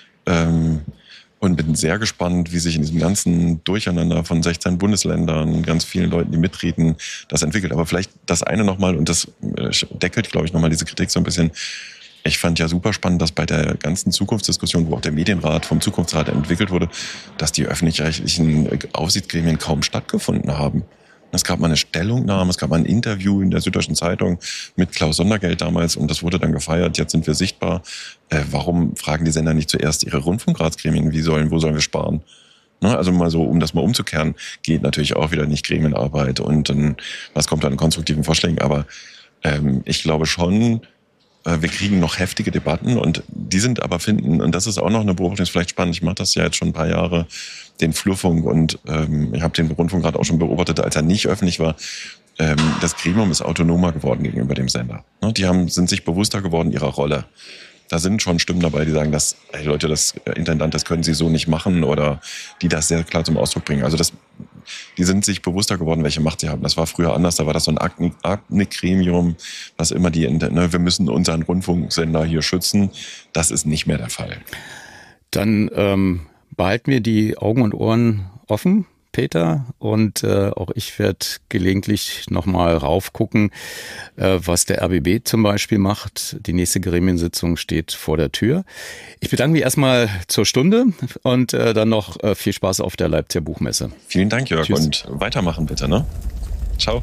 O: Ähm, und bin sehr gespannt, wie sich in diesem ganzen Durcheinander von sechzehn Bundesländern, ganz vielen Leuten, die mitreden, das entwickelt. Aber vielleicht das eine nochmal, und das deckelt, glaube ich, nochmal diese Kritik so ein bisschen. Ich fand ja super spannend, dass bei der ganzen Zukunftsdiskussion, wo auch der Medienrat vom Zukunftsrat entwickelt wurde, dass die öffentlich-rechtlichen Aufsichtsgremien kaum stattgefunden haben. Es gab mal eine Stellungnahme, es gab mal ein Interview in der Süddeutschen Zeitung mit Klaus Sondergeld damals, und das wurde dann gefeiert. Jetzt sind wir sichtbar. Äh, warum fragen die Sender nicht zuerst ihre Rundfunkratsgremien, wie sollen, wo sollen wir sparen? Ne, also mal so, um das mal umzukehren, geht natürlich auch wieder nicht Gremienarbeit und dann, was kommt da an konstruktiven Vorschlägen. Aber ähm, ich glaube schon, äh, wir kriegen noch heftige Debatten, und die sind aber finden, und das ist auch noch eine Beobachtung, ist vielleicht spannend, ich mache das ja jetzt schon ein paar Jahre, den Flurfunk, und ähm, ich habe den Rundfunk gerade auch schon beobachtet, als er nicht öffentlich war. Ähm, das Gremium ist autonomer geworden gegenüber dem Sender. Ne, die haben, sind sich bewusster geworden ihrer Rolle. Da sind schon Stimmen dabei, die sagen, dass, hey Leute, das Intendant, das können sie so nicht machen, oder die das sehr klar zum Ausdruck bringen. Also das, die sind sich bewusster geworden, welche Macht sie haben. Das war früher anders, da war das so ein Akne-Gremium, was immer die, ne, wir müssen unseren Rundfunksender hier schützen. Das ist nicht mehr der Fall.
A: Dann ähm, behalten wir die Augen und Ohren offen, Peter, und äh, auch ich werde gelegentlich nochmal raufgucken, äh, was der R B B zum Beispiel macht. Die nächste Gremiensitzung steht vor der Tür. Ich bedanke mich erstmal zur Stunde, und äh, dann noch äh, viel Spaß auf der Leipziger Buchmesse.
O: Vielen Dank, Jörg. Tschüss. Und weitermachen bitte, ne? Ciao.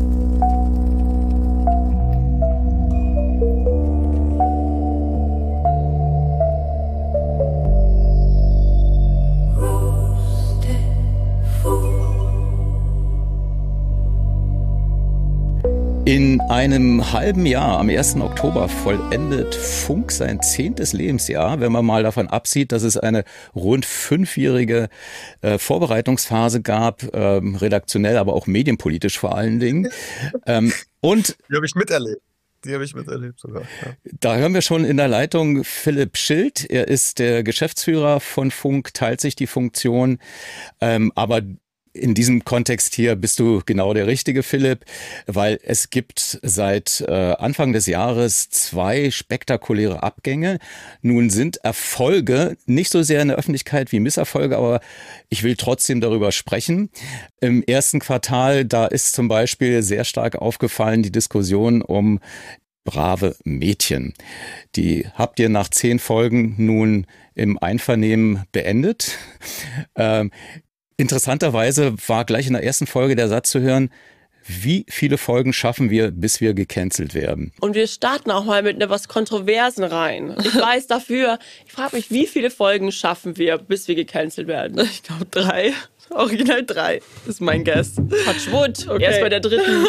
A: In einem halben Jahr, am ersten Oktober, vollendet Funk sein zehntes Lebensjahr, wenn man mal davon absieht, dass es eine rund fünfjährige äh, Vorbereitungsphase gab, ähm, redaktionell, aber auch medienpolitisch vor allen Dingen. Ähm, und
P: die habe ich miterlebt. Die habe ich miterlebt sogar. Ja.
A: Da hören wir schon in der Leitung Philipp Schild. Er ist der Geschäftsführer von Funk, teilt sich die Funktion, ähm, aber in diesem Kontext hier bist du genau der Richtige, Philipp, weil es gibt seit äh, Anfang des Jahres zwei spektakuläre Abgänge. Nun sind Erfolge nicht so sehr in der Öffentlichkeit wie Misserfolge, aber ich will trotzdem darüber sprechen. Im ersten Quartal, da ist zum Beispiel sehr stark aufgefallen die Diskussion um brave Mädchen. Die habt ihr nach zehn Folgen nun im Einvernehmen beendet. Ähm, Interessanterweise war gleich in der ersten Folge der Satz zu hören, wie viele Folgen schaffen wir, bis wir gecancelt werden?
Q: Und wir starten auch mal mit etwas Kontroversen rein. Ich weiß dafür, ich frage mich, wie viele Folgen schaffen wir, bis wir gecancelt werden? Ich glaube drei. Original drei ist mein Guess. Touchwood. Okay. Erst bei der dritten.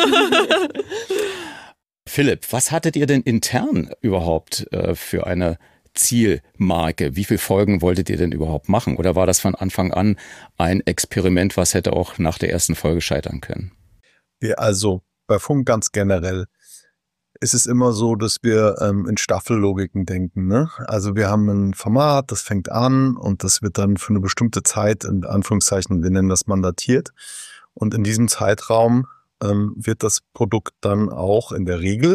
A: Philipp, was hattet ihr denn intern überhaupt äh, für eine Zielmarke? Wie viele Folgen wolltet ihr denn überhaupt machen? Oder war das von Anfang an ein Experiment, was hätte auch nach der ersten Folge scheitern können?
P: Wir also bei Funk ganz generell ist es immer so, dass wir ähm, in Staffellogiken denken. Ne? Also wir haben ein Format, das fängt an und das wird dann für eine bestimmte Zeit, in Anführungszeichen, wir nennen das mandatiert. Und in diesem Zeitraum ähm, wird das Produkt dann auch in der Regel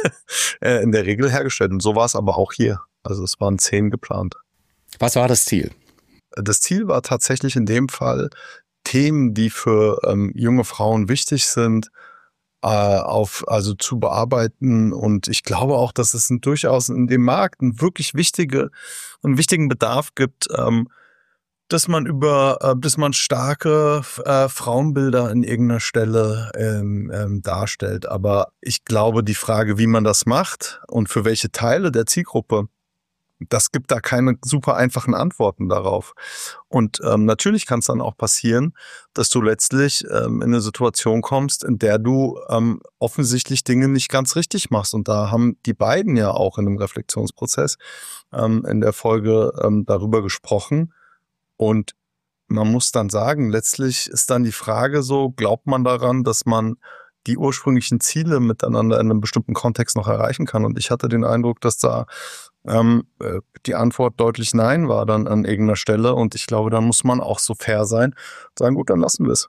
P: in der Regel hergestellt. Und so war es aber auch hier. Also es waren zehn geplant.
A: Was war das Ziel?
P: Das Ziel war tatsächlich in dem Fall, Themen, die für ähm, junge Frauen wichtig sind, äh, auf also zu bearbeiten. Und ich glaube auch, dass es ein, durchaus in dem Markt einen wirklich wichtige, einen wichtigen Bedarf gibt, ähm, dass man über, äh, dass man starke äh, Frauenbilder an irgendeiner Stelle ähm, ähm, darstellt. Aber ich glaube, die Frage, wie man das macht und für welche Teile der Zielgruppe, das gibt da keine super einfachen Antworten darauf. Und ähm, natürlich kann es dann auch passieren, dass du letztlich ähm, in eine Situation kommst, in der du ähm, offensichtlich Dinge nicht ganz richtig machst. Und da haben die beiden ja auch in einem Reflexionsprozess ähm, in der Folge ähm, darüber gesprochen. Und man muss dann sagen, letztlich ist dann die Frage so, glaubt man daran, dass man die ursprünglichen Ziele miteinander in einem bestimmten Kontext noch erreichen kann? Und ich hatte den Eindruck, dass da ähm, die Antwort deutlich Nein war dann an irgendeiner Stelle. Und ich glaube, dann muss man auch so fair sein und sagen, gut, dann lassen wir es.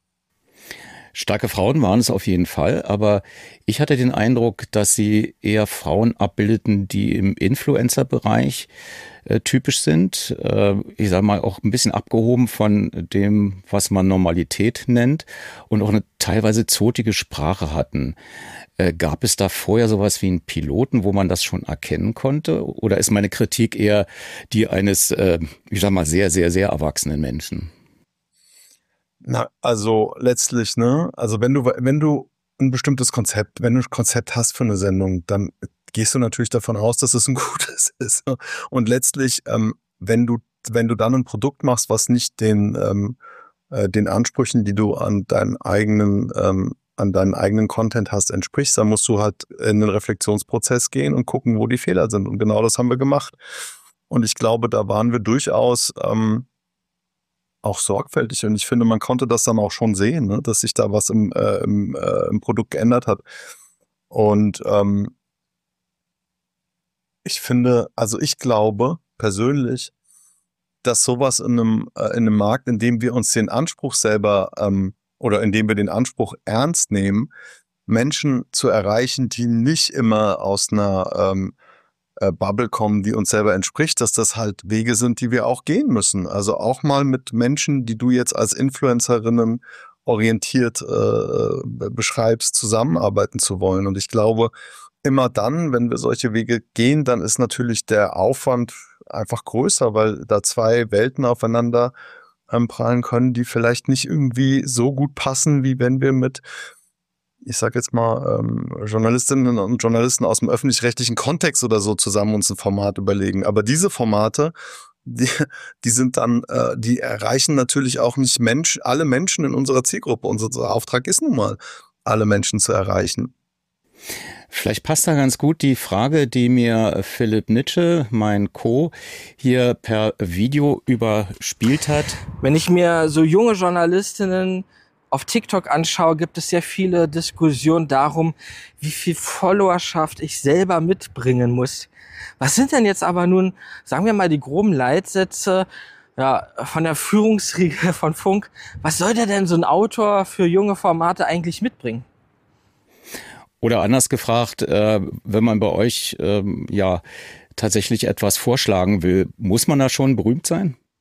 A: Starke Frauen waren es auf jeden Fall, aber ich hatte den Eindruck, dass sie eher Frauen abbildeten, die im Influencer-Bereich äh, typisch sind. Äh, ich sage mal auch ein bisschen abgehoben von dem, was man Normalität nennt und auch eine teilweise zotige Sprache hatten. Äh, gab es da vorher sowas wie einen Piloten, wo man das schon erkennen konnte? Oder ist meine Kritik eher die eines, äh, ich sag mal, sehr, sehr, sehr erwachsenen Menschen?
P: Na, also letztlich, ne, also wenn du, wenn du ein bestimmtes Konzept, wenn du ein Konzept hast für eine Sendung, dann gehst du natürlich davon aus, dass es ein gutes ist. Und letztlich, ähm, wenn du, wenn du dann ein Produkt machst, was nicht den, ähm, äh, den Ansprüchen, die du an deinen eigenen, ähm, an deinen eigenen Content hast, entsprichst, dann musst du halt in den Reflexionsprozess gehen und gucken, wo die Fehler sind. Und genau das haben wir gemacht. Und ich glaube, da waren wir durchaus, ähm, auch sorgfältig und ich finde, man konnte das dann auch schon sehen, ne, dass sich da was im, äh, im, äh, im Produkt geändert hat. Und ähm, ich finde, also ich glaube persönlich, dass sowas in einem, äh, in einem Markt, in dem wir uns den Anspruch selber ähm, oder in dem wir den Anspruch ernst nehmen, Menschen zu erreichen, die nicht immer aus einer ähm, Bubble kommen, die uns selber entspricht, dass das halt Wege sind, die wir auch gehen müssen. Also auch mal mit Menschen, die du jetzt als Influencerinnen orientiert äh, beschreibst, zusammenarbeiten zu wollen. Und ich glaube, immer dann, wenn wir solche Wege gehen, dann ist natürlich der Aufwand einfach größer, weil da zwei Welten aufeinander ähm, prallen können, die vielleicht nicht irgendwie so gut passen, wie wenn wir mit ich sag jetzt mal, ähm, Journalistinnen und Journalisten aus dem öffentlich-rechtlichen Kontext oder so zusammen uns ein Format überlegen. Aber diese Formate, die, die sind dann, äh, die erreichen natürlich auch nicht Mensch, alle Menschen in unserer Zielgruppe. Unser Auftrag ist nun mal, alle Menschen zu erreichen.
A: Vielleicht passt da ganz gut die Frage, die mir Philipp Nitsche, mein Co., hier per Video überspielt hat.
D: Wenn ich mir so junge Journalistinnen auf TikTok anschaue, gibt es sehr viele Diskussionen darum, wie viel Followerschaft ich selber mitbringen muss. Was sind denn jetzt aber nun, sagen wir mal, die groben Leitsätze ja, von der Führungsriege von Funk? Was sollte denn so ein Autor für junge Formate eigentlich mitbringen?
A: Oder anders gefragt, äh, wenn man bei euch ähm, ja tatsächlich etwas vorschlagen will, muss man da schon berühmt sein?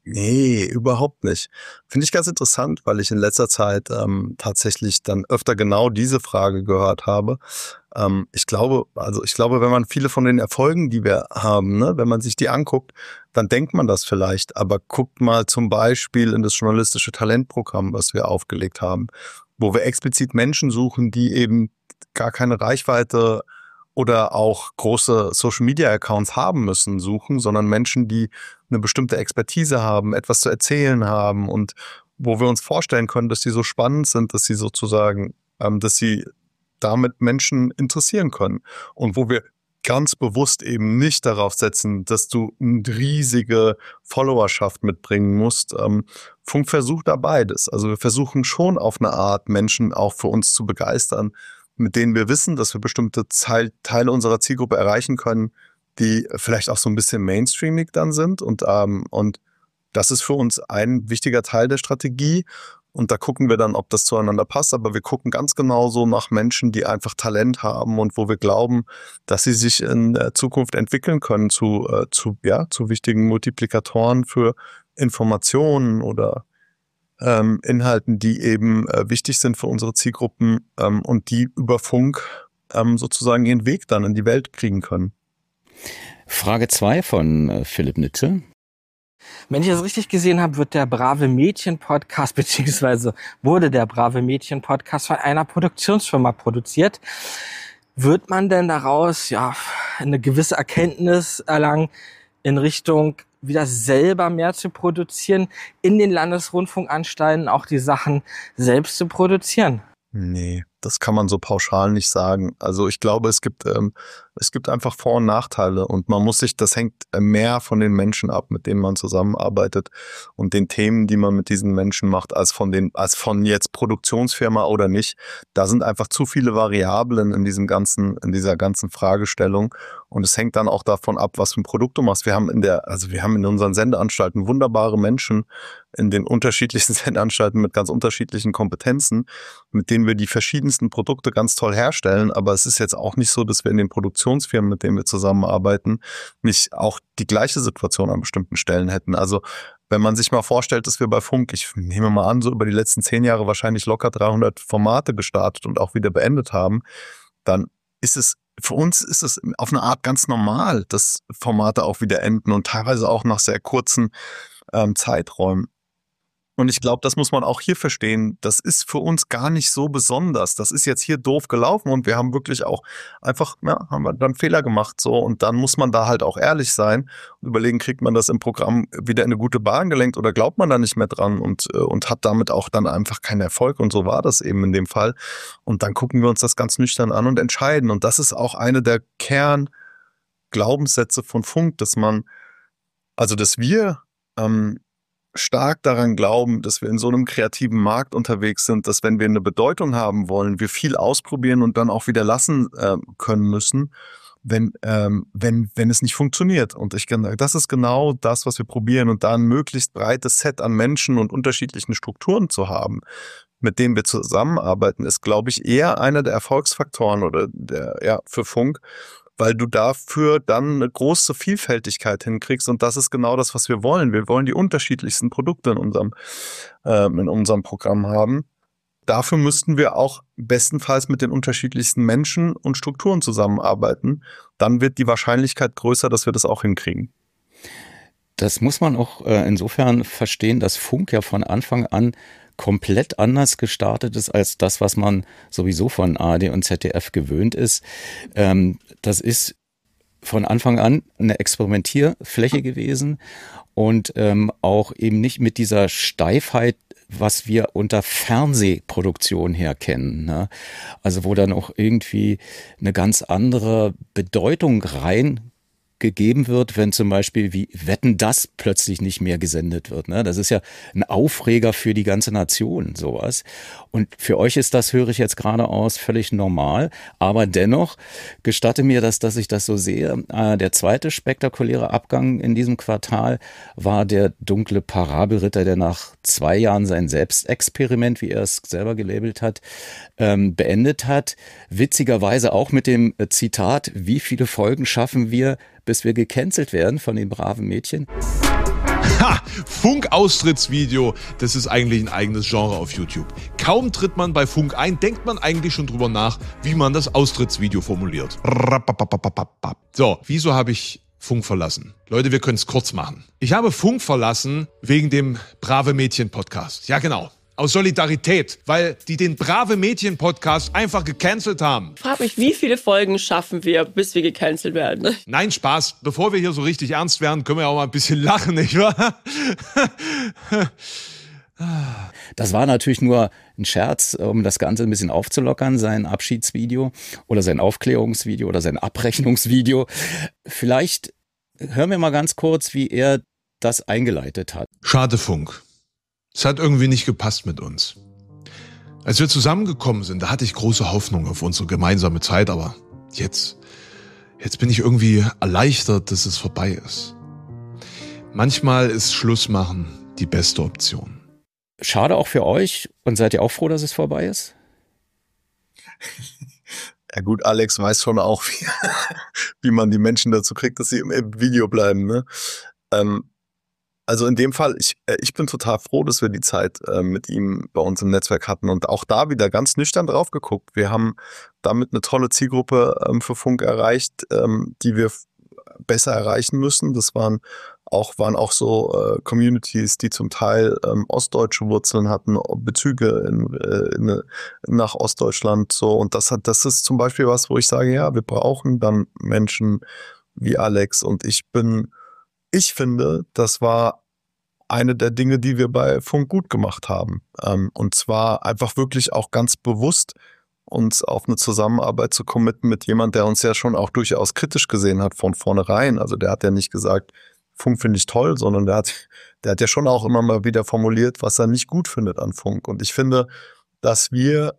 P: Nee, überhaupt nicht. Finde ich ganz interessant, weil ich in letzter Zeit ähm, tatsächlich dann öfter genau diese Frage gehört habe. Ähm, ich glaube, also ich glaube, wenn man viele von den Erfolgen, die wir haben, ne, wenn man sich die anguckt, dann denkt man das vielleicht. Aber guckt mal zum Beispiel in das journalistische Talentprogramm, was wir aufgelegt haben, wo wir explizit Menschen suchen, die eben gar keine Reichweite oder auch große Social-Media-Accounts haben müssen, suchen, sondern Menschen, die eine bestimmte Expertise haben, etwas zu erzählen haben und wo wir uns vorstellen können, dass die so spannend sind, dass sie sozusagen, ähm, dass sie damit Menschen interessieren können und wo wir ganz bewusst eben nicht darauf setzen, dass du eine riesige Followerschaft mitbringen musst. Ähm, Funk versucht da beides. Also wir versuchen schon auf eine Art, Menschen auch für uns zu begeistern, mit denen wir wissen, dass wir bestimmte Teile unserer Zielgruppe erreichen können, die vielleicht auch so ein bisschen mainstreamig dann sind. Und, ähm, und das ist für uns ein wichtiger Teil der Strategie. Und da gucken wir dann, ob das zueinander passt. Aber wir gucken ganz genauso nach Menschen, die einfach Talent haben und wo wir glauben, dass sie sich in der Zukunft entwickeln können zu, äh, zu, ja, zu wichtigen Multiplikatoren für Informationen oder Ähm, Inhalten, die eben äh, wichtig sind für unsere Zielgruppen ähm, und die über Funk ähm, sozusagen ihren Weg dann in die Welt kriegen können.
A: Frage zwei von äh, Philipp Nitsche.
D: Wenn ich das richtig gesehen habe, wird der Brave Mädchen Podcast, beziehungsweise wurde der Brave Mädchen Podcast von einer Produktionsfirma produziert. Wird man denn daraus ja eine gewisse Erkenntnis erlangen in Richtung wieder selber mehr zu produzieren, in den Landesrundfunkanstalten auch die Sachen selbst zu produzieren?
P: Nee, das kann man so pauschal nicht sagen. Also ich glaube, es gibt ähm, es gibt einfach Vor- und Nachteile und man muss sich, das hängt mehr von den Menschen ab, mit denen man zusammenarbeitet und den Themen, die man mit diesen Menschen macht, als von den, als von jetzt Produktionsfirma oder nicht. Da sind einfach zu viele Variablen in diesem ganzen, in dieser ganzen Fragestellung und es hängt dann auch davon ab, was für ein Produkt du machst. Wir haben in der, also wir haben in unseren Sendeanstalten wunderbare Menschen in den unterschiedlichsten Sendeanstalten mit ganz unterschiedlichen Kompetenzen, mit denen wir die verschiedensten Produkte ganz toll herstellen. Aber es ist jetzt auch nicht so, dass wir in den Produktionsfirmen, mit denen wir zusammenarbeiten, nicht auch die gleiche Situation an bestimmten Stellen hätten. Also wenn man sich mal vorstellt, dass wir bei Funk, ich nehme mal an, so über die letzten zehn Jahre wahrscheinlich locker dreihundert Formate gestartet und auch wieder beendet haben, dann ist es, für uns ist es auf eine Art ganz normal, dass Formate auch wieder enden und teilweise auch nach sehr kurzen ähm, Zeiträumen. Und ich glaube, das muss man auch hier verstehen. Das ist für uns gar nicht so besonders. Das ist jetzt hier doof gelaufen und wir haben wirklich auch einfach, ja, haben wir dann Fehler gemacht so und dann muss man da halt auch ehrlich sein und überlegen, kriegt man das im Programm wieder in eine gute Bahn gelenkt oder glaubt man da nicht mehr dran und und hat damit auch dann einfach keinen Erfolg und so war das eben in dem Fall. Und dann gucken wir uns das ganz nüchtern an und entscheiden. Und das ist auch eine der Kernglaubenssätze von Funk, dass man, also dass wir ähm, stark daran glauben, dass wir in so einem kreativen Markt unterwegs sind, dass wenn wir eine Bedeutung haben wollen, wir viel ausprobieren und dann auch wieder lassen äh, können müssen, wenn ähm, wenn wenn es nicht funktioniert. Und ich das ist genau das, was wir probieren und da ein möglichst breites Set an Menschen und unterschiedlichen Strukturen zu haben, mit denen wir zusammenarbeiten, ist, glaube ich, eher einer der Erfolgsfaktoren oder der ja für Funk, weil du dafür dann eine große Vielfältigkeit hinkriegst und das ist genau das, was wir wollen. Wir wollen die unterschiedlichsten Produkte in unserem, äh, in unserem Programm haben. Dafür müssten wir auch bestenfalls mit den unterschiedlichsten Menschen und Strukturen zusammenarbeiten. Dann wird die Wahrscheinlichkeit größer, dass wir das auch hinkriegen.
A: Das muss man auch äh, insofern verstehen, dass Funk ja von Anfang an komplett anders gestartet ist als das, was man sowieso von A R D und Z D F gewöhnt ist. Ähm, das ist von Anfang an eine Experimentierfläche gewesen und ähm, auch eben nicht mit dieser Steifheit, was wir unter Fernsehproduktion her kennen, ne? Also wo dann auch irgendwie eine ganz andere Bedeutung rein gegeben wird, wenn zum Beispiel wie Wetten, dass plötzlich nicht mehr gesendet wird. Ne? Das ist ja ein Aufreger für die ganze Nation, sowas. Und für euch ist das, höre ich jetzt gerade aus, völlig normal. Aber dennoch gestatte mir das, dass ich das so sehe. Äh, der zweite spektakuläre Abgang in diesem Quartal war der dunkle Parabelritter, der nach zwei Jahren sein Selbstexperiment, wie er es selber gelabelt hat, ähm, beendet hat. Witzigerweise auch mit dem Zitat, wie viele Folgen schaffen wir, bis wir gecancelt werden von den braven Mädchen.
R: Ha! Funk-Austrittsvideo, das ist eigentlich ein eigenes Genre auf YouTube. Kaum tritt man bei Funk ein, denkt man eigentlich schon drüber nach, wie man das Austrittsvideo formuliert. So, wieso habe ich Funk verlassen? Leute, wir können es kurz machen. Ich habe Funk verlassen wegen dem Brave Mädchen Podcast. Ja, genau. Aus Solidarität, weil die den Brave Mädchen Podcast einfach gecancelt haben.
Q: Ich frage mich, wie viele Folgen schaffen wir, bis wir gecancelt werden?
R: Nein, Spaß. Bevor wir hier so richtig ernst werden, können wir auch mal ein bisschen lachen, nicht wahr?
A: Das war natürlich nur ein Scherz, um das Ganze ein bisschen aufzulockern, sein Abschiedsvideo oder sein Aufklärungsvideo oder sein Abrechnungsvideo. Vielleicht hören wir mal ganz kurz, wie er das eingeleitet hat.
R: Schade, Funk. Es hat irgendwie nicht gepasst mit uns. Als wir zusammengekommen sind, da hatte ich große Hoffnung auf unsere gemeinsame Zeit, aber jetzt, jetzt bin ich irgendwie erleichtert, dass es vorbei ist. Manchmal ist Schluss machen die beste Option.
A: Schade auch für euch, und seid ihr auch froh, dass es vorbei ist?
P: Ja gut, Alex weiß schon auch, wie, wie man die Menschen dazu kriegt, dass sie im, im Video bleiben, ne? Ähm, Also in dem Fall, ich, ich bin total froh, dass wir die Zeit äh, mit ihm bei uns im Netzwerk hatten und auch da wieder ganz nüchtern drauf geguckt. Wir haben damit eine tolle Zielgruppe ähm, für Funk erreicht, ähm, die wir f- besser erreichen müssen. Das waren auch, waren auch so äh, Communities, die zum Teil ähm, ostdeutsche Wurzeln hatten, Bezüge in, äh, in, nach Ostdeutschland. So. Und das hat, das ist zum Beispiel was, wo ich sage, ja, wir brauchen dann Menschen wie Alex. Und ich bin Ich finde, das war eine der Dinge, die wir bei Funk gut gemacht haben. Ähm, und zwar einfach wirklich auch ganz bewusst uns auf eine Zusammenarbeit zu committen mit jemand, der uns ja schon auch durchaus kritisch gesehen hat von vornherein. Also der hat ja nicht gesagt, Funk finde ich toll, sondern der hat, der hat ja schon auch immer mal wieder formuliert, was er nicht gut findet an Funk. Und ich finde, dass wir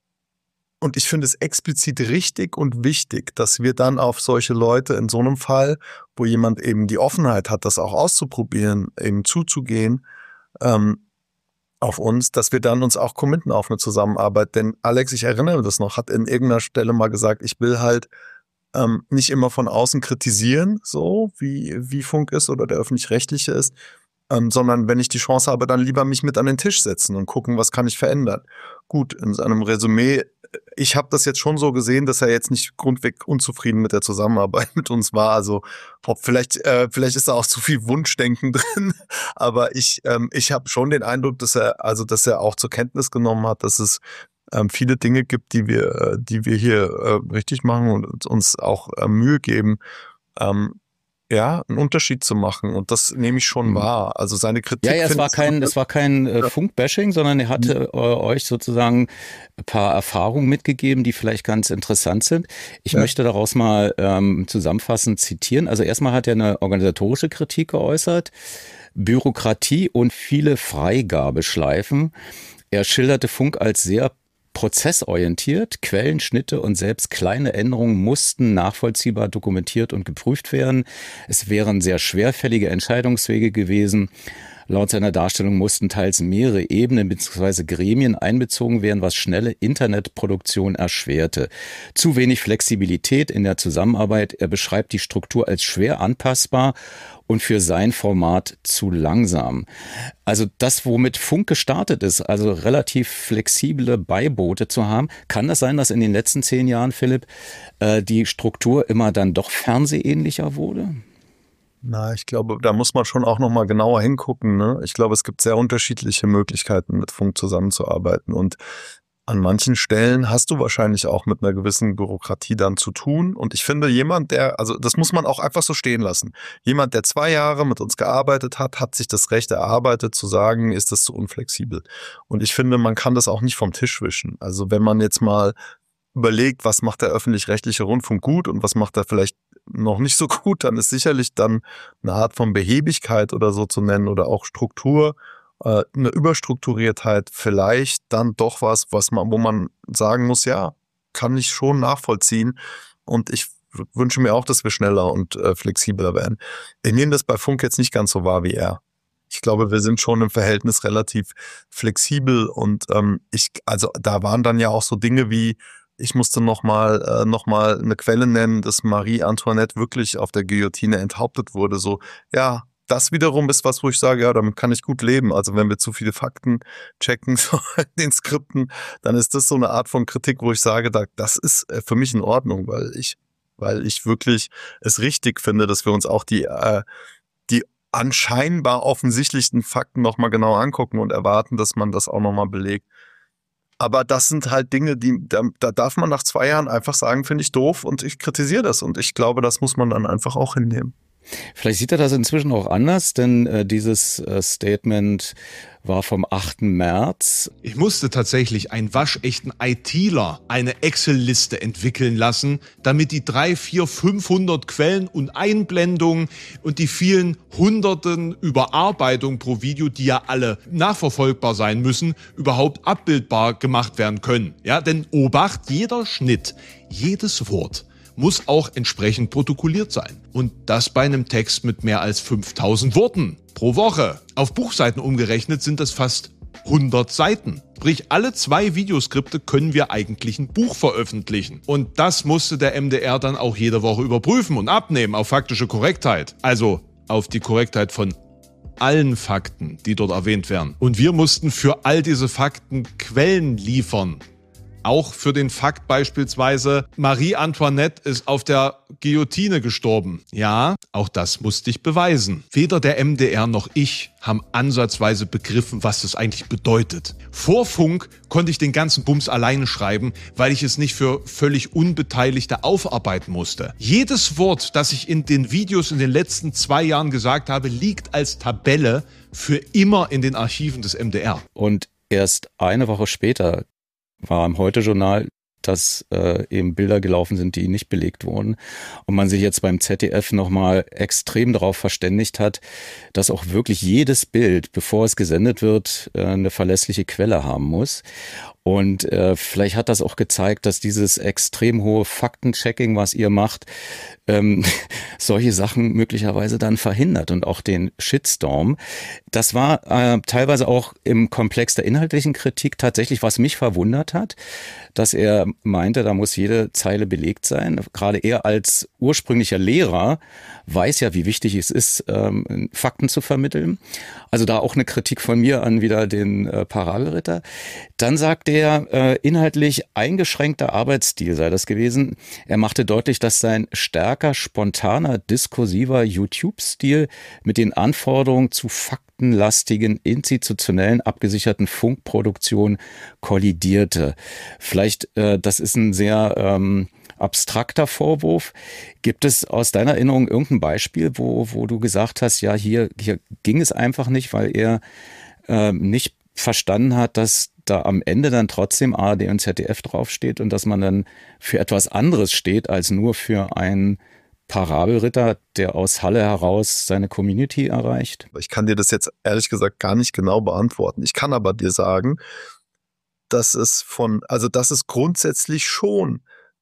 P: Und ich finde es explizit richtig und wichtig, dass wir dann auf solche Leute in so einem Fall, wo jemand eben die Offenheit hat, das auch auszuprobieren, eben zuzugehen, ähm, auf uns, dass wir dann uns auch committen auf eine Zusammenarbeit. Denn Alex, ich erinnere das noch, hat in irgendeiner Stelle mal gesagt, ich will halt ähm, nicht immer von außen kritisieren, so wie, wie Funk ist oder der Öffentlich-Rechtliche ist, Ähm, sondern wenn ich die Chance habe, dann lieber mich mit an den Tisch setzen und gucken, was kann ich verändern. Gut, in seinem Resümee, ich habe das jetzt schon so gesehen, dass er jetzt nicht grundweg unzufrieden mit der Zusammenarbeit mit uns war. Also ob vielleicht, äh, vielleicht ist da auch zu viel Wunschdenken drin, aber ich, ähm, ich habe schon den Eindruck, dass er, also dass er auch zur Kenntnis genommen hat, dass es ähm, viele Dinge gibt, die wir, äh, die wir hier äh, richtig machen und uns auch äh, Mühe geben. Ähm, Ja, einen Unterschied zu machen. Und das nehme ich schon wahr. Also seine Kritik.
A: Ja, ja, es war kein, es war kein äh, Funk-Bashing, sondern er hatte äh, euch sozusagen ein paar Erfahrungen mitgegeben, die vielleicht ganz interessant sind. Ich ja. möchte daraus mal ähm, zusammenfassend zitieren. Also erstmal hat er eine organisatorische Kritik geäußert, Bürokratie und viele Freigabeschleifen. Er schilderte Funk als sehr prozessorientiert, Quellenschnitte und selbst kleine Änderungen mussten nachvollziehbar dokumentiert und geprüft werden. Es wären sehr schwerfällige Entscheidungswege gewesen. Laut seiner Darstellung mussten teils mehrere Ebenen bzw. Gremien einbezogen werden, was schnelle Internetproduktion erschwerte. Zu wenig Flexibilität in der Zusammenarbeit. Er beschreibt die Struktur als schwer anpassbar und für sein Format zu langsam. Also das, womit Funk gestartet ist, also relativ flexible Beiboote zu haben, kann das sein, dass in den letzten zehn Jahren, Philipp, äh, die Struktur immer dann doch fernsehähnlicher wurde?
P: Na, ich glaube, da muss man schon auch noch mal genauer hingucken, ne? Ich glaube, es gibt sehr unterschiedliche Möglichkeiten, mit Funk zusammenzuarbeiten. Und an manchen Stellen hast du wahrscheinlich auch mit einer gewissen Bürokratie dann zu tun. Und ich finde, jemand, der, also das muss man auch einfach so stehen lassen. Jemand, der zwei Jahre mit uns gearbeitet hat, hat sich das Recht erarbeitet zu sagen, ist das zu unflexibel. Und ich finde, man kann das auch nicht vom Tisch wischen. Also wenn man jetzt mal überlegt, was macht der öffentlich-rechtliche Rundfunk gut und was macht er vielleicht noch nicht so gut, dann ist sicherlich dann eine Art von Behebigkeit oder so zu nennen oder auch Struktur, äh, eine Überstrukturiertheit vielleicht dann doch was, was man, wo man sagen muss, ja, kann ich schon nachvollziehen und ich wünsche mir auch, dass wir schneller und äh, flexibler werden. Ich nehme das bei Funk jetzt nicht ganz so wahr wie er. Ich glaube, wir sind schon im Verhältnis relativ flexibel und ähm, ich, also da waren dann ja auch so Dinge wie, ich musste nochmal äh, noch mal eine Quelle nennen, dass Marie Antoinette wirklich auf der Guillotine enthauptet wurde. So, ja, das wiederum ist was, wo ich sage, ja, damit kann ich gut leben. Also wenn wir zu viele Fakten checken so in den Skripten, dann ist das so eine Art von Kritik, wo ich sage, da, das ist für mich in Ordnung, weil ich, weil ich wirklich es richtig finde, dass wir uns auch die, äh, die anscheinbar offensichtlichen Fakten nochmal genau angucken und erwarten, dass man das auch nochmal belegt. Aber das sind halt Dinge, die da, da darf man nach zwei Jahren einfach sagen, finde ich doof und ich kritisiere das. Und ich glaube, das muss man dann einfach auch hinnehmen.
A: Vielleicht sieht er das inzwischen auch anders, denn äh, dieses äh, Statement war vom achten März.
R: Ich musste tatsächlich einen waschechten ITler eine Excel-Liste entwickeln lassen, damit die drei, vier, fünfhundert Quellen und Einblendungen und die vielen hunderten Überarbeitungen pro Video, die ja alle nachverfolgbar sein müssen, überhaupt abbildbar gemacht werden können. Ja, denn Obacht, jeder Schnitt, jedes Wort muss auch entsprechend protokolliert sein. Und das bei einem Text mit mehr als fünftausend Worten pro Woche. Auf Buchseiten umgerechnet sind das fast hundert Seiten. Sprich, alle zwei Videoskripte können wir eigentlich ein Buch veröffentlichen. Und das musste der M D R dann auch jede Woche überprüfen und abnehmen auf faktische Korrektheit. Also auf die Korrektheit von allen Fakten, die dort erwähnt werden. Und wir mussten für all diese Fakten Quellen liefern. Auch für den Fakt beispielsweise, Marie Antoinette ist auf der Guillotine gestorben. Ja, auch das musste ich beweisen. Weder der M D R noch ich haben ansatzweise begriffen, was das eigentlich bedeutet. Vor Funk konnte ich den ganzen Bums alleine schreiben, weil ich es nicht für völlig Unbeteiligte aufarbeiten musste. Jedes Wort, das ich in den Videos in den letzten zwei Jahren gesagt habe, liegt als Tabelle für immer in den Archiven des M D R.
A: Und erst eine Woche später war im Heute-Journal, dass äh, eben Bilder gelaufen sind, die nicht belegt wurden. Und man sich jetzt beim Z D F nochmal extrem darauf verständigt hat, dass auch wirklich jedes Bild, bevor es gesendet wird, äh, eine verlässliche Quelle haben muss. Und äh, vielleicht hat das auch gezeigt, dass dieses extrem hohe Faktenchecking, was ihr macht, ähm, solche Sachen möglicherweise dann verhindert und auch den Shitstorm. Das war äh, teilweise auch im Komplex der inhaltlichen Kritik tatsächlich, was mich verwundert hat, dass er meinte, da muss jede Zeile belegt sein. Gerade er als ursprünglicher Lehrer weiß ja, wie wichtig es ist, ähm, Fakten zu vermitteln. Also da auch eine Kritik von mir an wieder den äh, Parabelritter. Dann sagt er, äh, inhaltlich eingeschränkter Arbeitsstil sei das gewesen. Er machte deutlich, dass sein stärker spontaner, diskursiver YouTube-Stil mit den Anforderungen zu faktenlastigen, institutionellen, abgesicherten Funkproduktionen kollidierte. Vielleicht, äh, das ist ein sehr ähm, abstrakter Vorwurf. Gibt es aus deiner Erinnerung irgendein Beispiel, wo, wo du gesagt hast, ja, hier, hier ging es einfach nicht, weil er äh, nicht verstanden hat, dass da am Ende dann trotzdem A R D und Z D F draufsteht und dass man dann für etwas anderes steht, als nur für einen Parabelritter, der aus Halle heraus seine Community erreicht?
P: Ich kann dir das jetzt ehrlich gesagt gar nicht genau beantworten. Ich kann aber dir sagen, dass es von, also dass es grundsätzlich schon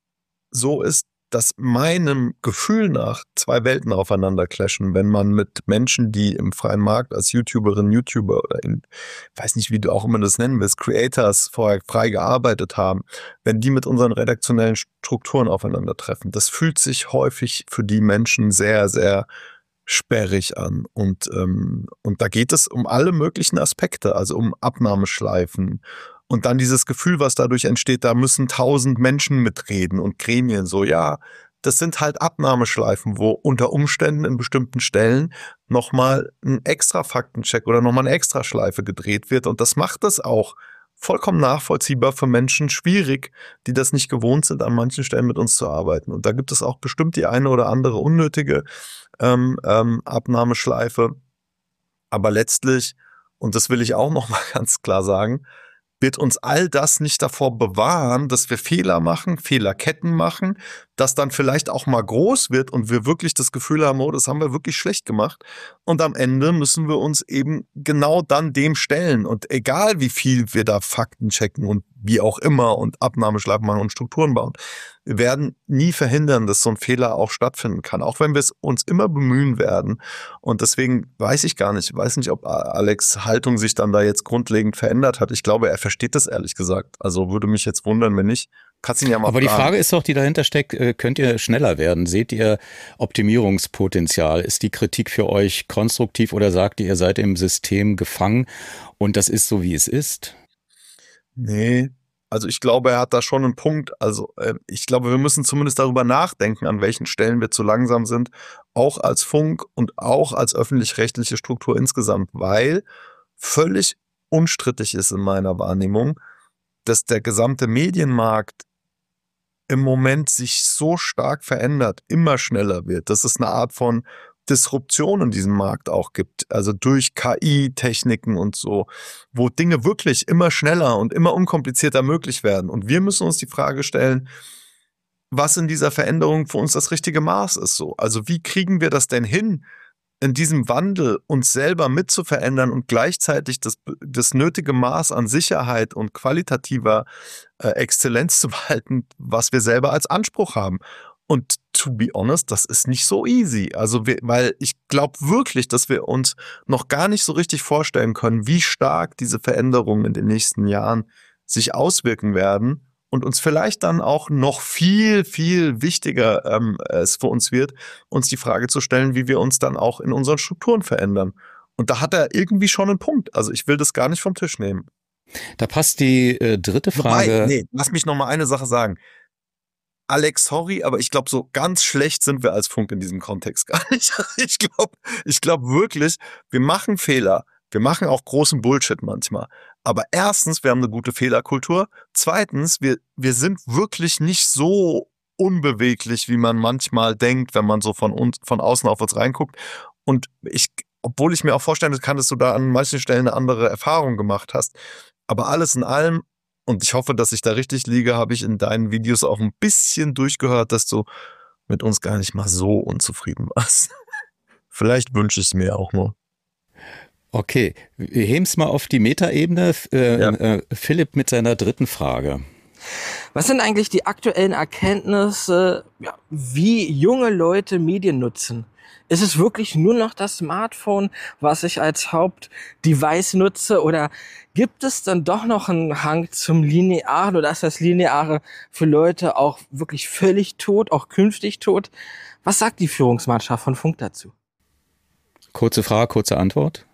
P: so ist, dass meinem Gefühl nach zwei Welten aufeinander clashen, wenn man mit Menschen, die im freien Markt als YouTuberin, YouTuber oder in, weiß nicht, wie du auch immer das nennen willst, Creators vorher frei gearbeitet haben, wenn die mit unseren redaktionellen Strukturen aufeinandertreffen. Das fühlt sich häufig für die Menschen sehr, sehr sperrig an. Und, ähm, und da geht es um alle möglichen Aspekte, also um Abnahmeschleifen. Und dann dieses Gefühl, was dadurch entsteht, da müssen tausend Menschen mitreden und Gremien so, ja, das sind halt Abnahmeschleifen, wo unter Umständen in bestimmten Stellen nochmal ein extra Faktencheck oder nochmal eine extra Schleife gedreht wird. Und das macht es auch vollkommen nachvollziehbar für Menschen schwierig, die das nicht gewohnt sind, an manchen Stellen mit uns zu arbeiten. Und da gibt es auch bestimmt die eine oder andere unnötige ähm, ähm, Abnahmeschleife. Aber letztlich, und das will ich auch nochmal ganz klar sagen, wird uns all das nicht davor bewahren, dass wir Fehler machen, Fehlerketten machen, das dann vielleicht auch mal groß wird und wir wirklich das Gefühl haben, oh, das haben wir wirklich schlecht gemacht. Und am Ende müssen wir uns eben genau dann dem stellen. Und egal wie viel wir da Fakten checken und wie auch immer und Abnahmeschlag machen und Strukturen bauen. Wir werden nie verhindern, dass so ein Fehler auch stattfinden kann, auch wenn wir es uns immer bemühen werden. Und deswegen weiß ich gar nicht, ich weiß nicht, ob Alex' Haltung sich dann da jetzt grundlegend verändert hat. Ich glaube, er versteht das ehrlich gesagt. Also würde mich jetzt wundern, wenn nicht. Kannst ihn ja mal
A: Aber
P: fragen.
A: Die Frage ist doch, die dahinter steckt, könnt ihr schneller werden? Seht ihr Optimierungspotenzial? Ist die Kritik für euch konstruktiv oder sagt ihr, ihr seid im System gefangen und das ist so, wie es ist?
P: Nee, also ich glaube, er hat da schon einen Punkt. Also äh, ich glaube, wir müssen zumindest darüber nachdenken, an welchen Stellen wir zu langsam sind, auch als Funk und auch als öffentlich-rechtliche Struktur insgesamt, weil völlig unstrittig ist in meiner Wahrnehmung, dass der gesamte Medienmarkt im Moment sich so stark verändert, immer schneller wird, dass es eine Art von Disruption in diesem Markt auch gibt, also durch K I-Techniken und so, wo Dinge wirklich immer schneller und immer unkomplizierter möglich werden. Und wir müssen uns die Frage stellen, was in dieser Veränderung für uns das richtige Maß ist. So. Also wie kriegen wir das denn hin, in diesem Wandel uns selber mit zu verändern und gleichzeitig das, das nötige Maß an Sicherheit und qualitativer äh, Exzellenz zu behalten, was wir selber als Anspruch haben. Und to be honest, das ist nicht so easy. Also, wir, weil ich glaube wirklich, dass wir uns noch gar nicht so richtig vorstellen können, wie stark diese Veränderungen in den nächsten Jahren sich auswirken werden und uns vielleicht dann auch noch viel, viel wichtiger ähm, es für uns wird, uns die Frage zu stellen, wie wir uns dann auch in unseren Strukturen verändern. Und da hat er irgendwie schon einen Punkt. Also ich will das gar nicht vom Tisch nehmen.
A: Da passt die äh, dritte Frage.
P: Wobei, nee, lass mich noch mal eine Sache sagen. Alex, sorry, aber ich glaube, so ganz schlecht sind wir als Funk in diesem Kontext gar nicht. Ich glaube ich glaub wirklich, wir machen Fehler. Wir machen auch großen Bullshit manchmal. Aber erstens, wir haben eine gute Fehlerkultur. Zweitens, wir, wir sind wirklich nicht so unbeweglich, wie man manchmal denkt, wenn man so von uns, von außen auf uns reinguckt. Und ich, obwohl ich mir auch vorstellen kann, dass du da an manchen Stellen eine andere Erfahrung gemacht hast. Aber alles in allem, und ich hoffe, dass ich da richtig liege, habe ich in deinen Videos auch ein bisschen durchgehört, dass du mit uns gar nicht mal so unzufrieden warst. Vielleicht wünsche ich es mir auch nur.
A: Okay, wir heben es mal auf die Metaebene. Äh, ja. äh, Philipp mit seiner dritten Frage.
D: Was sind eigentlich die aktuellen Erkenntnisse, ja, wie junge Leute Medien nutzen? Ist es wirklich nur noch das Smartphone, was ich als Hauptdevice nutze, oder gibt es dann doch noch einen Hang zum Linearen, oder ist das Lineare für Leute auch wirklich völlig tot, auch künftig tot? Was sagt die Führungsmannschaft von Funk dazu?
A: Kurze Frage, kurze Antwort.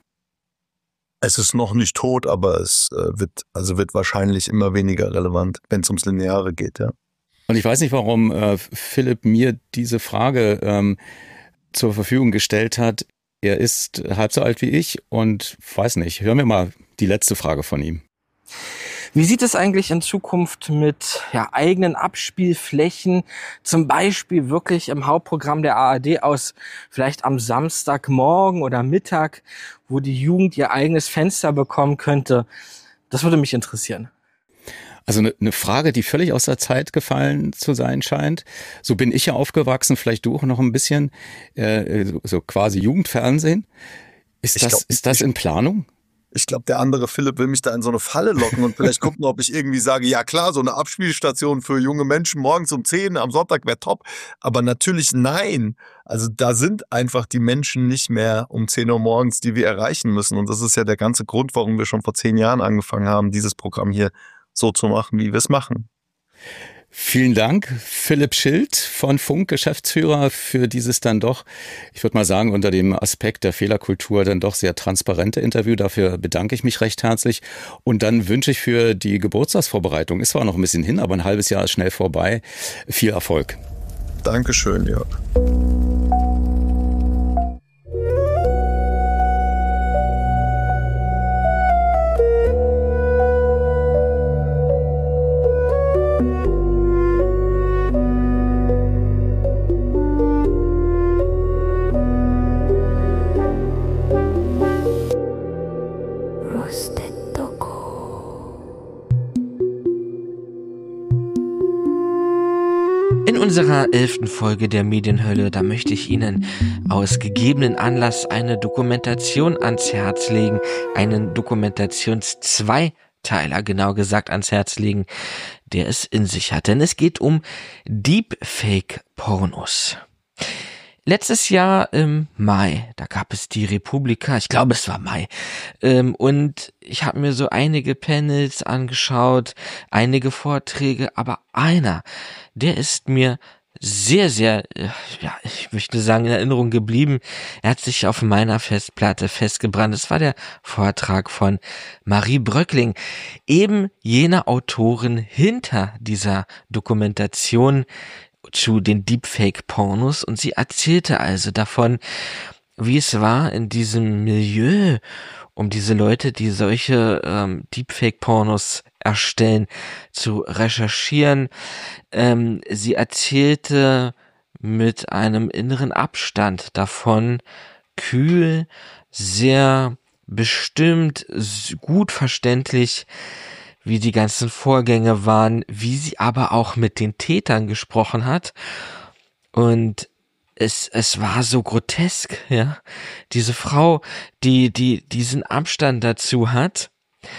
P: Es ist noch nicht tot, aber es äh, wird, also wird wahrscheinlich immer weniger relevant, wenn es ums Lineare geht, ja.
A: Und ich weiß nicht, warum äh, Philipp mir diese Frage ähm, zur Verfügung gestellt hat. Er ist halb so alt wie ich und weiß nicht, hören wir mal die letzte Frage von ihm.
D: Wie sieht es eigentlich in Zukunft mit ja, eigenen Abspielflächen, zum Beispiel wirklich im Hauptprogramm der A R D aus, vielleicht am Samstagmorgen oder Mittag, wo die Jugend ihr eigenes Fenster bekommen könnte? Das würde mich interessieren.
A: Also eine, eine Frage, die völlig aus der Zeit gefallen zu sein scheint. So bin ich ja aufgewachsen, vielleicht du auch noch ein bisschen, äh, so, so quasi Jugendfernsehen. Ist das, glaub, ist das in Planung?
P: Ich glaube, der andere Philipp will mich da in so eine Falle locken und vielleicht gucken, ob ich irgendwie sage, ja klar, so eine Abspielstation für junge Menschen morgens um zehn am Sonntag wäre top. Aber natürlich nein. Also da sind einfach die Menschen nicht mehr um zehn Uhr morgens, die wir erreichen müssen. Und das ist ja der ganze Grund, warum wir schon vor zehn Jahren angefangen haben, dieses Programm hier so zu machen, wie wir es machen.
A: Vielen Dank, Philipp Schild von Funk, Geschäftsführer, für dieses dann doch, ich würde mal sagen, unter dem Aspekt der Fehlerkultur dann doch sehr transparente Interview. Dafür bedanke ich mich recht herzlich. Und dann wünsche ich für die Geburtstagsvorbereitung, ist zwar noch ein bisschen hin, aber ein halbes Jahr ist schnell vorbei, viel Erfolg.
P: Dankeschön, Jörg.
D: In unserer elften Folge der Medienhölle, da möchte ich Ihnen aus gegebenen Anlass eine Dokumentation ans Herz legen, einen Dokumentations-Zwei Zweiteiler, genau gesagt, ans Herz legen, der es in sich hat. Denn es geht um Deepfake-Pornos. Letztes Jahr im Mai, da gab es die Republika, ich glaube es war Mai, ähm, und ich habe mir so einige Panels angeschaut, einige Vorträge, aber einer, der ist mir sehr, sehr, ja, ich möchte sagen, in Erinnerung geblieben. Er hat sich auf meiner Festplatte festgebrannt. Es war der Vortrag von Marie Bröckling, eben jener Autorin hinter dieser Dokumentation zu den Deepfake-Pornos, und sie erzählte also davon, wie es war, in diesem Milieu um diese Leute, die solche ähm, Deepfake-Pornos erstellen, zu recherchieren. Ähm, sie erzählte mit einem inneren Abstand davon, kühl, sehr bestimmt, gut verständlich, wie die ganzen Vorgänge waren, wie sie aber auch mit den Tätern gesprochen hat. Und es, es war so grotesk, ja. Diese Frau, die, die diesen Abstand dazu hat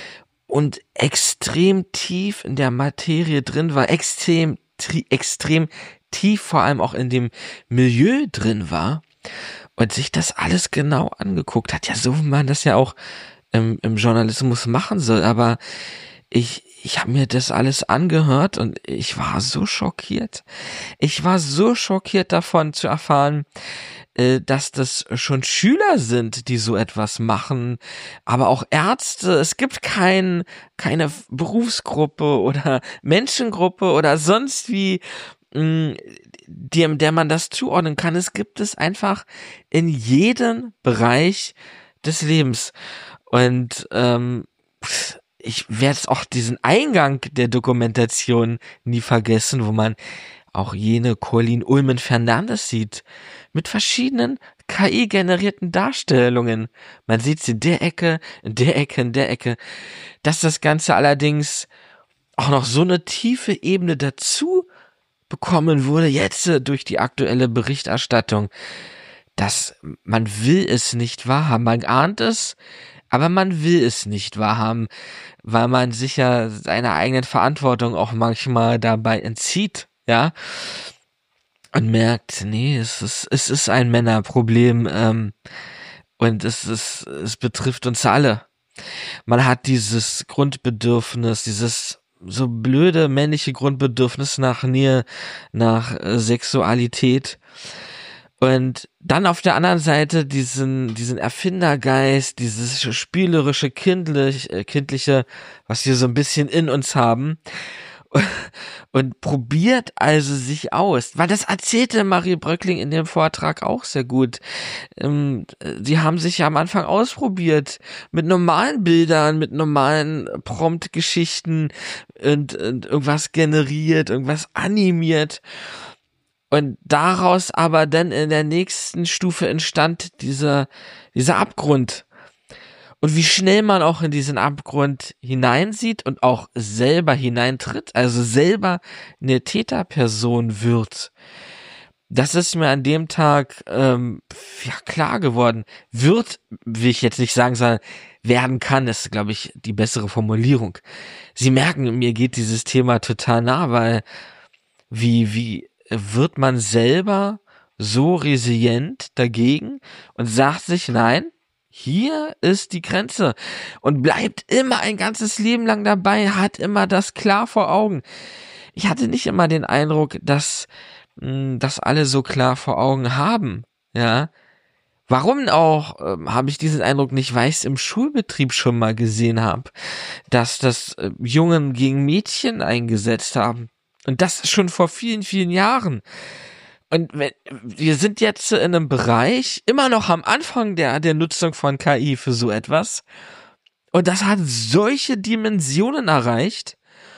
D: und extrem tief in der Materie drin war, extrem, tri, extrem tief vor allem auch in dem Milieu drin war und sich das alles genau angeguckt hat. Ja, so wie man das ja auch im, im Journalismus machen soll, aber ich, ich habe mir das alles angehört und ich war so schockiert. Ich war so schockiert davon zu erfahren, äh, dass das schon Schüler sind, die so etwas machen, aber auch Ärzte. Es gibt kein, keine Berufsgruppe oder Menschengruppe oder sonst wie, mh, dem, der man das zuordnen kann. Es gibt es einfach in jedem Bereich des Lebens. Und ähm, ich werde auch diesen Eingang der Dokumentation nie vergessen, wo man auch jene Colleen Ullman-Fernandes sieht, mit verschiedenen K I-generierten Darstellungen. Man sieht sie in der Ecke, in der Ecke, in der Ecke. Dass das Ganze allerdings auch noch so eine tiefe Ebene dazu bekommen wurde, jetzt durch die aktuelle Berichterstattung, dass man will es nicht wahrhaben. Man ahnt es, aber man will es nicht wahrhaben, weil man sich ja seiner eigenen Verantwortung auch manchmal dabei entzieht, ja, und merkt, nee, es ist, es ist ein Männerproblem, ähm, und es ist, es betrifft uns alle. Man hat dieses Grundbedürfnis, dieses so blöde männliche Grundbedürfnis nach Nähe, nach äh, Sexualität. Und dann auf der anderen Seite diesen, diesen Erfindergeist, dieses spielerische, kindlich, äh, kindliche, was wir so ein bisschen in uns haben. Und, und probiert also sich aus. Weil das erzählte Marie Bröckling in dem Vortrag auch sehr gut. Ähm, sie haben sich ja am Anfang ausprobiert. Mit normalen Bildern, mit normalen Prompt-Geschichten und, und irgendwas generiert, irgendwas animiert. Und daraus aber dann in der nächsten Stufe entstand dieser, dieser Abgrund. Und wie schnell man auch in diesen Abgrund hineinsieht und auch selber hineintritt, also selber eine Täterperson wird. Das ist mir an dem Tag ähm, ja, klar geworden. Wird, will ich jetzt nicht sagen, sondern werden kann, ist, glaube ich, die bessere Formulierung. Sie merken, mir geht dieses Thema total nah, weil wie, wie, wird man selber so resilient dagegen und sagt sich, nein, hier ist die Grenze, und bleibt immer ein ganzes Leben lang dabei, hat immer das klar vor Augen. Ich hatte nicht immer den Eindruck, dass mh, das alle so klar vor Augen haben, ja. Warum auch ähm, habe ich diesen Eindruck nicht, weil ich es im Schulbetrieb schon mal gesehen habe, dass das äh, Jungen gegen Mädchen eingesetzt haben. Und das schon vor vielen, vielen Jahren. Und wir sind jetzt in einem Bereich, immer noch am Anfang der, der Nutzung von K I für so etwas. Und das hat solche Dimensionen erreicht.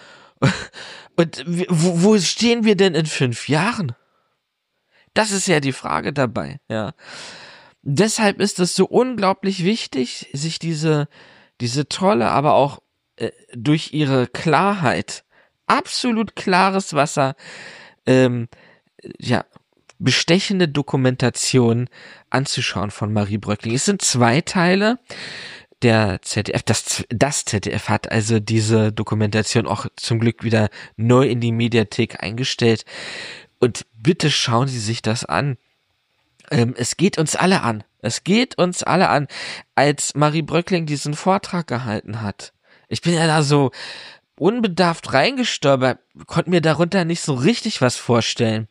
D: Und wo, wo stehen wir denn in fünf Jahren? Das ist ja die Frage dabei, ja. Deshalb ist es so unglaublich wichtig, sich diese, diese tolle, aber auch äh, durch ihre Klarheit, absolut klares Wasser, ähm, ja, bestechende Dokumentation anzuschauen von Marie Bröckling. Es sind zwei Teile. der Z D F, das, das Z D F hat also diese Dokumentation auch zum Glück wieder neu in die Mediathek eingestellt. Und bitte schauen Sie sich das an. Ähm, es geht uns alle an. Es geht uns alle an. Als Marie Bröckling diesen Vortrag gehalten hat, ich bin ja da so unbedarft reingestolpert, konnte mir darunter nicht so richtig was vorstellen.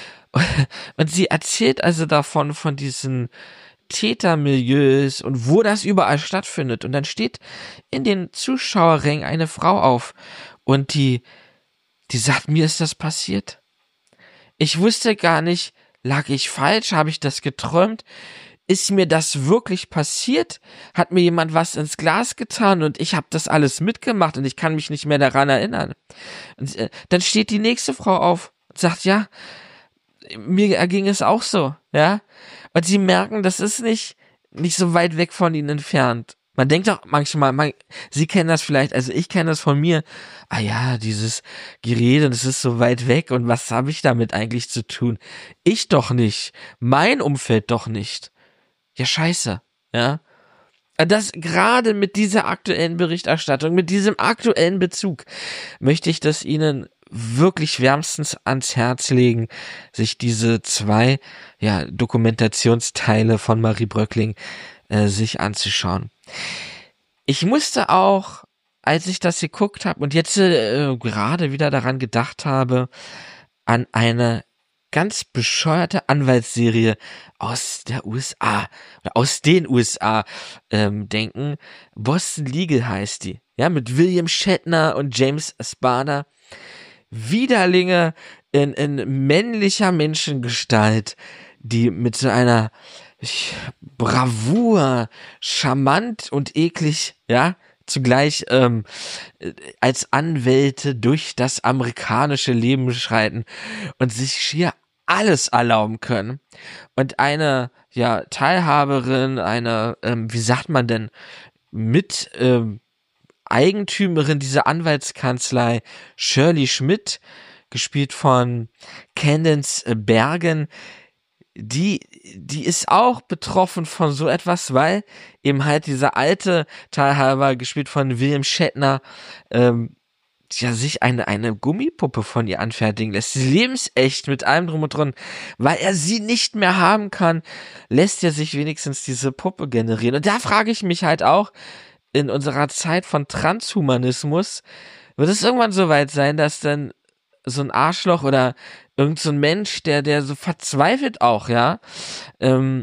D: Und sie erzählt also davon, von diesen Tätermilieus und wo das überall stattfindet. Und dann steht in den Zuschauerrängen eine Frau auf und die, die sagt, mir ist das passiert. Ich wusste gar nicht, lag ich falsch, habe ich das geträumt? Ist mir das wirklich passiert? Hat mir jemand was ins Glas getan und ich habe das alles mitgemacht und ich kann mich nicht mehr daran erinnern? Und äh, dann steht die nächste Frau auf und sagt, ja, mir erging es auch so, ja. Und sie merken, das ist nicht, nicht so weit weg von ihnen entfernt. Man denkt doch manchmal, man, sie kennen das vielleicht, also ich kenne das von mir. Ah ja, dieses Gerede, das ist so weit weg und was habe ich damit eigentlich zu tun? Ich doch nicht. Mein Umfeld doch nicht. Ja, scheiße, ja. Das gerade mit dieser aktuellen Berichterstattung, mit diesem aktuellen Bezug, möchte ich das Ihnen wirklich wärmstens ans Herz legen, sich diese zwei ja, Dokumentationsteile von Marie Bröckling äh, sich anzuschauen. Ich musste auch, als ich das geguckt habe und jetzt äh, gerade wieder daran gedacht habe, an eine ganz bescheuerte Anwaltsserie aus der U S A, oder aus den U S A ähm, denken. Boston Legal heißt die, ja, mit William Shatner und James Spader. Widerlinge in, in männlicher Menschengestalt, die mit so einer Bravour, charmant und eklig, ja, zugleich ähm, als Anwälte durch das amerikanische Leben schreiten und sich schier alles erlauben können. Und eine ja Teilhaberin, eine, ähm, wie sagt man denn, mit ähm, Eigentümerin dieser Anwaltskanzlei, Shirley Schmidt, gespielt von Candace Bergen, die, die ist auch betroffen von so etwas, weil eben halt dieser alte Teilhaber, gespielt von William Shatner, ähm, ja, sich eine, eine Gummipuppe von ihr anfertigen lässt. Sie lebensecht mit allem drum und dran. Weil er sie nicht mehr haben kann, lässt er sich wenigstens diese Puppe generieren. Und da frage ich mich halt auch, in unserer Zeit von Transhumanismus, wird es irgendwann so weit sein, dass dann so ein Arschloch oder irgend so ein Mensch, der, der so verzweifelt auch, ja, ähm,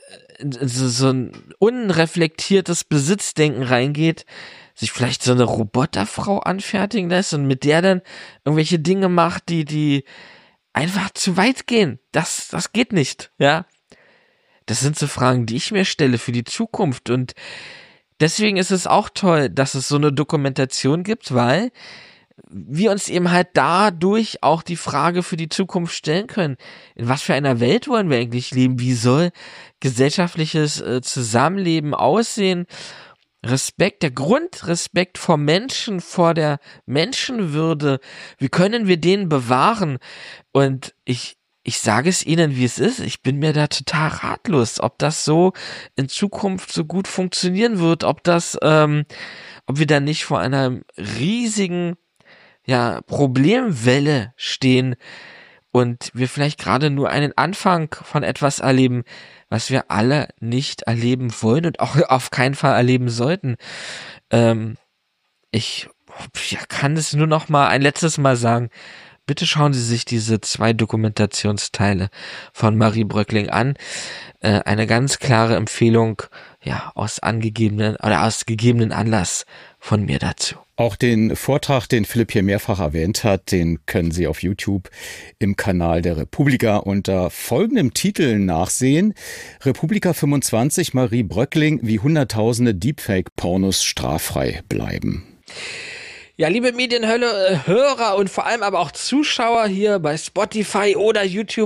D: so, so ein unreflektiertes Besitzdenken reingeht, sich vielleicht so eine Roboterfrau anfertigen lässt und mit der dann irgendwelche Dinge macht, die, die einfach zu weit gehen. Das, das geht nicht, ja. Das sind so Fragen, die ich mir stelle für die Zukunft, und deswegen ist es auch toll, dass es so eine Dokumentation gibt, weil wir uns eben halt dadurch auch die Frage für die Zukunft stellen können. In was für einer Welt wollen wir eigentlich leben? Wie soll gesellschaftliches äh, Zusammenleben aussehen? Respekt, der Grundrespekt vor Menschen, vor der Menschenwürde. Wie können wir den bewahren? Und ich Ich sage es Ihnen, wie es ist. Ich bin mir da total ratlos, ob das so in Zukunft so gut funktionieren wird, ob das, ähm, ob wir da nicht vor einer riesigen, ja, Problemwelle stehen und wir vielleicht gerade nur einen Anfang von etwas erleben, was wir alle nicht erleben wollen und auch auf keinen Fall erleben sollten. Ähm, ich ja, kann es nur noch mal ein letztes Mal sagen. Bitte schauen Sie sich diese zwei Dokumentationsteile von Marie Bröckling an. Äh, eine ganz klare Empfehlung, ja, aus angegebenen oder aus gegebenen Anlass von mir dazu.
A: Auch den Vortrag, den Philipp hier mehrfach erwähnt hat, den können Sie auf YouTube im Kanal der Republika unter folgendem Titel nachsehen. Republika fünfundzwanzig, Marie Bröckling, wie Hunderttausende Deepfake-Pornos straffrei bleiben.
D: Ja, liebe Medienhölle, Hörer und vor allem aber auch Zuschauer hier bei Spotify oder YouTube,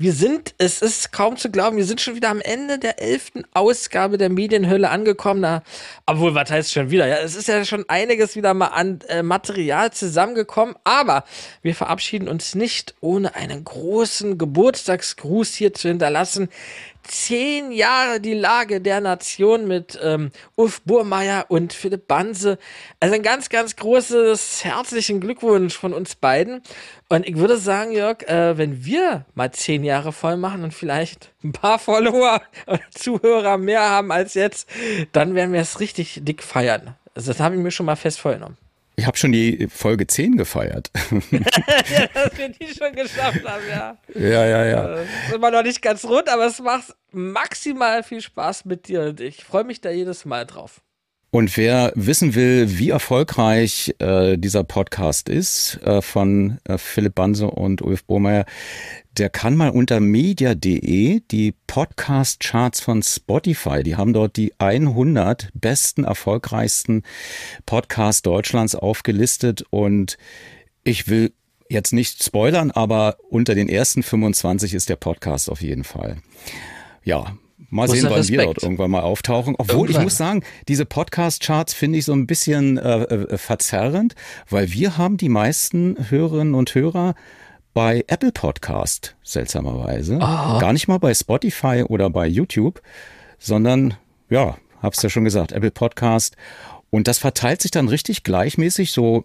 D: Wir sind, es ist kaum zu glauben, wir sind schon wieder am Ende der elften Ausgabe der Medienhölle angekommen. Na, obwohl, was heißt schon wieder? Ja, es ist ja schon einiges wieder mal an äh, Material zusammengekommen, aber wir verabschieden uns nicht, ohne einen großen Geburtstagsgruß hier zu hinterlassen. Zehn Jahre die Lage der Nation mit ähm, Ulf Burmeier und Philipp Banse. Also ein ganz, ganz großes herzlichen Glückwunsch von uns beiden. Und ich würde sagen, Jörg, äh, wenn wir mal zehn Jahre voll machen und vielleicht ein paar Follower oder Zuhörer mehr haben als jetzt, dann werden wir es richtig dick feiern. Also das habe ich mir schon mal fest vorgenommen.
A: Ich habe schon die Folge zehn gefeiert.
D: Ja, dass wir die schon geschafft haben, ja.
A: Ja, ja, ja.
D: Das ist immer noch nicht ganz rund, aber es macht maximal viel Spaß mit dir und ich freue mich da jedes Mal drauf.
A: Und wer wissen will, wie erfolgreich äh, dieser Podcast ist äh, von äh, Philipp Banse und Ulf Burmeier, der kann mal unter media punkt de die Podcast-Charts von Spotify, die haben dort die hundert besten, erfolgreichsten Podcasts Deutschlands aufgelistet und ich will jetzt nicht spoilern, aber unter den ersten fünfundzwanzig ist der Podcast auf jeden Fall. Ja, mal sehen, wann wir dort irgendwann mal auftauchen. Obwohl, irgendwann. Ich muss sagen, diese Podcast-Charts finde ich so ein bisschen äh, äh, verzerrend, weil wir haben die meisten Hörerinnen und Hörer bei Apple Podcast, seltsamerweise. Aha. Gar nicht mal bei Spotify oder bei YouTube, sondern, ja, hab's ja schon gesagt, Apple Podcast. Und das verteilt sich dann richtig gleichmäßig so,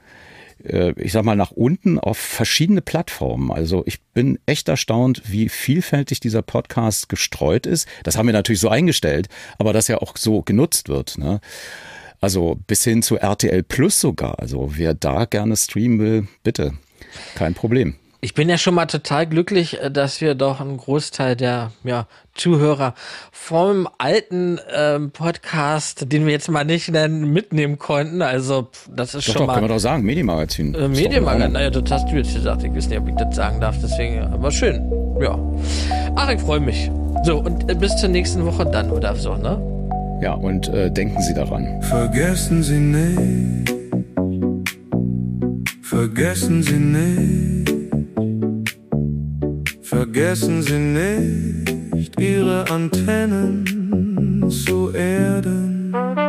A: äh, ich sag mal, nach unten auf verschiedene Plattformen. Also ich bin echt erstaunt, wie vielfältig dieser Podcast gestreut ist. Das haben wir natürlich so eingestellt, aber dass er auch so genutzt wird, ne? Also bis hin zu R T L Plus sogar. Also wer da gerne streamen will, bitte. Kein Problem.
D: Ich bin ja schon mal total glücklich, dass wir doch einen Großteil der ja, Zuhörer vom alten ähm, Podcast, den wir jetzt mal nicht nennen, mitnehmen konnten. Also das ist
A: doch,
D: schon
A: doch,
D: mal...
A: Kann man doch sagen, Medienmagazin.
D: Äh, Medienmagazin, naja, das hast du jetzt gesagt. Ich weiß nicht, ob ich das sagen darf, deswegen, aber schön. Ja. Ach, ich freue mich. So, und äh, bis zur nächsten Woche dann, oder so, ne?
A: Ja, und äh, denken Sie daran.
K: Vergessen Sie nicht, vergessen Sie nicht, vergessen Sie nicht, Ihre Antennen zu erden.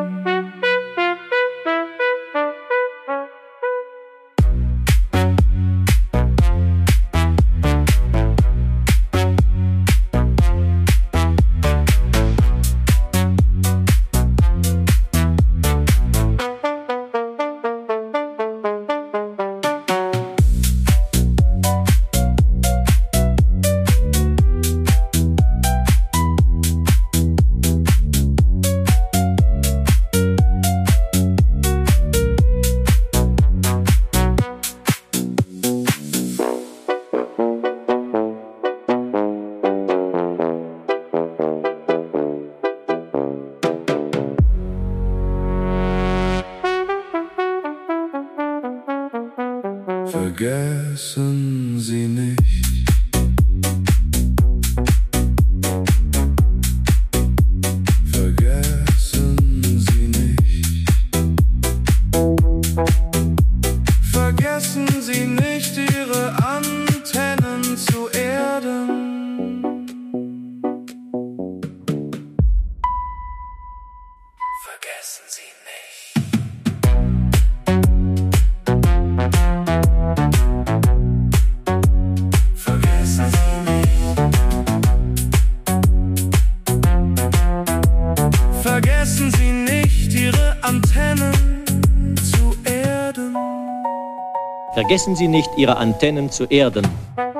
K: Vergessen Sie nicht. Vergessen Sie nicht. Vergessen Sie nicht, Ihre Antennen zu erden. Vergessen Sie nicht. Vergessen Sie nicht, Ihre Antennen zu erden.
L: Vergessen Sie nicht, Ihre Antennen zu erden.